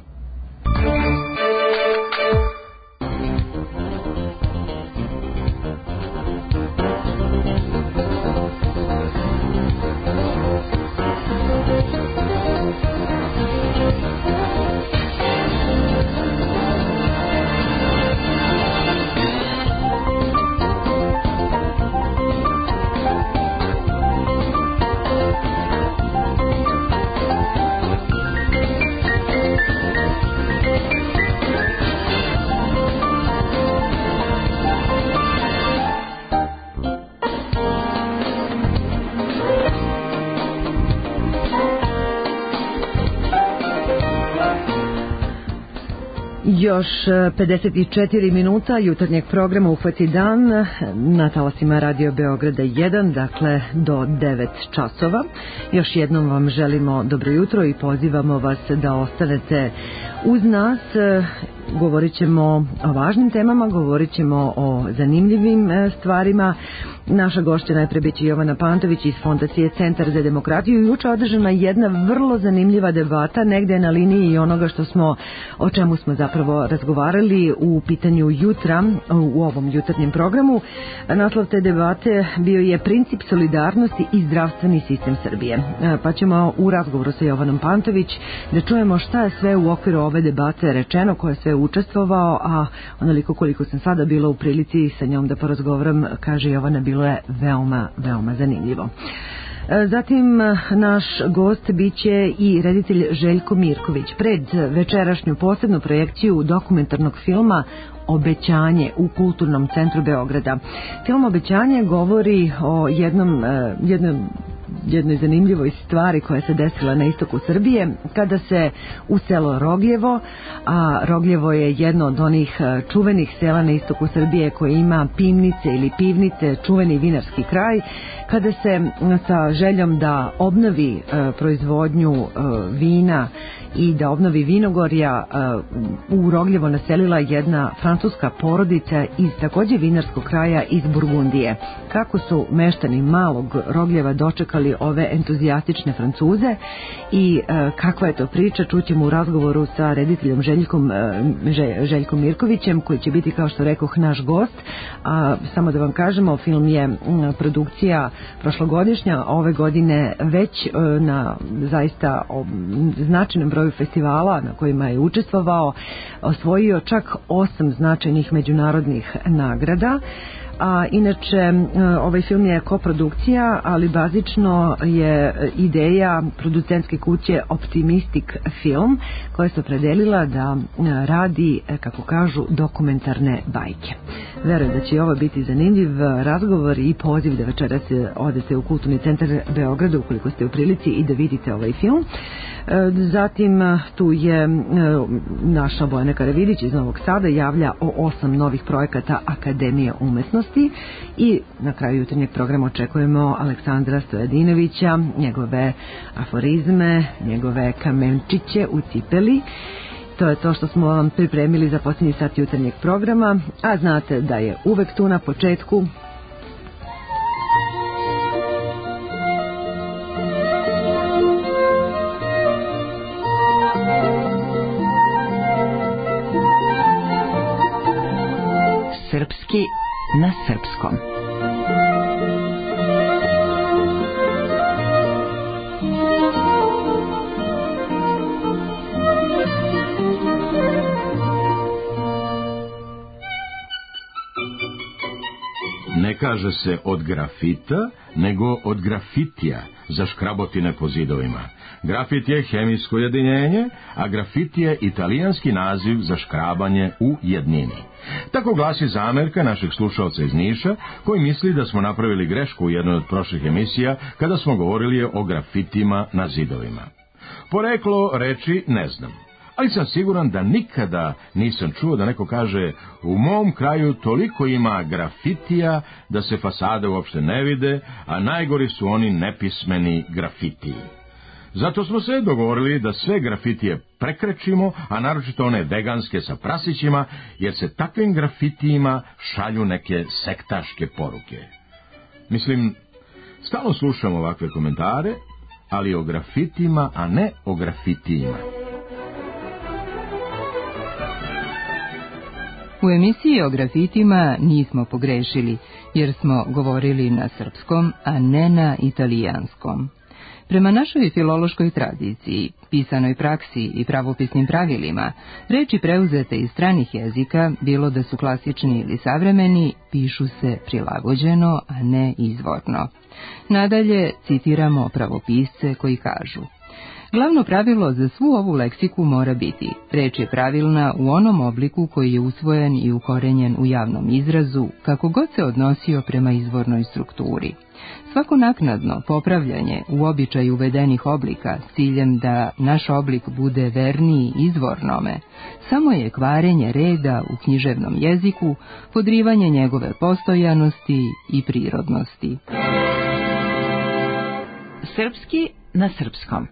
Još pedeset četiri minuta jutarnjeg programa Uhvati dan na talasima Radio Beograda jedan, dakle do devet časova. Još jednom vam želimo dobro jutro i pozivamo vas da ostanete uz nas. Govorit ćemo o važnim temama, govorit ćemo o zanimljivim stvarima. Naša gošća najpre biće Jovana Pantović iz Fondacije Centar za demokratiju. Juče održana jedna vrlo zanimljiva debata, negde na liniji onoga što smo, o čemu smo zapravo razgovarali u pitanju jutra u ovom jutarnjem programu. Naslov te debate bio je Princip solidarnosti i zdravstveni sistem Srbije. Pa ćemo u razgovoru sa Jovanom Pantović da čujemo šta je sve u okviru ove debate rečeno, ko je sve učestvovao, a onoliko koliko sam sada bila u prilici sa njom da porazgovaram, kaže Jovana, bilo je veoma, veoma zanimljivo. Zatim naš gost biće i reditelj Željko Mirković. Pred večerašnju posebnu projekciju dokumentarnog filma Obećanje u Kulturnom centru Beograda. Film Obećanje govori o jednom, jednom jednoj zanimljivoj stvari koja se desila na istoku Srbije, kada se u selo Rogljevo, a Rogljevo je jedno od onih čuvenih sela na istoku Srbije koje ima pivnice ili pivnice, čuveni vinarski kraj, kada se sa željom da obnovi proizvodnju vina i da obnovi vinogorja u Rogljevo naselila jedna francuska porodica iz takođe vinarskog kraja iz Burgundije. Kako su meštani malog Rogljeva dočekali ove entuzijastične Francuze i kakva je to priča, čućemo u razgovoru sa rediteljem Željkom, Željkom Mirkovićem, koji će biti, kao što rekoh, naš gost. A samo da vam kažemo, film je produkcija prošlogodišnja, ove godine već na zaista značajnom broju festivala na kojima je učestvovao, osvojio čak osam značajnih međunarodnih nagrada. A inače, ovaj film je koprodukcija, ali bazično je ideja producentske kuće Optimistic Film, koja se opredelila da radi, kako kažu, dokumentarne bajke. Verujem da će ovo biti zanimljiv razgovor i poziv da večeras odete u Kulturni centar Beograda ukoliko ste u prilici i da vidite ovaj film. Zatim tu je naša Bojana Karavidić iz Novog Sada, javlja o osam novih projekata Akademije umetnosti i na kraju jutarnjeg programa očekujemo Aleksandra Stojadinovića, njegove aforizme, njegove kamenčiće u cipeli. To je to što smo vam pripremili za posljednji sat jutarnjeg programa, a znate da je uvek tu na početku Srpski na srpskom. Ne kaže se od grafita, nego od grafitija za škrabotine po zidovima. Grafit je hemijsko jedinjenje, a grafiti je italijanski naziv za škrabanje u jednini. Tako glasi zamerka našeg slušalca iz Niša, koji misli da smo napravili grešku u jednoj od prošlih emisija kada smo govorili o grafitima na zidovima. Poreklo reči ne znam, ali sam siguran da nikada nisam čuo da neko kaže u mom kraju toliko ima grafitija da se fasade uopšte ne vide, a najgori su oni nepismeni grafitiji. Zato smo se dogovorili da sve grafitije prekrečimo, a naročito one veganske sa prasićima, jer se takvim grafitijima šalju neke sektaške poruke. Mislim, Stalno slušamo ovakve komentare, ali o grafitima, a ne o grafitijima. U emisiji o grafitima nismo pogrešili, jer smo govorili na srpskom, a ne na italijanskom. Prema našoj filološkoj tradiciji, pisanoj praksi i pravopisnim pravilima, reči preuzete iz stranih jezika, bilo da su klasični ili savremeni, pišu se prilagođeno, a ne izvorno. Nadalje, citiramo pravopisce koji kažu: glavno pravilo za svu ovu leksiku mora biti: reč je pravilna u onom obliku koji je usvojen i ukorenjen u javnom izrazu, kako god se odnosio prema izvornoj strukturi. Svako naknadno popravljanje u običaju uvedenih oblika s ciljem da naš oblik bude verniji izvornome, samo je kvarenje reda u književnom jeziku, podrivanje njegove postojanosti i prirodnosti. Srpski na srpskom.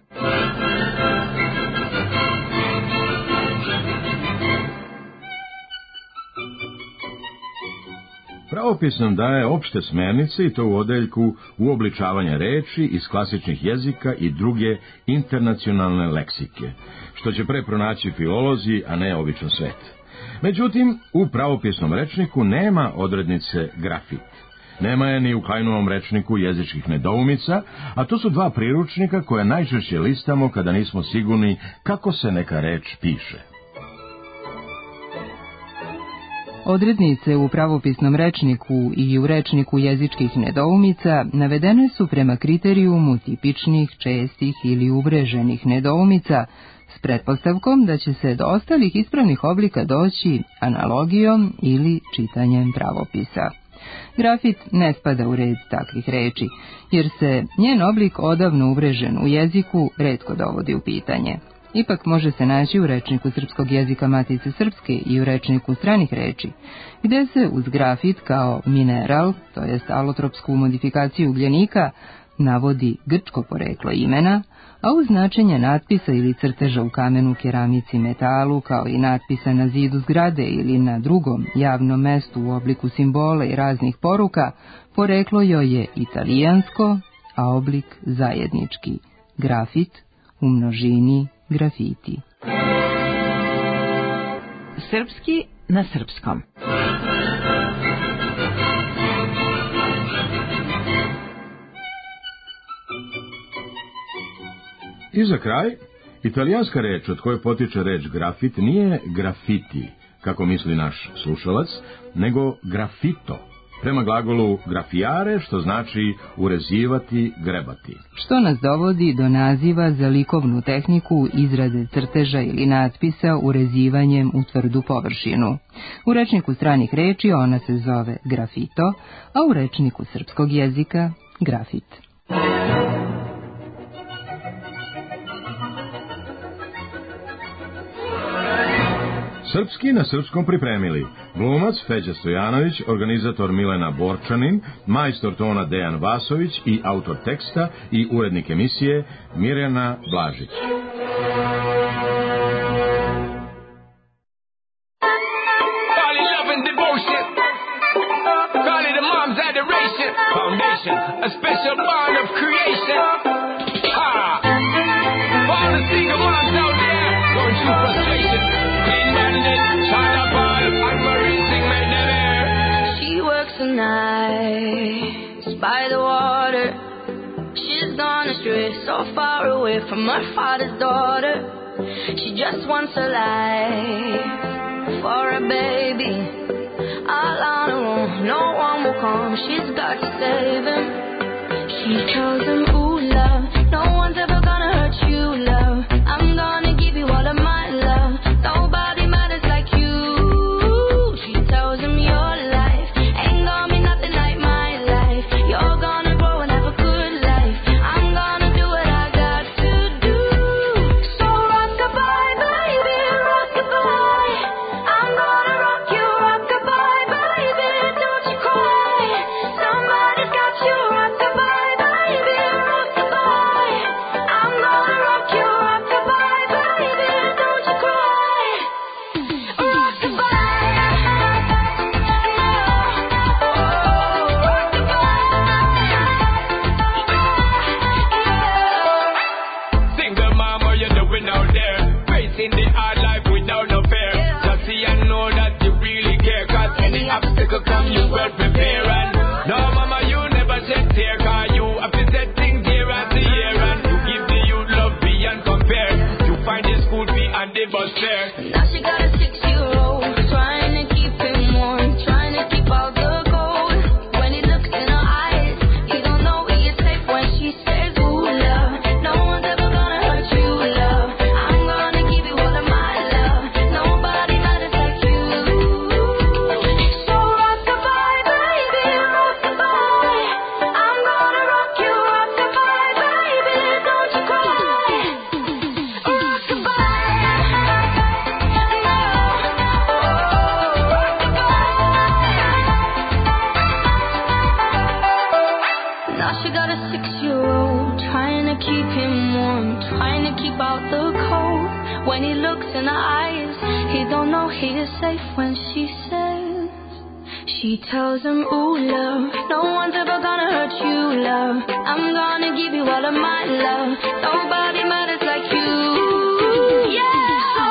Pravopis nam daje opšte smernice i to u odeljku uobličavanja reči iz klasičnih jezika i druge internacionalne leksike, što će pre pronaći filolozi, a ne običan svet. Međutim, u pravopisnom rečniku nema odrednice grafit. Nema je ni u Kleinuovom rečniku jezičkih nedoumica, a to su dva priručnika koje najčešće listamo kada nismo sigurni kako se neka reč piše. Odrednice u pravopisnom rečniku i u rečniku jezičkih nedoumica navedene su prema kriterijumu tipičnih, čestih ili uvreženih nedoumica, s pretpostavkom da će se do ostalih ispravnih oblika doći analogijom ili čitanjem pravopisa. Grafit ne spada u red takvih reči, jer se njen oblik odavno uvrežen u jeziku retko dovodi u pitanje. Ipak može se naći u rečniku srpskog jezika Matice Srpske i u rečniku stranih reči, gde se uz grafit kao mineral, to jest alotropsku modifikaciju ugljenika, navodi grčko poreklo imena, a uz značenje natpisa ili crteža u kamenu, keramici, metalu, kao i natpisa na zidu zgrade ili na drugom javnom mestu u obliku simbola i raznih poruka, poreklo joj je italijansko, a oblik zajednički, grafit, u množini grafiti. Srpski na srpskom. I za kraj, italijanska reč od koje potiče reč grafit nije grafiti, kako misli naš slušalac, nego grafito, prema glagolu grafiare, što znači urezivati, grebati. Što nas dovodi do naziva za likovnu tehniku izrade crteža ili natpisa urezivanjem u tvrdu površinu. U rečniku stranih reči ona se zove grafito, a u rečniku srpskog jezika grafit. Srpski na srpskom pripremili glumac Feđa Stojanović, organizator Milena Borčanin, majstor tona Dejan Vasović i autor teksta i urednik emisije Mirjana Blažić. By the water, she's gone astray, so far away from her father's daughter. She just wants a life for a baby, all on her own. No one will come, she's got to save him. She tells him, ooh, love, no one's ever gonna hurt you, love. I'm gonna give you all of my love. Nobody matters like you. She tells him your life ain't gonna be nothing like my life. You're gonna grow and have a good life. I'm gonna do what I got to do. So rock-a-bye, baby, rock-a-bye. I'm gonna rock you, rock-a-bye, baby, don't you cry. Somebody's got you, rock-a-bye, baby, rock-a-bye. in her eyes. He don't know he is safe when she says, she tells him, ooh, love, no one's ever gonna hurt you, love. I'm gonna give you all of my love. Nobody matters like you. Yeah.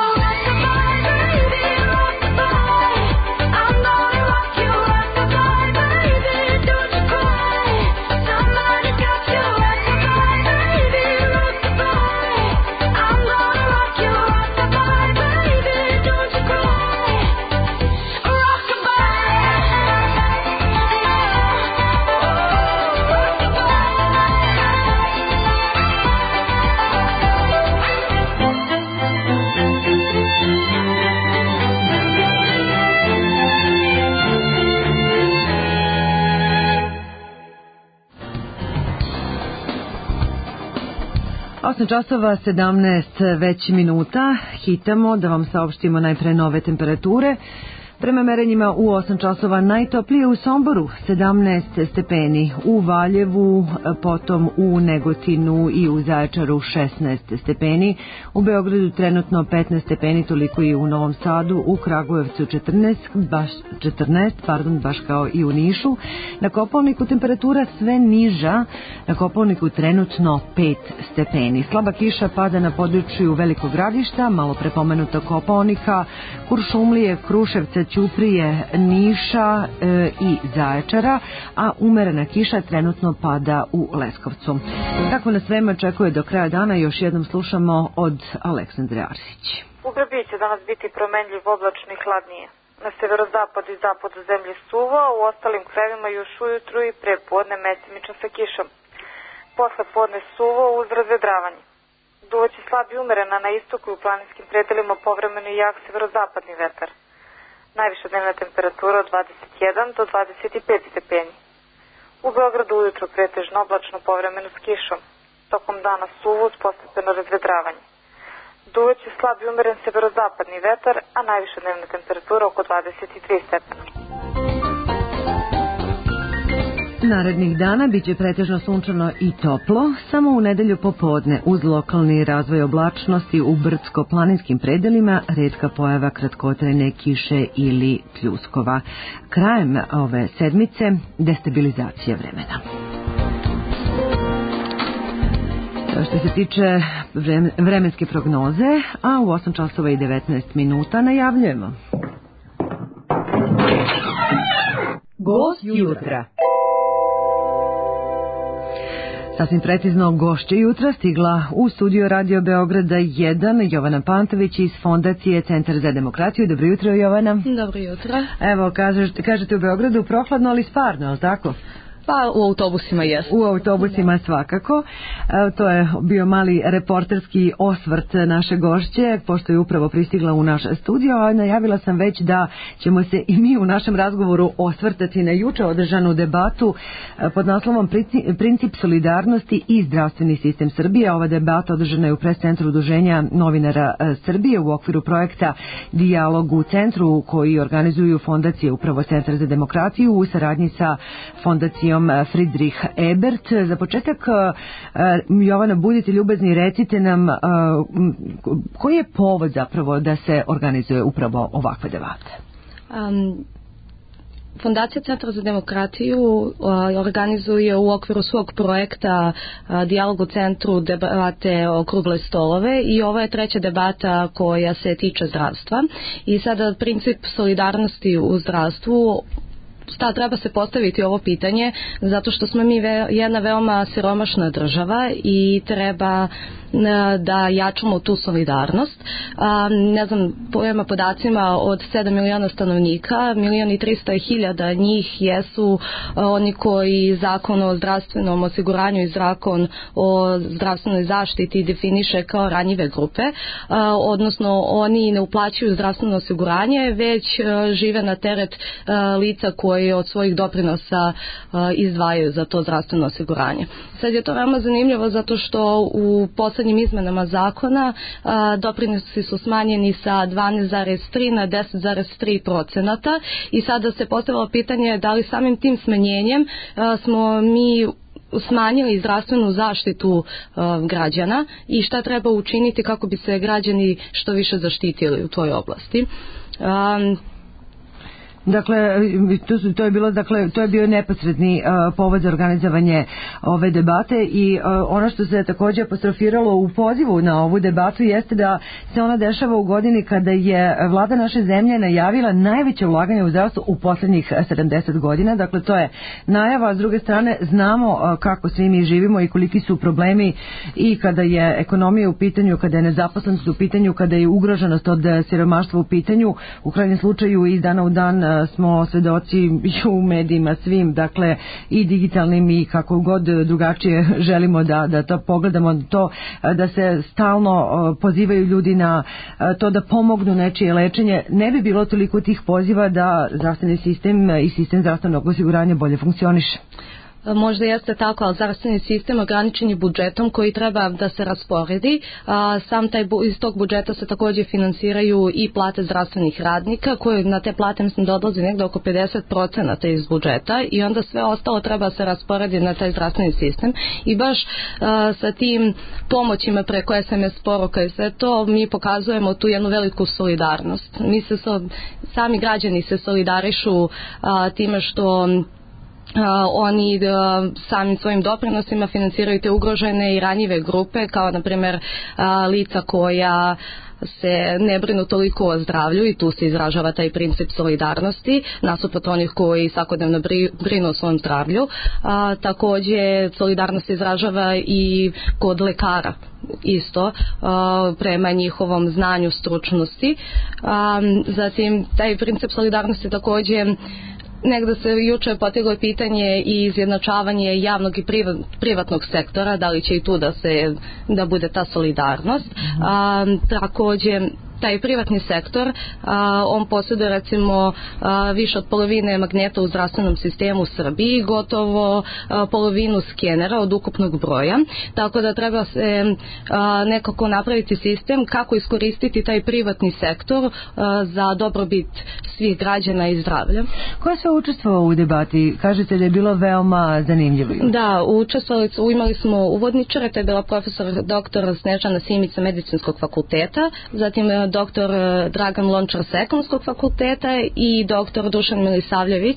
osam časova sedamnaest već minuta, hitamo da vam saopštimo najpre nove temperature. Prema merenjima u osam časova najtoplije u Somboru sedamnaest stepeni, u Valjevu, potom u Negotinu i u Zaječaru šesnaest stepeni, u Beogradu trenutno petnaest stepeni, toliko i u Novom Sadu, u Kragujevcu četrnaest, baš četrnaest, pardon, baš kao i u Nišu. Na Kopaoniku temperatura sve niža, na Kopaoniku trenutno pet stepeni. Slaba kiša pada na području Velikog Gradišta, malo prepomenuta Kopaonika, Kuršumlije, Kruševca, Ćuprije, Niša e, i Zaječara, a umerena kiša trenutno pada u Leskovcu. Kako nas vreme očekuje do kraja dana, još jednom slušamo od Aleksandre Arsić. U Grbi će danas biti promenljiv, oblačno i hladnije. Na severozapadu i zapadu zemlje suvo, u ostalim krajevima još ujutru i pre podne mesimično sa kišom. Posle podne suvo uz razvedravanje. Duvaće slab i umerena na istoku i u planinskim predelima povremeno i jak severozapadni vetar. Najviša dnevna temperatura od dvadeset jedan do dvadeset pet stepeni. U Beogradu ujutro pretežno oblačno, povremeno s kišom. Tokom dana suvo uz postepeno razvedravanje. Duvaće slab i umeren severozapadni vetar, a najviša dnevna temperatura oko dvadeset tri stepena. Narednih dana biće pretežno sunčano i toplo, samo u nedelju popodne uz lokalni razvoj oblačnosti u brdsko-planinskim predelima, retka pojava kratkotrajne kiše ili pljuskova. Krajem ove sedmice destabilizacija vremena. Što se tiče vremenske prognoze, a u osam časova i devetnaest minuta najavljujemo. Gost jutra. Sasvim precizno, gošće jutra stigla u studio Radio Beograda jedan Jovana Pantović iz Fondacije Centar za demokratiju. Dobro jutro, Jovana. Dobro jutro. Evo, kažete, kažete u Beogradu prohladno, ali stvarno, je li tako? Pa u autobusima jesu. U autobusima svakako. E, to je bio mali reporterski osvrt naše gošće, pošto je upravo pristigla u naš studio, a najavila sam već da ćemo se i mi u našem razgovoru osvrtati na juče održanu debatu pod naslovom Princip solidarnosti i zdravstveni sistem Srbije. Ova debata održana je u pres-centru Udruženja novinara Srbije u okviru projekta Dijalog u centru, koji organizuju fondacije upravo Centar za demokratiju u saradnji sa fondacijom Friedrich Ebert. Za početak, Jovana, budite ljubazni, recite nam koji je povod zapravo da se organizuje upravo ovakve debate? Um, Fondacija Centra za demokratiju uh, organizuje u okviru svog projekta uh, Dijalog u centru debate okrugle stolove i ovo je treća debata koja se tiče zdravstva. I sada princip solidarnosti u zdravstvu, šta treba se postaviti ovo pitanje, zato što smo mi ve, jedna veoma siromašna država i treba da jačamo tu solidarnost. A, ne znam, prema podacima od sedam miliona stanovnika, milion i trista hiljada njih jesu a, oni koji zakon o zdravstvenom osiguranju i zakon o zdravstvenoj zaštiti definiše kao ranjive grupe, a, odnosno oni ne uplaćuju zdravstveno osiguranje, već a, žive na teret a, lica koji od svojih doprinosa a, izdvajaju za to zdravstveno osiguranje. Sad je to veoma zanimljivo zato što u poslednjim izmenama zakona a, doprinosi su smanjeni sa dvanaest zarez tri na deset zarez tri procenata i sada se postavilo pitanje da li samim tim smanjenjem a, smo mi smanjili zdravstvenu zaštitu uh, građana i šta treba učiniti kako bi se građani što više zaštitili u toj oblasti. Um, Dakle, to, to je bilo, dakle, to je bio neposredni uh, povod za organizovanje ove debate i uh, ono što se također apostrofiralo u pozivu na ovu debatu jeste da se ona dešava u godini kada je vlada naše zemlje najavila najveće ulaganje u zdravstvo u posljednjih sedamdeset godina. Dakle, to je najava, a s druge strane znamo uh, kako svi mi živimo i koliki su problemi i kada je ekonomija u pitanju, kada je nezaposlenost u pitanju, kada je ugroženost od siromaštva u pitanju. U krajnjem slučaju iz dana u dan smo svedoci u medijima svim, dakle i digitalnim i kako god drugačije želimo da, da to pogledamo, to da se stalno pozivaju ljudi na to da pomognu nečije lečenje. Ne bi bilo toliko tih poziva da zdravstveni sistem i sistem zdravstvenog osiguranja bolje funkcioniše. Možda jeste tako, ali zdravstveni sistem ograničen je budžetom koji treba da se rasporedi. Sam taj, iz tog budžeta se također finansiraju i plate zdravstvenih radnika, koje na te plate mislim da odlazi negdje oko pedeset procenata iz budžeta i onda sve ostalo treba se rasporedi na taj zdravstveni sistem. I baš a, sa tim pomoćima preko es em es poruka i sve to mi pokazujemo tu jednu veliku solidarnost. Mi se, sami građani se solidarišu a, time što Uh, oni uh, samim svojim doprinosima finansiraju te ugrožene i ranjive grupe, kao na primjer uh, lica koja se ne brinu toliko o zdravlju i tu se izražava taj princip solidarnosti nasuprot onih koji svakodnevno brinu o svom zdravlju. A, također solidarnost se izražava i kod lekara isto a, prema njihovom znanju, stručnosti. A, zatim taj princip solidarnosti također negdje se juče poteglo pitanje i izjednačavanje javnog i privatnog sektora, da li će i tu da se da bude ta solidarnost. Mm-hmm. A, također taj privatni sektor, a, on posjeduje recimo a, više od polovine magneta u zdravstvenom sistemu u Srbiji, gotovo a, polovinu skenera od ukupnog broja, tako da treba se a, nekako napraviti sistem kako iskoristiti taj privatni sektor a, za dobrobit svih građana i zdravlja. Ko je sve učestvovao u debati? Kažete da je bilo veoma zanimljivo. Da, učestvovali su, imali smo uvodničare, to je bila profesor doktor Snežana Simica Medicinskog fakulteta, zatim doktor Dragan Lončar s Ekonomskog fakulteta i doktor Dušan Milisavljević.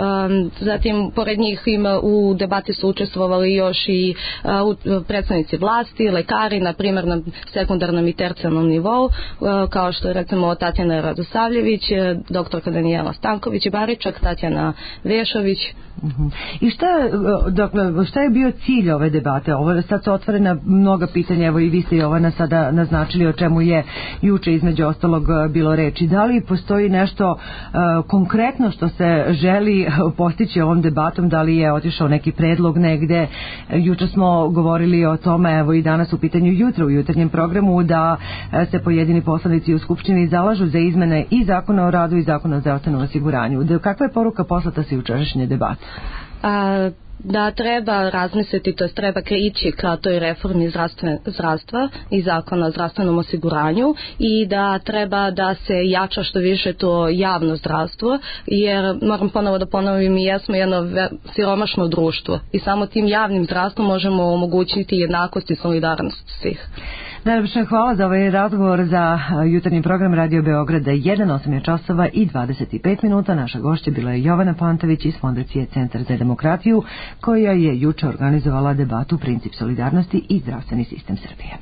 Zatim, pored njih ima, u debati su učestvovali još i predstavnici vlasti, lekari, na primjer na sekundarnom i tercijalnom nivou, kao što je recimo Tatjana Radosavljević, doktorka Danijela Stanković i Baričak, Tatjana Vešović. Uh-huh. I šta, dakle, šta je bio cilj ove debate? Ovo je sad su otvorena mnoga pitanja, evo i vi ste Jovana sada naznačili o čemu je juče između ostalog bilo reči. Da li postoji nešto uh, konkretno što se želi postići ovom debatom? Da li je otišao neki predlog negde? Juče smo govorili o tome, evo i danas u pitanju jutro u jutarnjem programu, da se pojedini poslanici u Skupštini zalažu za izmene i zakona o radu i zakona o zdravstvenom osiguranju. Da, kakva je poruka poslata sa jučerašnje debate? A, da treba razmisliti, to je treba ići ka toj reformi zdravstva i zakona o zdravstvenom osiguranju i da treba da se jača što više to javno zdravstvo, jer moram ponovo da ponovim, mi jesmo jedno siromašno društvo i samo tim javnim zdravstvom možemo omogućiti jednakost i solidarnost svih. Najlepše hvala za ovaj razgovor za jutarnji program Radio Beograda jedan, osam je časova i dvadeset pet minuta. Naša gošća bila je Jovana Pantović iz Fondacije Centar za demokratiju, koja je juče organizovala debatu Princip solidarnosti i zdravstveni sistem Srbije.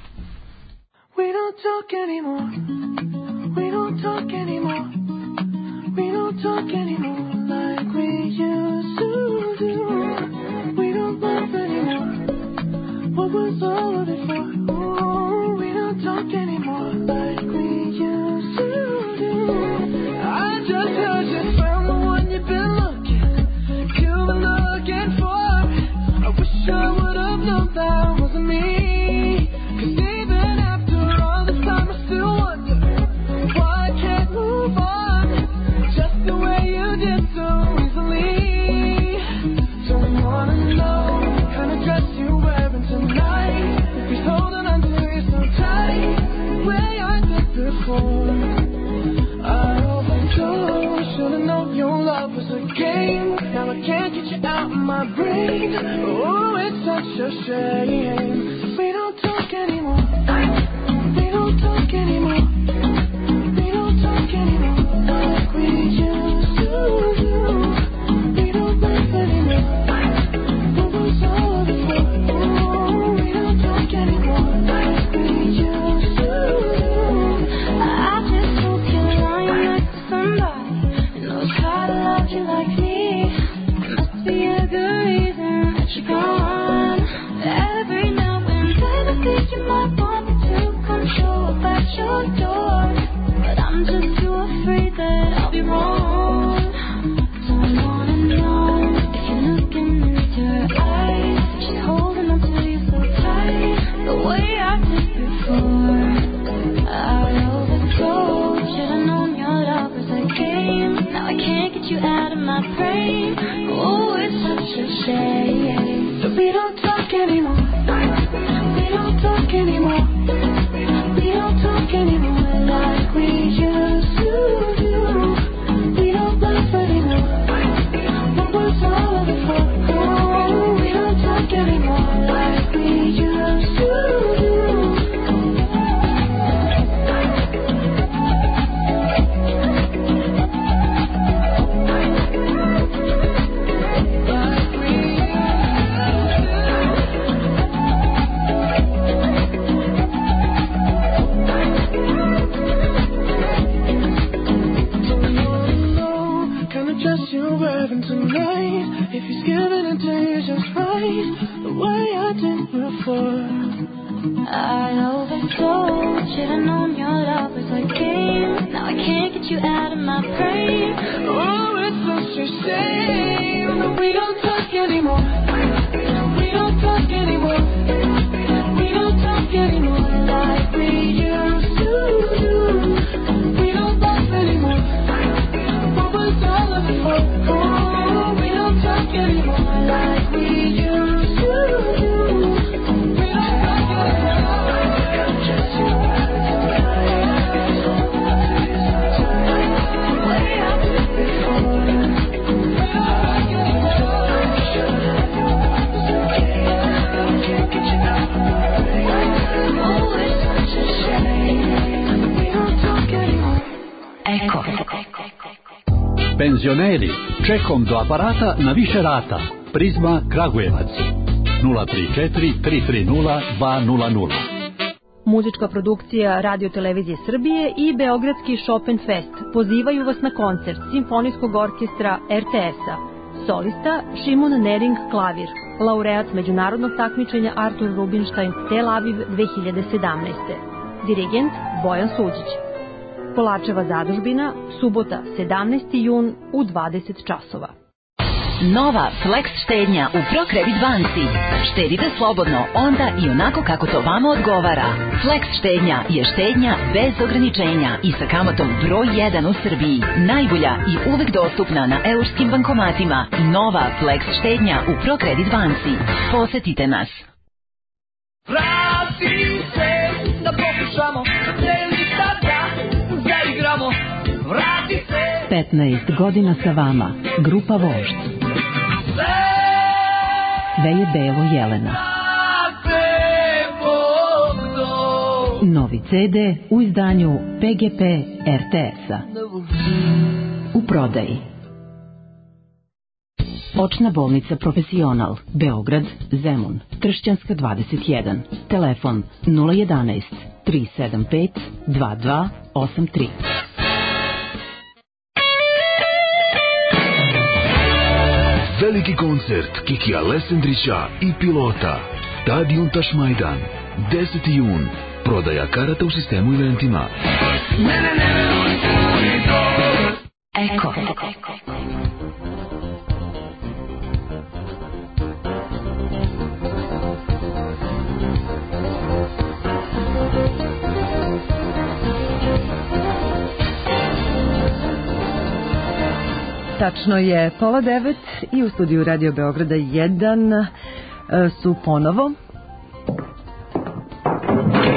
We don't talk anymore. We don't talk anymore. We don't talk anymore like we used to do. We don't laugh anymore. What was all of it for? Ooh, we don't talk anymore like we used to do. I just heard you found the one you've been looking, you've been looking for. I wish I would have known that wasn't me. 'Cause even after all this time I still wonder why I can't move on just the way you did. you out of my brain. Oh, it's such a shame. We don't talk anymore. We don't talk anymore. We don't talk anymore like we used to do. We don't laugh anymore. What was all before? Oh, we don't talk anymore like we used to do. I just hope you're lying next to somebody who knows how to love you like me. There must be a good reason that you're gone. Every now and then I think you might want me to come show up at your door, but I'm just too afraid that I'll be wrong. Don't wanna know if you're looking into her eyes. She's holding on to you so tight, the way I did before. I overdosed. Should've known your love was a game. Now I can't get you out of my brain. Oh, it's such a shame. So we don't talk anymore. We don't talk anymore. We don't talk anymore like we used to do. We don't laugh anymore. What was all before? Oh, we don't talk anymore like we used to do. You're wearing tonight. If he's giving it to you just right, the way I did before. I overdosed. Should've known your love was a game. Now I can't get you out of my brain. Oh, it's such a shame that we don't talk anymore. We don't talk anymore. We don't talk anymore like we used to do. We don't laugh anymore. All of it for, oh, we don't talk anymore like we used to do. We don't talk anymore. Just you the way I did before. We don't talk anymore. Can't get you out of my brain. Oh, it's such a shame. We don't talk anymore. Ecco. Penzioneri, čekom do aparata na više rata. Prizma Kragujevac nula tri četiri tri tri nula dva nula nula. Muzička produkcija Radio Televizije Srbije i Beogradski Chopin Fest pozivaju vas na koncert Simfonijskog orkestra er te es-a. Solista Šimon Nering klavir, laureat međunarodnog takmičenja Artur Rubinstein Tel Aviv dve hiljade sedamnaeste. Dirigent Bojan Suđić. Kolačeva zadužbina, subota sedamnaesti jun u dvadeset časova. Nova Flex štednja u ProCredit banci. Štedite slobodno onda i onako kako to vama odgovara. Flex štednja je štednja bez ograničenja i sa kamatom broj jedan u Srbiji. Najbolja i uvek dostupna na eurskim bankomatima. Nova Flex štednja u ProCredit banci. Posetite nas. Vrati se da pokušamo playlista da zaigramo. Vrati se. petnaest godina sa vama. Grupa Vožd. Sve je belo Jelena. Novi ce de u izdanju pe ge pe er te es-a. U prodaji. Očna bolnica Profesional, Beograd, Zemun, Tršćanska dvadeset jedan. Telefon nula jedanaest tri sedam pet dva dva osam tri. Veliki koncert Kikija Lesendrića i Pilota. Stadion Tašmajdan. deseti jun. Prodaja karata u sistemu eventima. Eko. Tačno je pola devet i u studiju Radio Beograda jedan e, su ponovo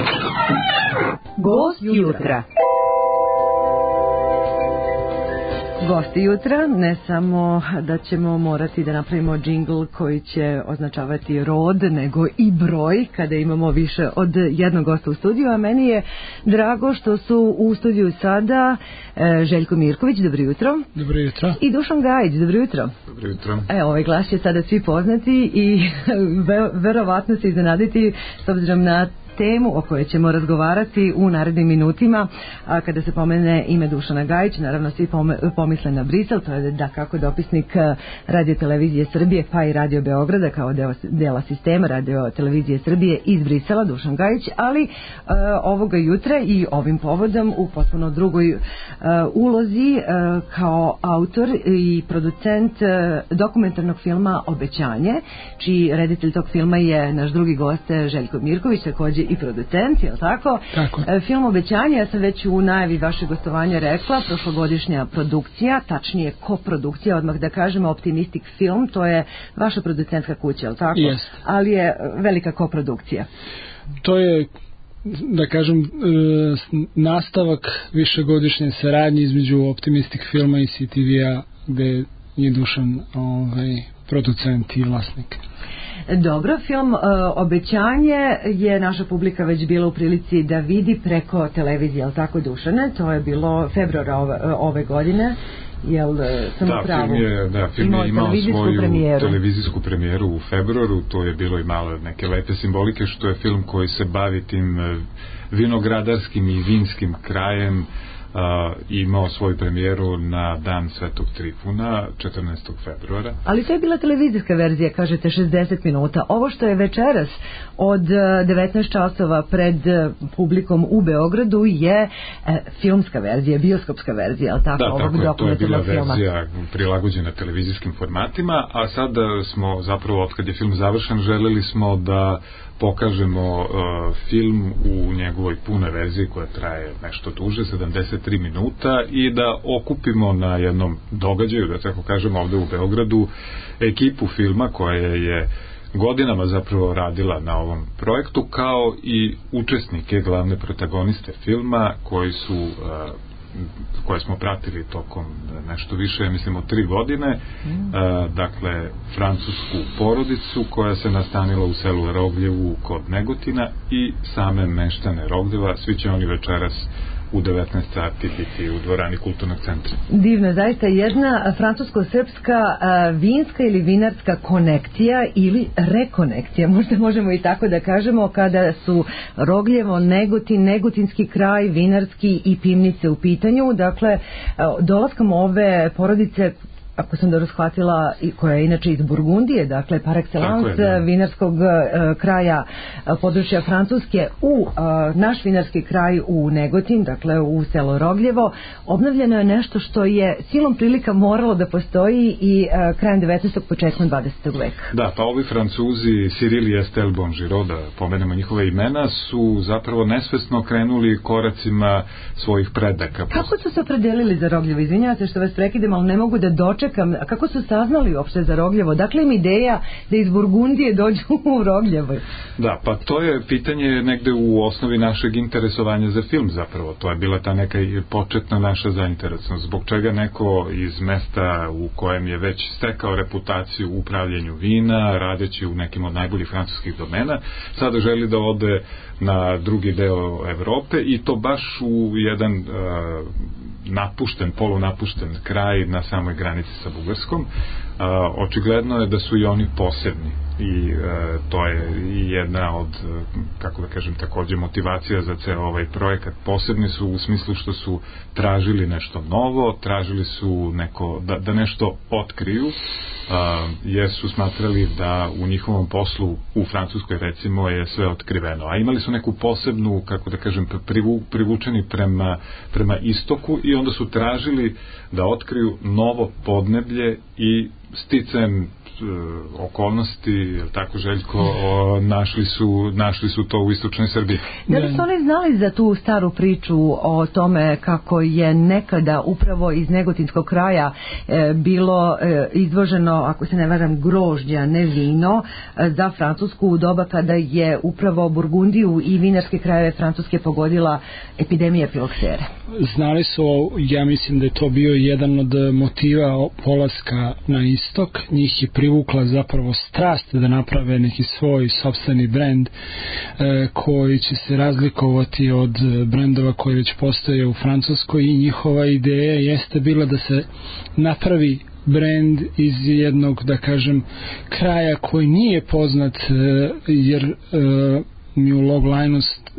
Gost jutra. Gosti jutra, ne samo da ćemo morati da napravimo džingl koji će označavati rod, nego i broj kada imamo više od jednog gosta u studiju, a meni je drago što su u studiju sada e, Željko Mirković, dobro jutro. Dobro jutro. I Dušan Gajić, dobro jutro. Dobro jutro. E, ovaj glas će sada svi poznati i ve, verovatno se iznenaditi s obzirom na temu o kojoj ćemo razgovarati u narednim minutima, a kada se pomene ime Dušana Gajića, naravno svi pomisle na Brisel, to je da kako dopisnik Radio Televizije Srbije pa i Radio Beograda kao deo, dela sistema Radio Televizije Srbije iz Brisela, Dušan Gajić, ali uh, ovoga jutra i ovim povodom u potpuno drugoj uh, ulozi uh, kao autor i producent uh, dokumentarnog filma Obećanje, čiji reditelj tog filma je naš drugi gost Željko Mirković, takođe i producent, je li tako? Tako. Film Obećanje, ja sam već u najavi vaše gostovanja rekla, prošlogodišnja produkcija, tačnije koprodukcija, odmah da kažemo Optimistic Film, to je vaša producentska kuća, je li tako? Yes. Ali je velika koprodukcija. To je, da kažem, nastavak višegodišnje saradnje između Optimistic Filma i C T V-a, gde je Dušan ovaj, producent i vlasnik. Dobro, film uh, Obećanje je naša publika već bila u prilici da vidi preko televizije, jel tako Dušane? To je bilo februara ove, ove godine. Jel sam da, u pravu? Film je, da, film imao je imao svoju premijeru. televizijsku premijeru u februaru, to je bilo i malo neke lepe simbolike, što je film koji se bavi tim vinogradarskim i vinskim krajem. Uh, imao svoju premijeru na dan Svetog Trifuna četrnaestog februara. Ali to je bila televizijska verzija, kažete šezdeset minuta. Ovo što je večeras od devetnaest časova pred publikom u Beogradu je e, filmska verzija, bioskopska verzija, ali tako, da, ovog tako je, to je bila filma. verzija prilagođena televizijskim formatima, a sada smo zapravo, otkad je film završen, želeli smo da pokažemo uh, film u njegovoj pune verziji koja traje nešto duže, sedamdeset tri minuta, i da okupimo na jednom događaju, da tako kažemo, ovde u Beogradu ekipu filma koja je godinama zapravo radila na ovom projektu, kao i učesnike, glavne protagoniste filma koji su uh, koje smo pratili tokom nešto više, mislim, od tri godine. Mm. Uh, dakle, francusku porodicu koja se nastanila u selu Rogljevu kod Negotina i same meštane Rogljeva. Svi će oni večeras u devetnaest sati biti u dvorani Kulturnog centra. Divno, zaista jedna francusko-srpska uh, vinska ili vinarska konekcija ili rekonekcija, možda možemo i tako da kažemo, kada su Rogljevo, Negotin, Negotinski kraj, vinarski i Pivnice u pitanju. Dakle, uh, dolaskom ove porodice, ako sam dobro shvatila, koja je inače iz Burgundije, dakle par excellence da. vinarskog uh, kraja uh, područja Francuske, u uh, naš vinarski kraj u Negotin, dakle u selo Rogljevo, obnovljeno je nešto što je silom prilika moralo da postoji i uh, krajem devetnaestog početkom dvadesetog veka. Da, pa ovi Francuzi, Cyril i Estelle Bongiro, da pomenemo njihove imena, su zapravo nesvesno krenuli koracima svojih predaka. Kako su se opredelili za Rogljevo? Izvinjavate što vas prekidem, ali ne mogu da dočekam. A kako su saznali uopšte za Rogljevo? Dakle, im ideja da iz Burgundije dođu u Rogljevo? Da, pa to je pitanje negde u osnovi našeg interesovanja za film zapravo. To je bila ta neka početna naša zainteresovanost. Zbog čega neko iz mesta u kojem je već stekao reputaciju u upravljanju vina, radeći u nekim od najboljih francuskih domena, sada želi da ode na drugi deo Evrope, i to baš u jedan uh, napušten, polunapušten kraj na samoj granici sa Bugarskom. Uh, očigledno je da su i oni posebni, i uh, to je jedna od, uh, kako da kažem, takođe motivacija za ceo ovaj projekat. Posebni su u smislu što su tražili nešto novo, tražili su neko, da, da nešto otkriju, uh, jer su smatrali da u njihovom poslu u Francuskoj, recimo, je sve otkriveno, a imali su neku posebnu, kako da kažem, privu, privučeni prema, prema istoku, i onda su tražili da otkriju novo podneblje i sticajem okolnosti, jel tako Željko, o, našli, su, našli su to u istočnoj Srbiji. Da li su oni znali za tu staru priču o tome kako je nekada upravo iz Negotinskog kraja e, bilo e, izvoženo, ako se ne varam, grožđa, ne vino, e, za Francusku u doba kada je upravo Burgundiju i vinarske krajeve Francuske pogodila epidemija filoksere? Znali su, ja mislim da je to bio jedan od motiva polaska na istok. Njih je privukla zapravo strast da naprave neki svoj sopstveni brend e, koji će se razlikovati od brendova koji već postoje u Francuskoj, i njihova ideja jeste bila da se napravi brend iz jednog, da kažem, kraja koji nije poznat, e, jer e, mi u Loglineu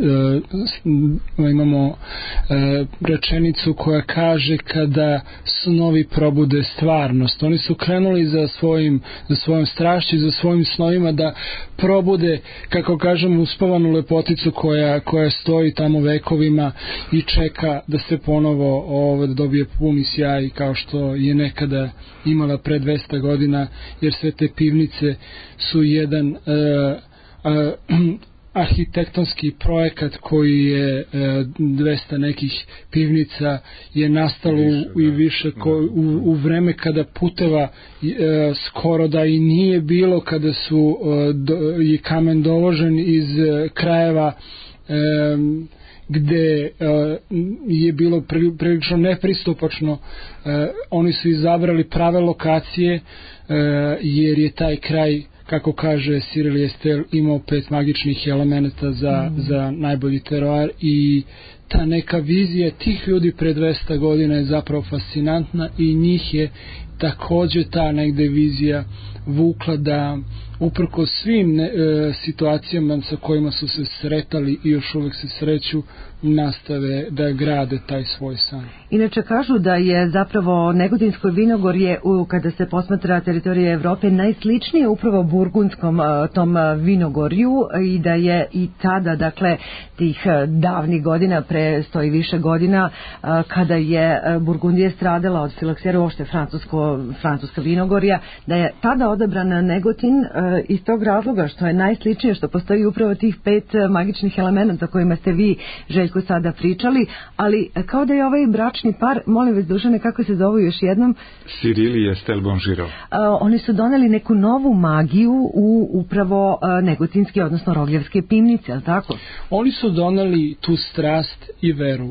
uh, imamo uh, rečenicu koja kaže kada snovi probude stvarnost. Oni su krenuli za svojim, za svojom strašću, za svojim snovima da probude, kako kažem, uspavanu lepoticu koja, koja stoji tamo vekovima i čeka da se ponovo ovo, da dobije puni sjaj kao što je nekada imala pre dvesta godina, jer sve te pivnice su jedan uh, uh, arhitektonski projekat koji je e, dvesta nekih pivnica je nastalo više, u, i više ko, u, u vreme kada puteva e, skoro da i nije bilo, kada su e, do, je kamen dovožen iz e, krajeva e, gde e, je bilo prilično nepristupačno. E, oni su izabrali prave lokacije e, jer je taj kraj, kako kaže Cyril Estel, imao pet magičnih elemenata za, mm. za najbolji teroar, i ta neka vizija tih ljudi pre dvesta godina je zapravo fascinantna, i njih je takođe ta negde vizija vukla da uprko svim ne, e, situacijama sa kojima su se sretali i još uvek se sreću, nastave da grade taj svoj san. Inače kažu da je zapravo Negotinsko vinogorje, u, kada se posmatra teritorija Evrope, najsličnije upravo burgundskom tom vinogorju, i da je i tada, dakle, tih davnih godina, pre sto i više godina, kada je Burgundija stradala od filoksere, uopšte francusko, francuska vinogorja, da je tada odabran Negotin iz tog razloga što je najsličnije, što postoji upravo tih pet magičnih elemenata kojima ste vi, Željko, sada pričali, ali kao da je ovaj bračni par, molim vas Dušane, kako se zovu još jednom? Cyril i Estel Bonžiro. Uh, oni su doneli neku novu magiju u upravo uh, negotinske, odnosno rogljevske pivnice, ali tako? Oni su doneli tu strast i veru. Uh,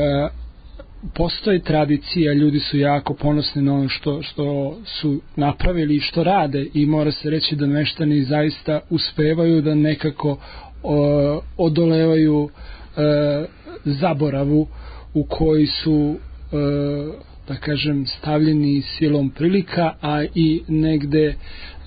postoji tradicija, ljudi su jako ponosni na ono što, što su napravili i što rade, i mora se reći da meštani zaista uspevaju da nekako uh, odolevaju E, zaboravu u koji su, e, da kažem, stavljeni silom prilika, a i negde e,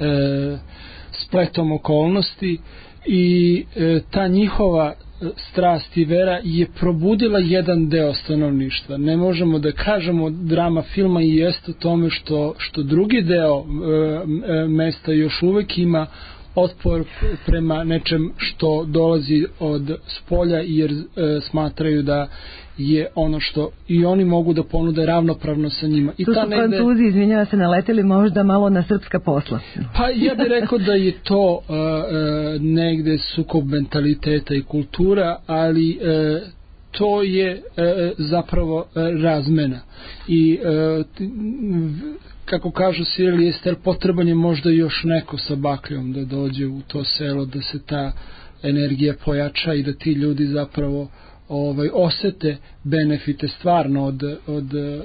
spletom okolnosti, i e, ta njihova strast i vera je probudila jedan deo stanovništva. Ne možemo da kažemo, drama filma i jeste tome što, što drugi deo e, mesta još uvek ima otpor prema nečem što dolazi od spolja, jer e, smatraju da je ono što i oni mogu da ponude ravnopravno sa njima. I tu ta su negde, Francuzi, izvinjava se, naleteli možda malo na srpska posla. Pa ja bih rekao da je to e, e, negde sukob mentaliteta i kultura, ali e, to je e, zapravo e, razmena. I e, kako kažu Cyril i Estel, potreban je možda još neko sa bakljom da dođe u to selo, da se ta energija pojača i da ti ljudi zapravo ovaj, osete benefite stvarno od, od e,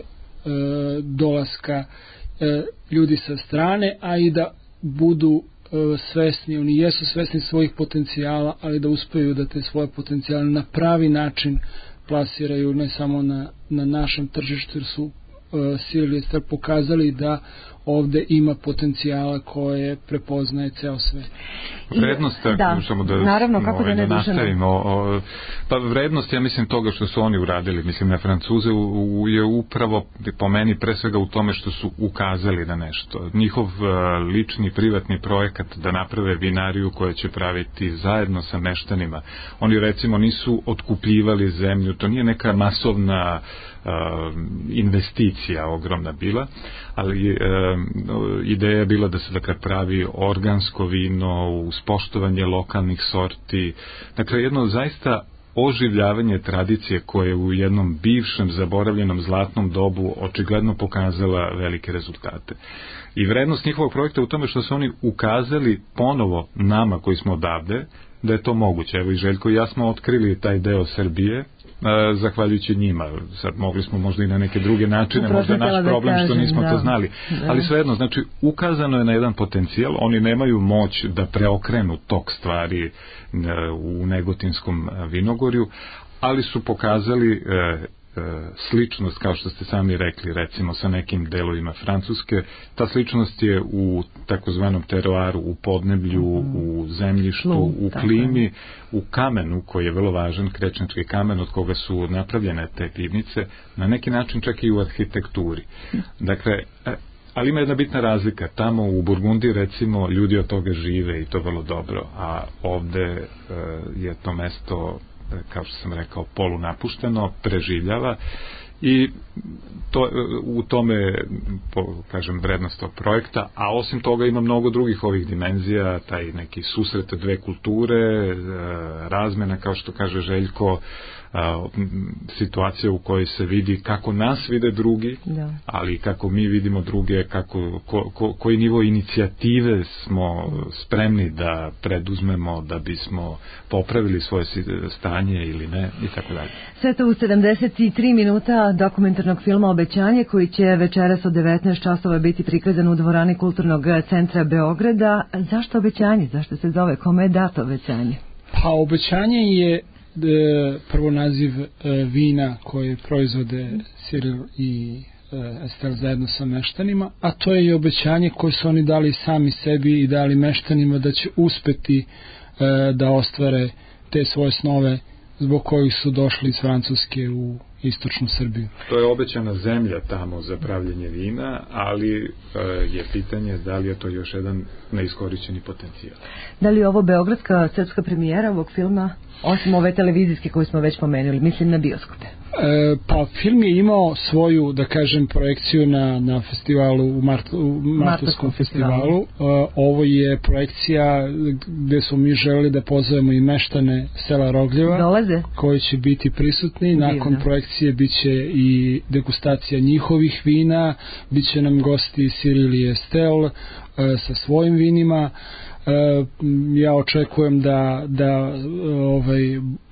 dolaska e, ljudi sa strane, a i da budu e, svesni, oni jesu svesni svojih potencijala, ali da uspeju da te svoje potencijale na pravi način plasiraju ne samo na, na našem tržištu, jer su Cyril i Estel pokazali da ovde ima potencijala koje prepoznaje ceo svet. Vrednost, I, da, samo da, naravno, kako ovaj, da ne da nastavimo. O, pa vrednost, ja mislim, toga što su oni uradili, mislim na Francuze, u, u, je upravo po meni pre svega u tome što su ukazali na nešto. Njihov uh, lični, privatni projekat da naprave vinariju koja će praviti zajedno sa meštanima. Oni recimo nisu otkupljivali zemlju, to nije neka masovna uh, investicija ogromna bila, ali uh, ideja je bila da se dakle pravi organsko vino uz poštovanje lokalnih sorti. Dakle, jedno zaista oživljavanje tradicije koje je u jednom bivšem zaboravljenom zlatnom dobu očigledno pokazala velike rezultate. I vrednost njihovog projekta u tome što su oni ukazali ponovo nama koji smo odavde da je to moguće. Evo i Željko i ja smo otkrili taj deo Srbije zahvaljujući njima. Sad mogli smo možda i na neke druge načine, Upravo možda naš problem kažem, što nismo da, to znali. Da. Ali svejedno, znači ukazano je na jedan potencijal, oni nemaju moć da preokrenu tok stvari u Negotinskom vinogorju, ali su pokazali sličnost, kao što ste sami rekli, recimo sa nekim delovima Francuske. Ta sličnost je u takozvanom teroaru, u podneblju, mm. u zemljištu, Lum, u klimi, u kamenu, koji je vrlo važan, krečnički kamen od koga su napravljene te pivnice, na neki način čak i u arhitekturi. Dakle, ali ima jedna bitna razlika. Tamo u Burgundiji, recimo, ljudi od toga žive i to vrlo dobro, a ovde je to mesto, kao što sam rekao, polunapušteno, preživljava i to, u tome po, kažem, vrednost tog projekta, a osim toga ima mnogo drugih ovih dimenzija, taj neki susret dve kulture, razmena, kao što kaže Željko, situacija u kojoj se vidi kako nas vide drugi, da. Ali kako mi vidimo druge, kako, ko, ko, koji nivo inicijative smo spremni da preduzmemo da bismo popravili svoje stanje ili ne, i tako dalje. Sve to u sedamdeset tri minuta dokumentarnog filma Obećanje, koji će večeras od devetnaest časova biti prikazan u dvorani Kulturnog centra Beograda. Zašto Obećanje? Zašto se zove? Kome je dato Obećanje? Pa Obećanje je prvo naziv vina koje proizvode Cyril i Estel zajedno sa meštanima, a to je i obećanje koje su oni dali sami sebi i dali meštanima da će uspeti da ostvare te svoje snove zbog kojih su došli iz Francuske u istočnu Srbiju. To je obećana zemlja tamo za pravljenje vina, ali e, je pitanje da li je to još jedan neiskorišćeni potencijal. Da li je ovo beogradska srpska premijera ovog filma, osim ove televizijske koju smo već pomenuli, mislim na bioskope? E, pa film je imao svoju, da kažem, projekciju na, na festivalu, u, Mart, u Martovskom festivalu. festivalu. E, ovo je projekcija gde smo mi želeli da pozovemo i meštane sela Rogljeva, dolaze, koji će biti prisutni. Nakon Divno. projekcije biće i degustacija njihovih vina, biće nam gosti Cyril i Estel e, sa svojim vinima. E, ja očekujem da, da ovaj,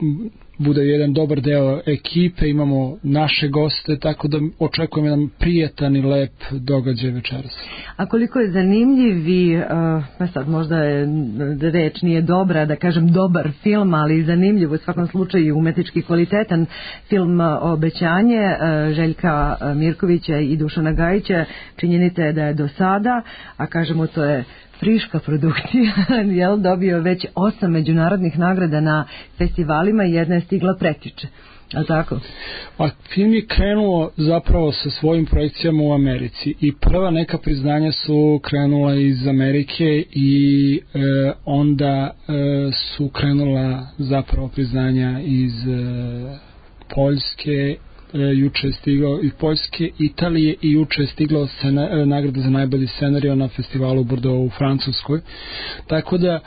bude jedan dobar deo ekipe, imamo naše goste, tako da očekujem jedan prijetan i lep događaj večeras. A koliko je zanimljiv i, uh, sad možda je reč nije dobra, da kažem dobar film, ali zanimljiv u svakom slučaju umetnički kvalitetan film Obećanje uh, Željka Mirkovića i Dušana Gajića. Činjenica je da je do sada, a kažemo to je friška produkcija, jel, dobio već osam međunarodnih nagrada na festivalima i jedna je stigla prekjuče. A tako? A film je krenuo zapravo sa svojim projekcijama u Americi i prva neka priznanja su krenula iz Amerike i e, onda e, su krenula zapravo priznanja iz e, Poljske, juče je stigao i Poljske, Italije i juče je stiglo sena, nagrada za najbolji scenario na festivalu Bordeaux u Francuskoj. Tako da e,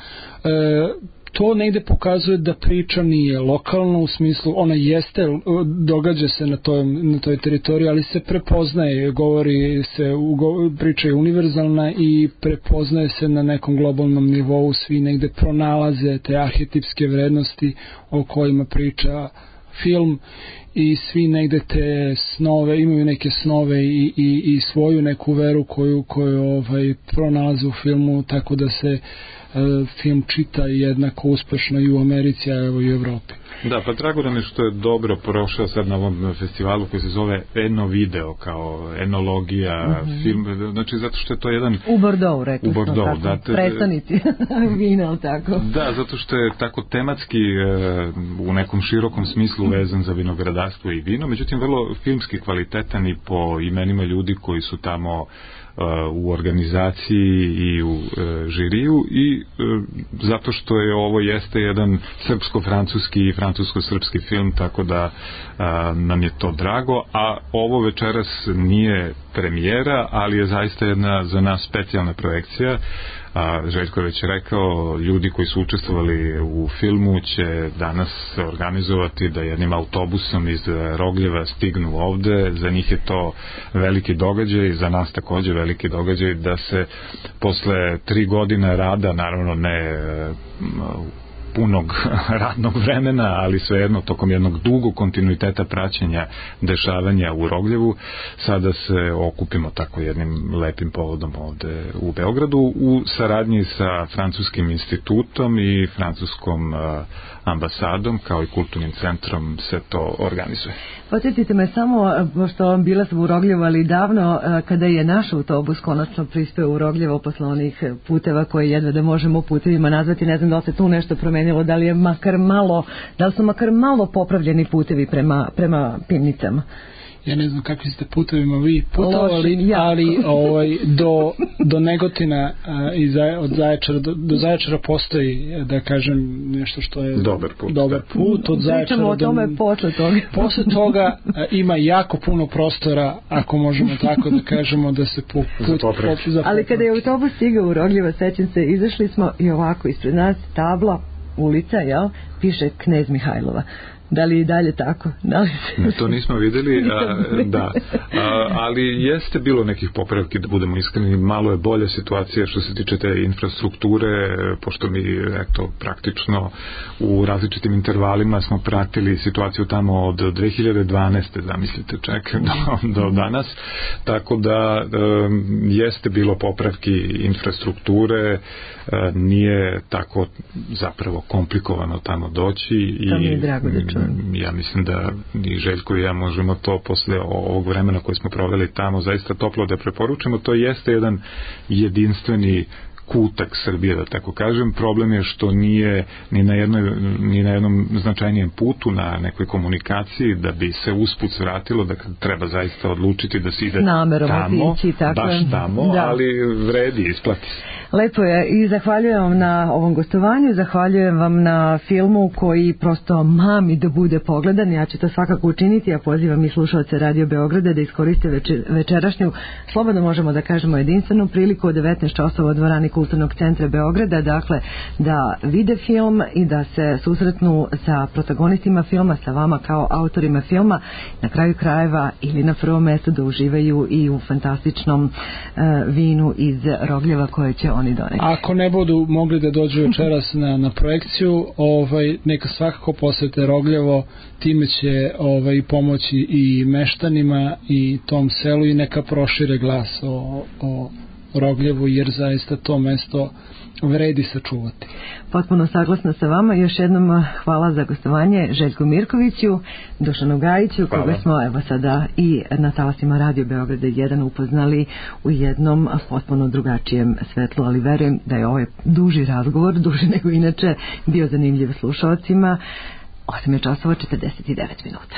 to negde pokazuje da priča nije lokalna u smislu, ona jeste, događa se na toj, na toj teritoriji, ali se prepoznaje, govori se, priča je univerzalna i prepoznaje se na nekom globalnom nivou, svi negde pronalaze te arhetipske vrednosti o kojima priča film i svi negde te snove, imaju neke snove i, i, i svoju neku veru koju, koju ovaj, pronalaze u filmu, tako da se uh, film čita jednako uspešno i u Americi, a evo i u Evropi. Da, pa drago da mi što je dobro prošao sad na ovom festivalu koji se zove Eno video, kao enologija, mm-hmm. film, znači zato što je to jedan... U Bordeaux, rekli smo tako, da, te... predstavnici vina, ali tako? Da, zato što je tako tematski e, u nekom širokom smislu vezan za vinogradarstvo i vino, međutim vrlo filmski kvalitetan i po imenima ljudi koji su tamo u organizaciji i u e, žiriju i e, zato što je ovo jeste jedan srpsko-francuski i francusko-srpski film, tako da a, nam je to drago, a ovo večeras nije premijera, ali je zaista jedna za nas specijalna projekcija. A, Željko je već rekao, ljudi koji su učestvovali u filmu će danas organizovati da jednim autobusom iz Rogljeva stignu ovde. Za njih je to veliki događaj, za nas takođe veliki događaj da se posle tri godine rada, naravno ne punog radnog vremena, ali svejedno tokom jednog dugog kontinuiteta praćenja dešavanja u Rogljevu, sada se okupimo tako jednim lepim povodom ovde u Beogradu u saradnji sa Francuskim institutom i francuskom ambasadom kao i kulturnim centrom se to organizuje. Podsjetite me samo, pošto bila sam u Rogljevu, ali davno, kada je naš autobus konačno prispeo u Rogljevo posle onih puteva koje jedva da možemo putevima nazvati, ne znam da li se tu nešto promenilo, da li je makar malo, da li su makar malo popravljeni putevi prema, prema Pivnicama. Ja ne znam kakvi ste putevima vi putovali, Loši, ali ovaj, do, do Negotina a, i za, od Zaječara do, do Zaječara postoji, da kažem, nešto što je dobar put. Dobar put od Zaječara. Pričamo o tome do, posle toga. Posle toga a, ima jako puno prostora, ako možemo tako da kažemo, da se put, put, put za ali kada je autobus stigao u Rogljevo, sećam se, izašli smo i ovako ispred nas tabla, ulica, jel, piše Knez Mihajlova. Da li i dalje tako? Da li se... To nismo videli, a, da. A, ali jeste bilo nekih popravki, da budemo iskreni, malo je bolja situacija što se tiče te infrastrukture, pošto mi, eto, praktično u različitim intervalima smo pratili situaciju tamo od dve hiljade dvanaeste, zamislite, ček, do, do danas, tako da um, jeste bilo popravki infrastrukture, uh, nije tako zapravo komplikovano tamo doći i to mi je drago da čujem. Ja mislim da i Željko i ja možemo to posle ovog vremena koje smo proveli tamo zaista toplo da preporučimo. To jeste jedan jedinstveni kutak Srbije, da tako kažem. Problem je što nije ni na, jednoj, ni na jednom značajnijem putu, na nekoj komunikaciji, da bi se usput vratilo, da treba zaista odlučiti da se ide tamo, otići, tako. baš tamo, da. Ali vredi, isplati se. Lepo je i zahvaljujem vam na ovom gostovanju, zahvaljujem vam na filmu koji prosto mami da bude pogledan, ja ću to svakako učiniti, ja pozivam i slušalce Radio Beograda da iskoriste večer, večerašnju, slobodno možemo da kažemo jedinstvenu priliku od devetnaest časova u dvorani Kulturnog centra Beograda, dakle da vide film i da se susretnu sa protagonistima filma, sa vama kao autorima filma, na kraju krajeva ili na prvom mjestu da uživaju i u fantastičnom uh, vinu iz Rogljeva koje će oni doneti. Ako ne budu mogli da dođu večeras na, na projekciju, ovaj, neka svakako posete Rogljevo, time će ovaj, pomoći i meštanima i tom selu i neka prošire glas o, o Rogljevu, jer zaista to mesto vredi sačuvati. Potpuno saglasna sa vama. Još jednom hvala za gostovanje Željku Mirkoviću, Dušanu Gajiću, hvala. Koga smo evo sada i na talasima Radio Beograda jedan upoznali u jednom potpuno drugačijem svetlu, ali verujem da je ovaj duži razgovor, duži nego inače, bio zanimljiv slušalcima. osam časova četrdeset devet minuta.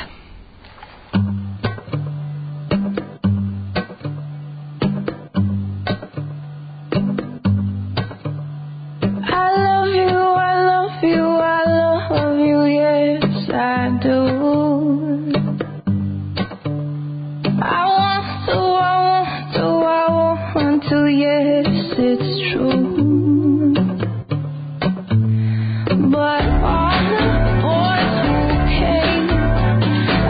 I do. I want to, I want to, I want to, yes, it's true. But all the boys who came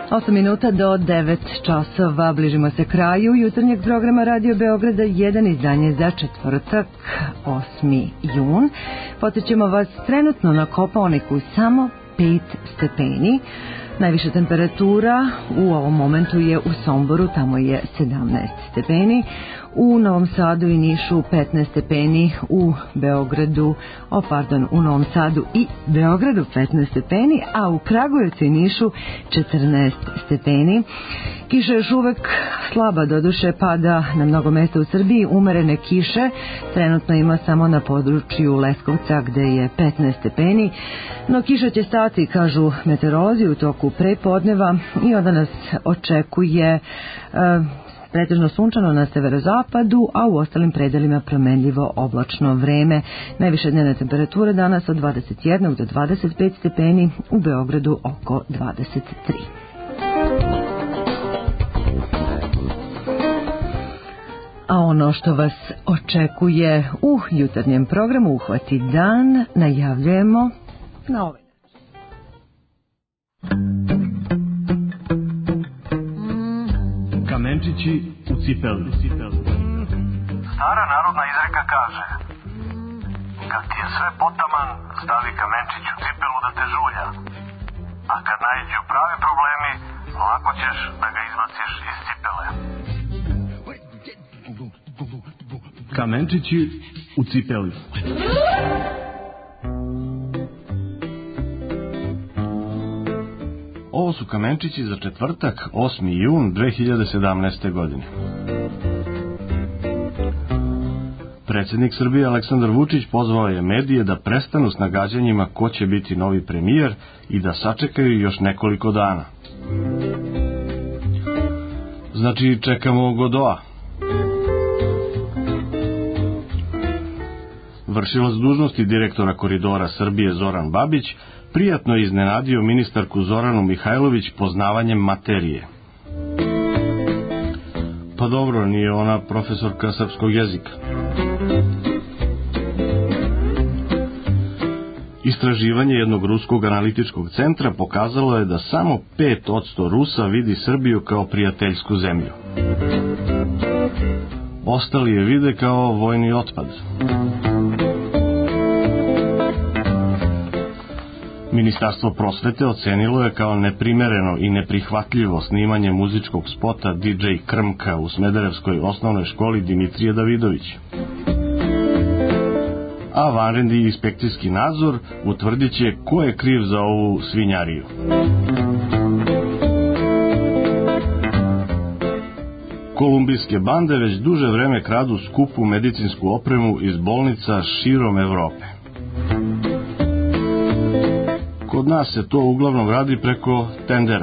osam minuta do devet časova, bližimo se kraju jutarnjeg programa Radio Beograda jedan, izdanje za četvrtak, osmi jun. Podsjećamo vas trenutno na Kopaoniku samo pet stepeni. Najviša temperatura u ovom momentu je u Somboru, tamo je sedamnaest stepeni. U Novom Sadu i Nišu petnaest stepeni, u Beogradu, o pardon, u Novom Sadu i Beogradu petnaest stepeni, a u Kragujevcu i Nišu četrnaest stepeni. Kiša još uvek slaba, doduše pada na mnogo mesta u Srbiji, umerene kiše trenutno ima samo na području Leskovca gde je petnaest stepeni, no kiša će stati, kažu meteorolozi, u toku prepodneva i onda nas očekuje e, pretežno sunčano na severozapadu, a u ostalim predelima promenljivo oblačno vreme. Najviša dnevna temperatura danas od dvadeset jedan do dvadeset pet stepeni, u Beogradu oko dvadeset tri. A ono što vas očekuje u jutarnjem programu Uhvati dan najavljujemo na ovaj način. Kamenčići u cipeli. Stara narodna izreka kaže: kad ti je sve potaman, stavi kamenčić u cipelu da te žulja. A kad naiđu pravi problemi, lako ćeš da ga izbaciš iz cipele. Kamenčići u cipeli. Ovo su kamenčići za četvrtak, osmi jun dve hiljade sedamnaeste. godine. Predsjednik Srbije Aleksandar Vučić pozvao je medije da prestanu s nagađanjima ko će biti novi premijer i da sačekaju još nekoliko dana. Znači, čekamo Godoa. Vršilac dužnosti direktora Koridora Srbije Zoran Babić prijatno je iznenadio ministarku Zoranu Mihajlović poznavanjem materije. Pa dobro, nije ona profesorka srpskog jezika. Istraživanje jednog ruskog analitičkog centra pokazalo je da samo pet posto Rusa vidi Srbiju kao prijateljsku zemlju. Ostali je vide kao vojni otpad. Ministarstvo prosvete ocenilo je kao neprimereno i neprihvatljivo snimanje muzičkog spota D J Krmka u Smederevskoj osnovnoj školi Dimitrije Davidović. A vanredni inspekcijski nadzor utvrdit će ko je kriv za ovu svinjariju. Kolumbijske bande već duže vreme kradu skupu medicinsku opremu iz bolnica širom Evrope. Kod nas se to uglavnom radi preko tendera.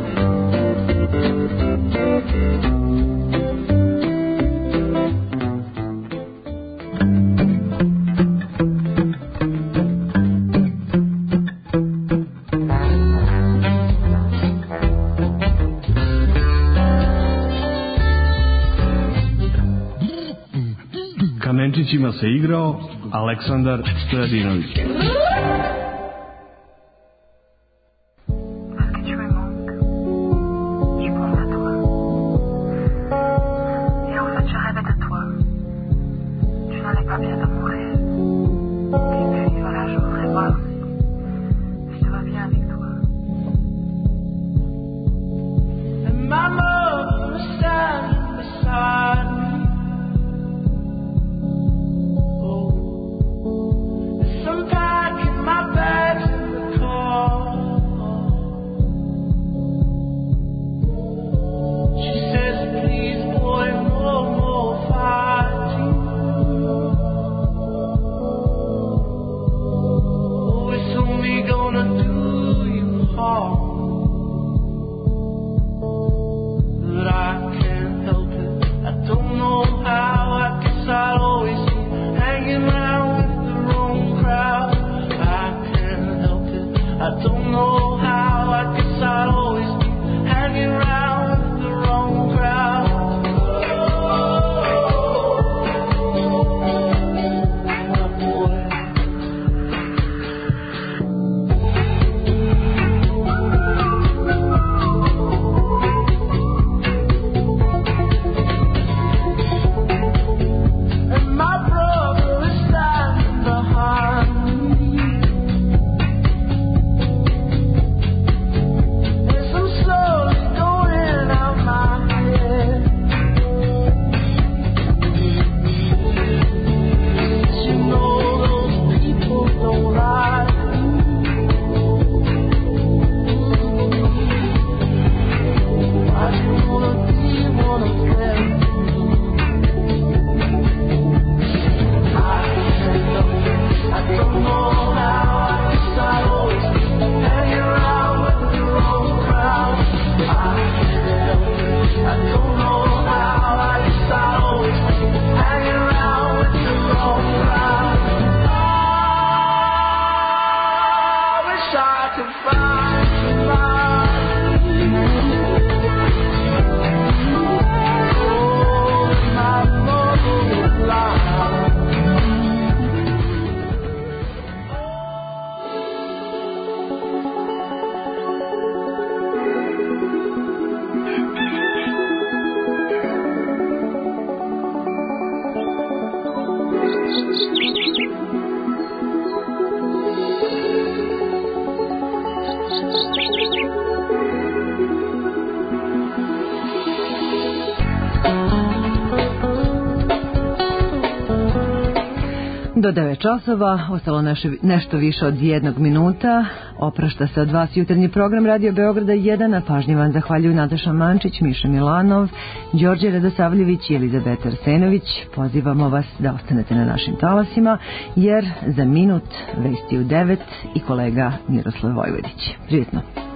Kamenčićima se igrao Aleksandar Stojadinović. Some Do devet časova, ostalo naše, nešto više od jednog minuta. Oprašta se od vas jutarnji program Radio Beograda jedan, a pažnje vam zahvaljuju Nataša Mančić, Miša Milanov, Đorđe Radosavljević i Elizabeta Arsenović. Pozivamo vas da ostanete na našim talasima, jer za minut vesti u devet i kolega Miroslav Vojvodić. Prijetno.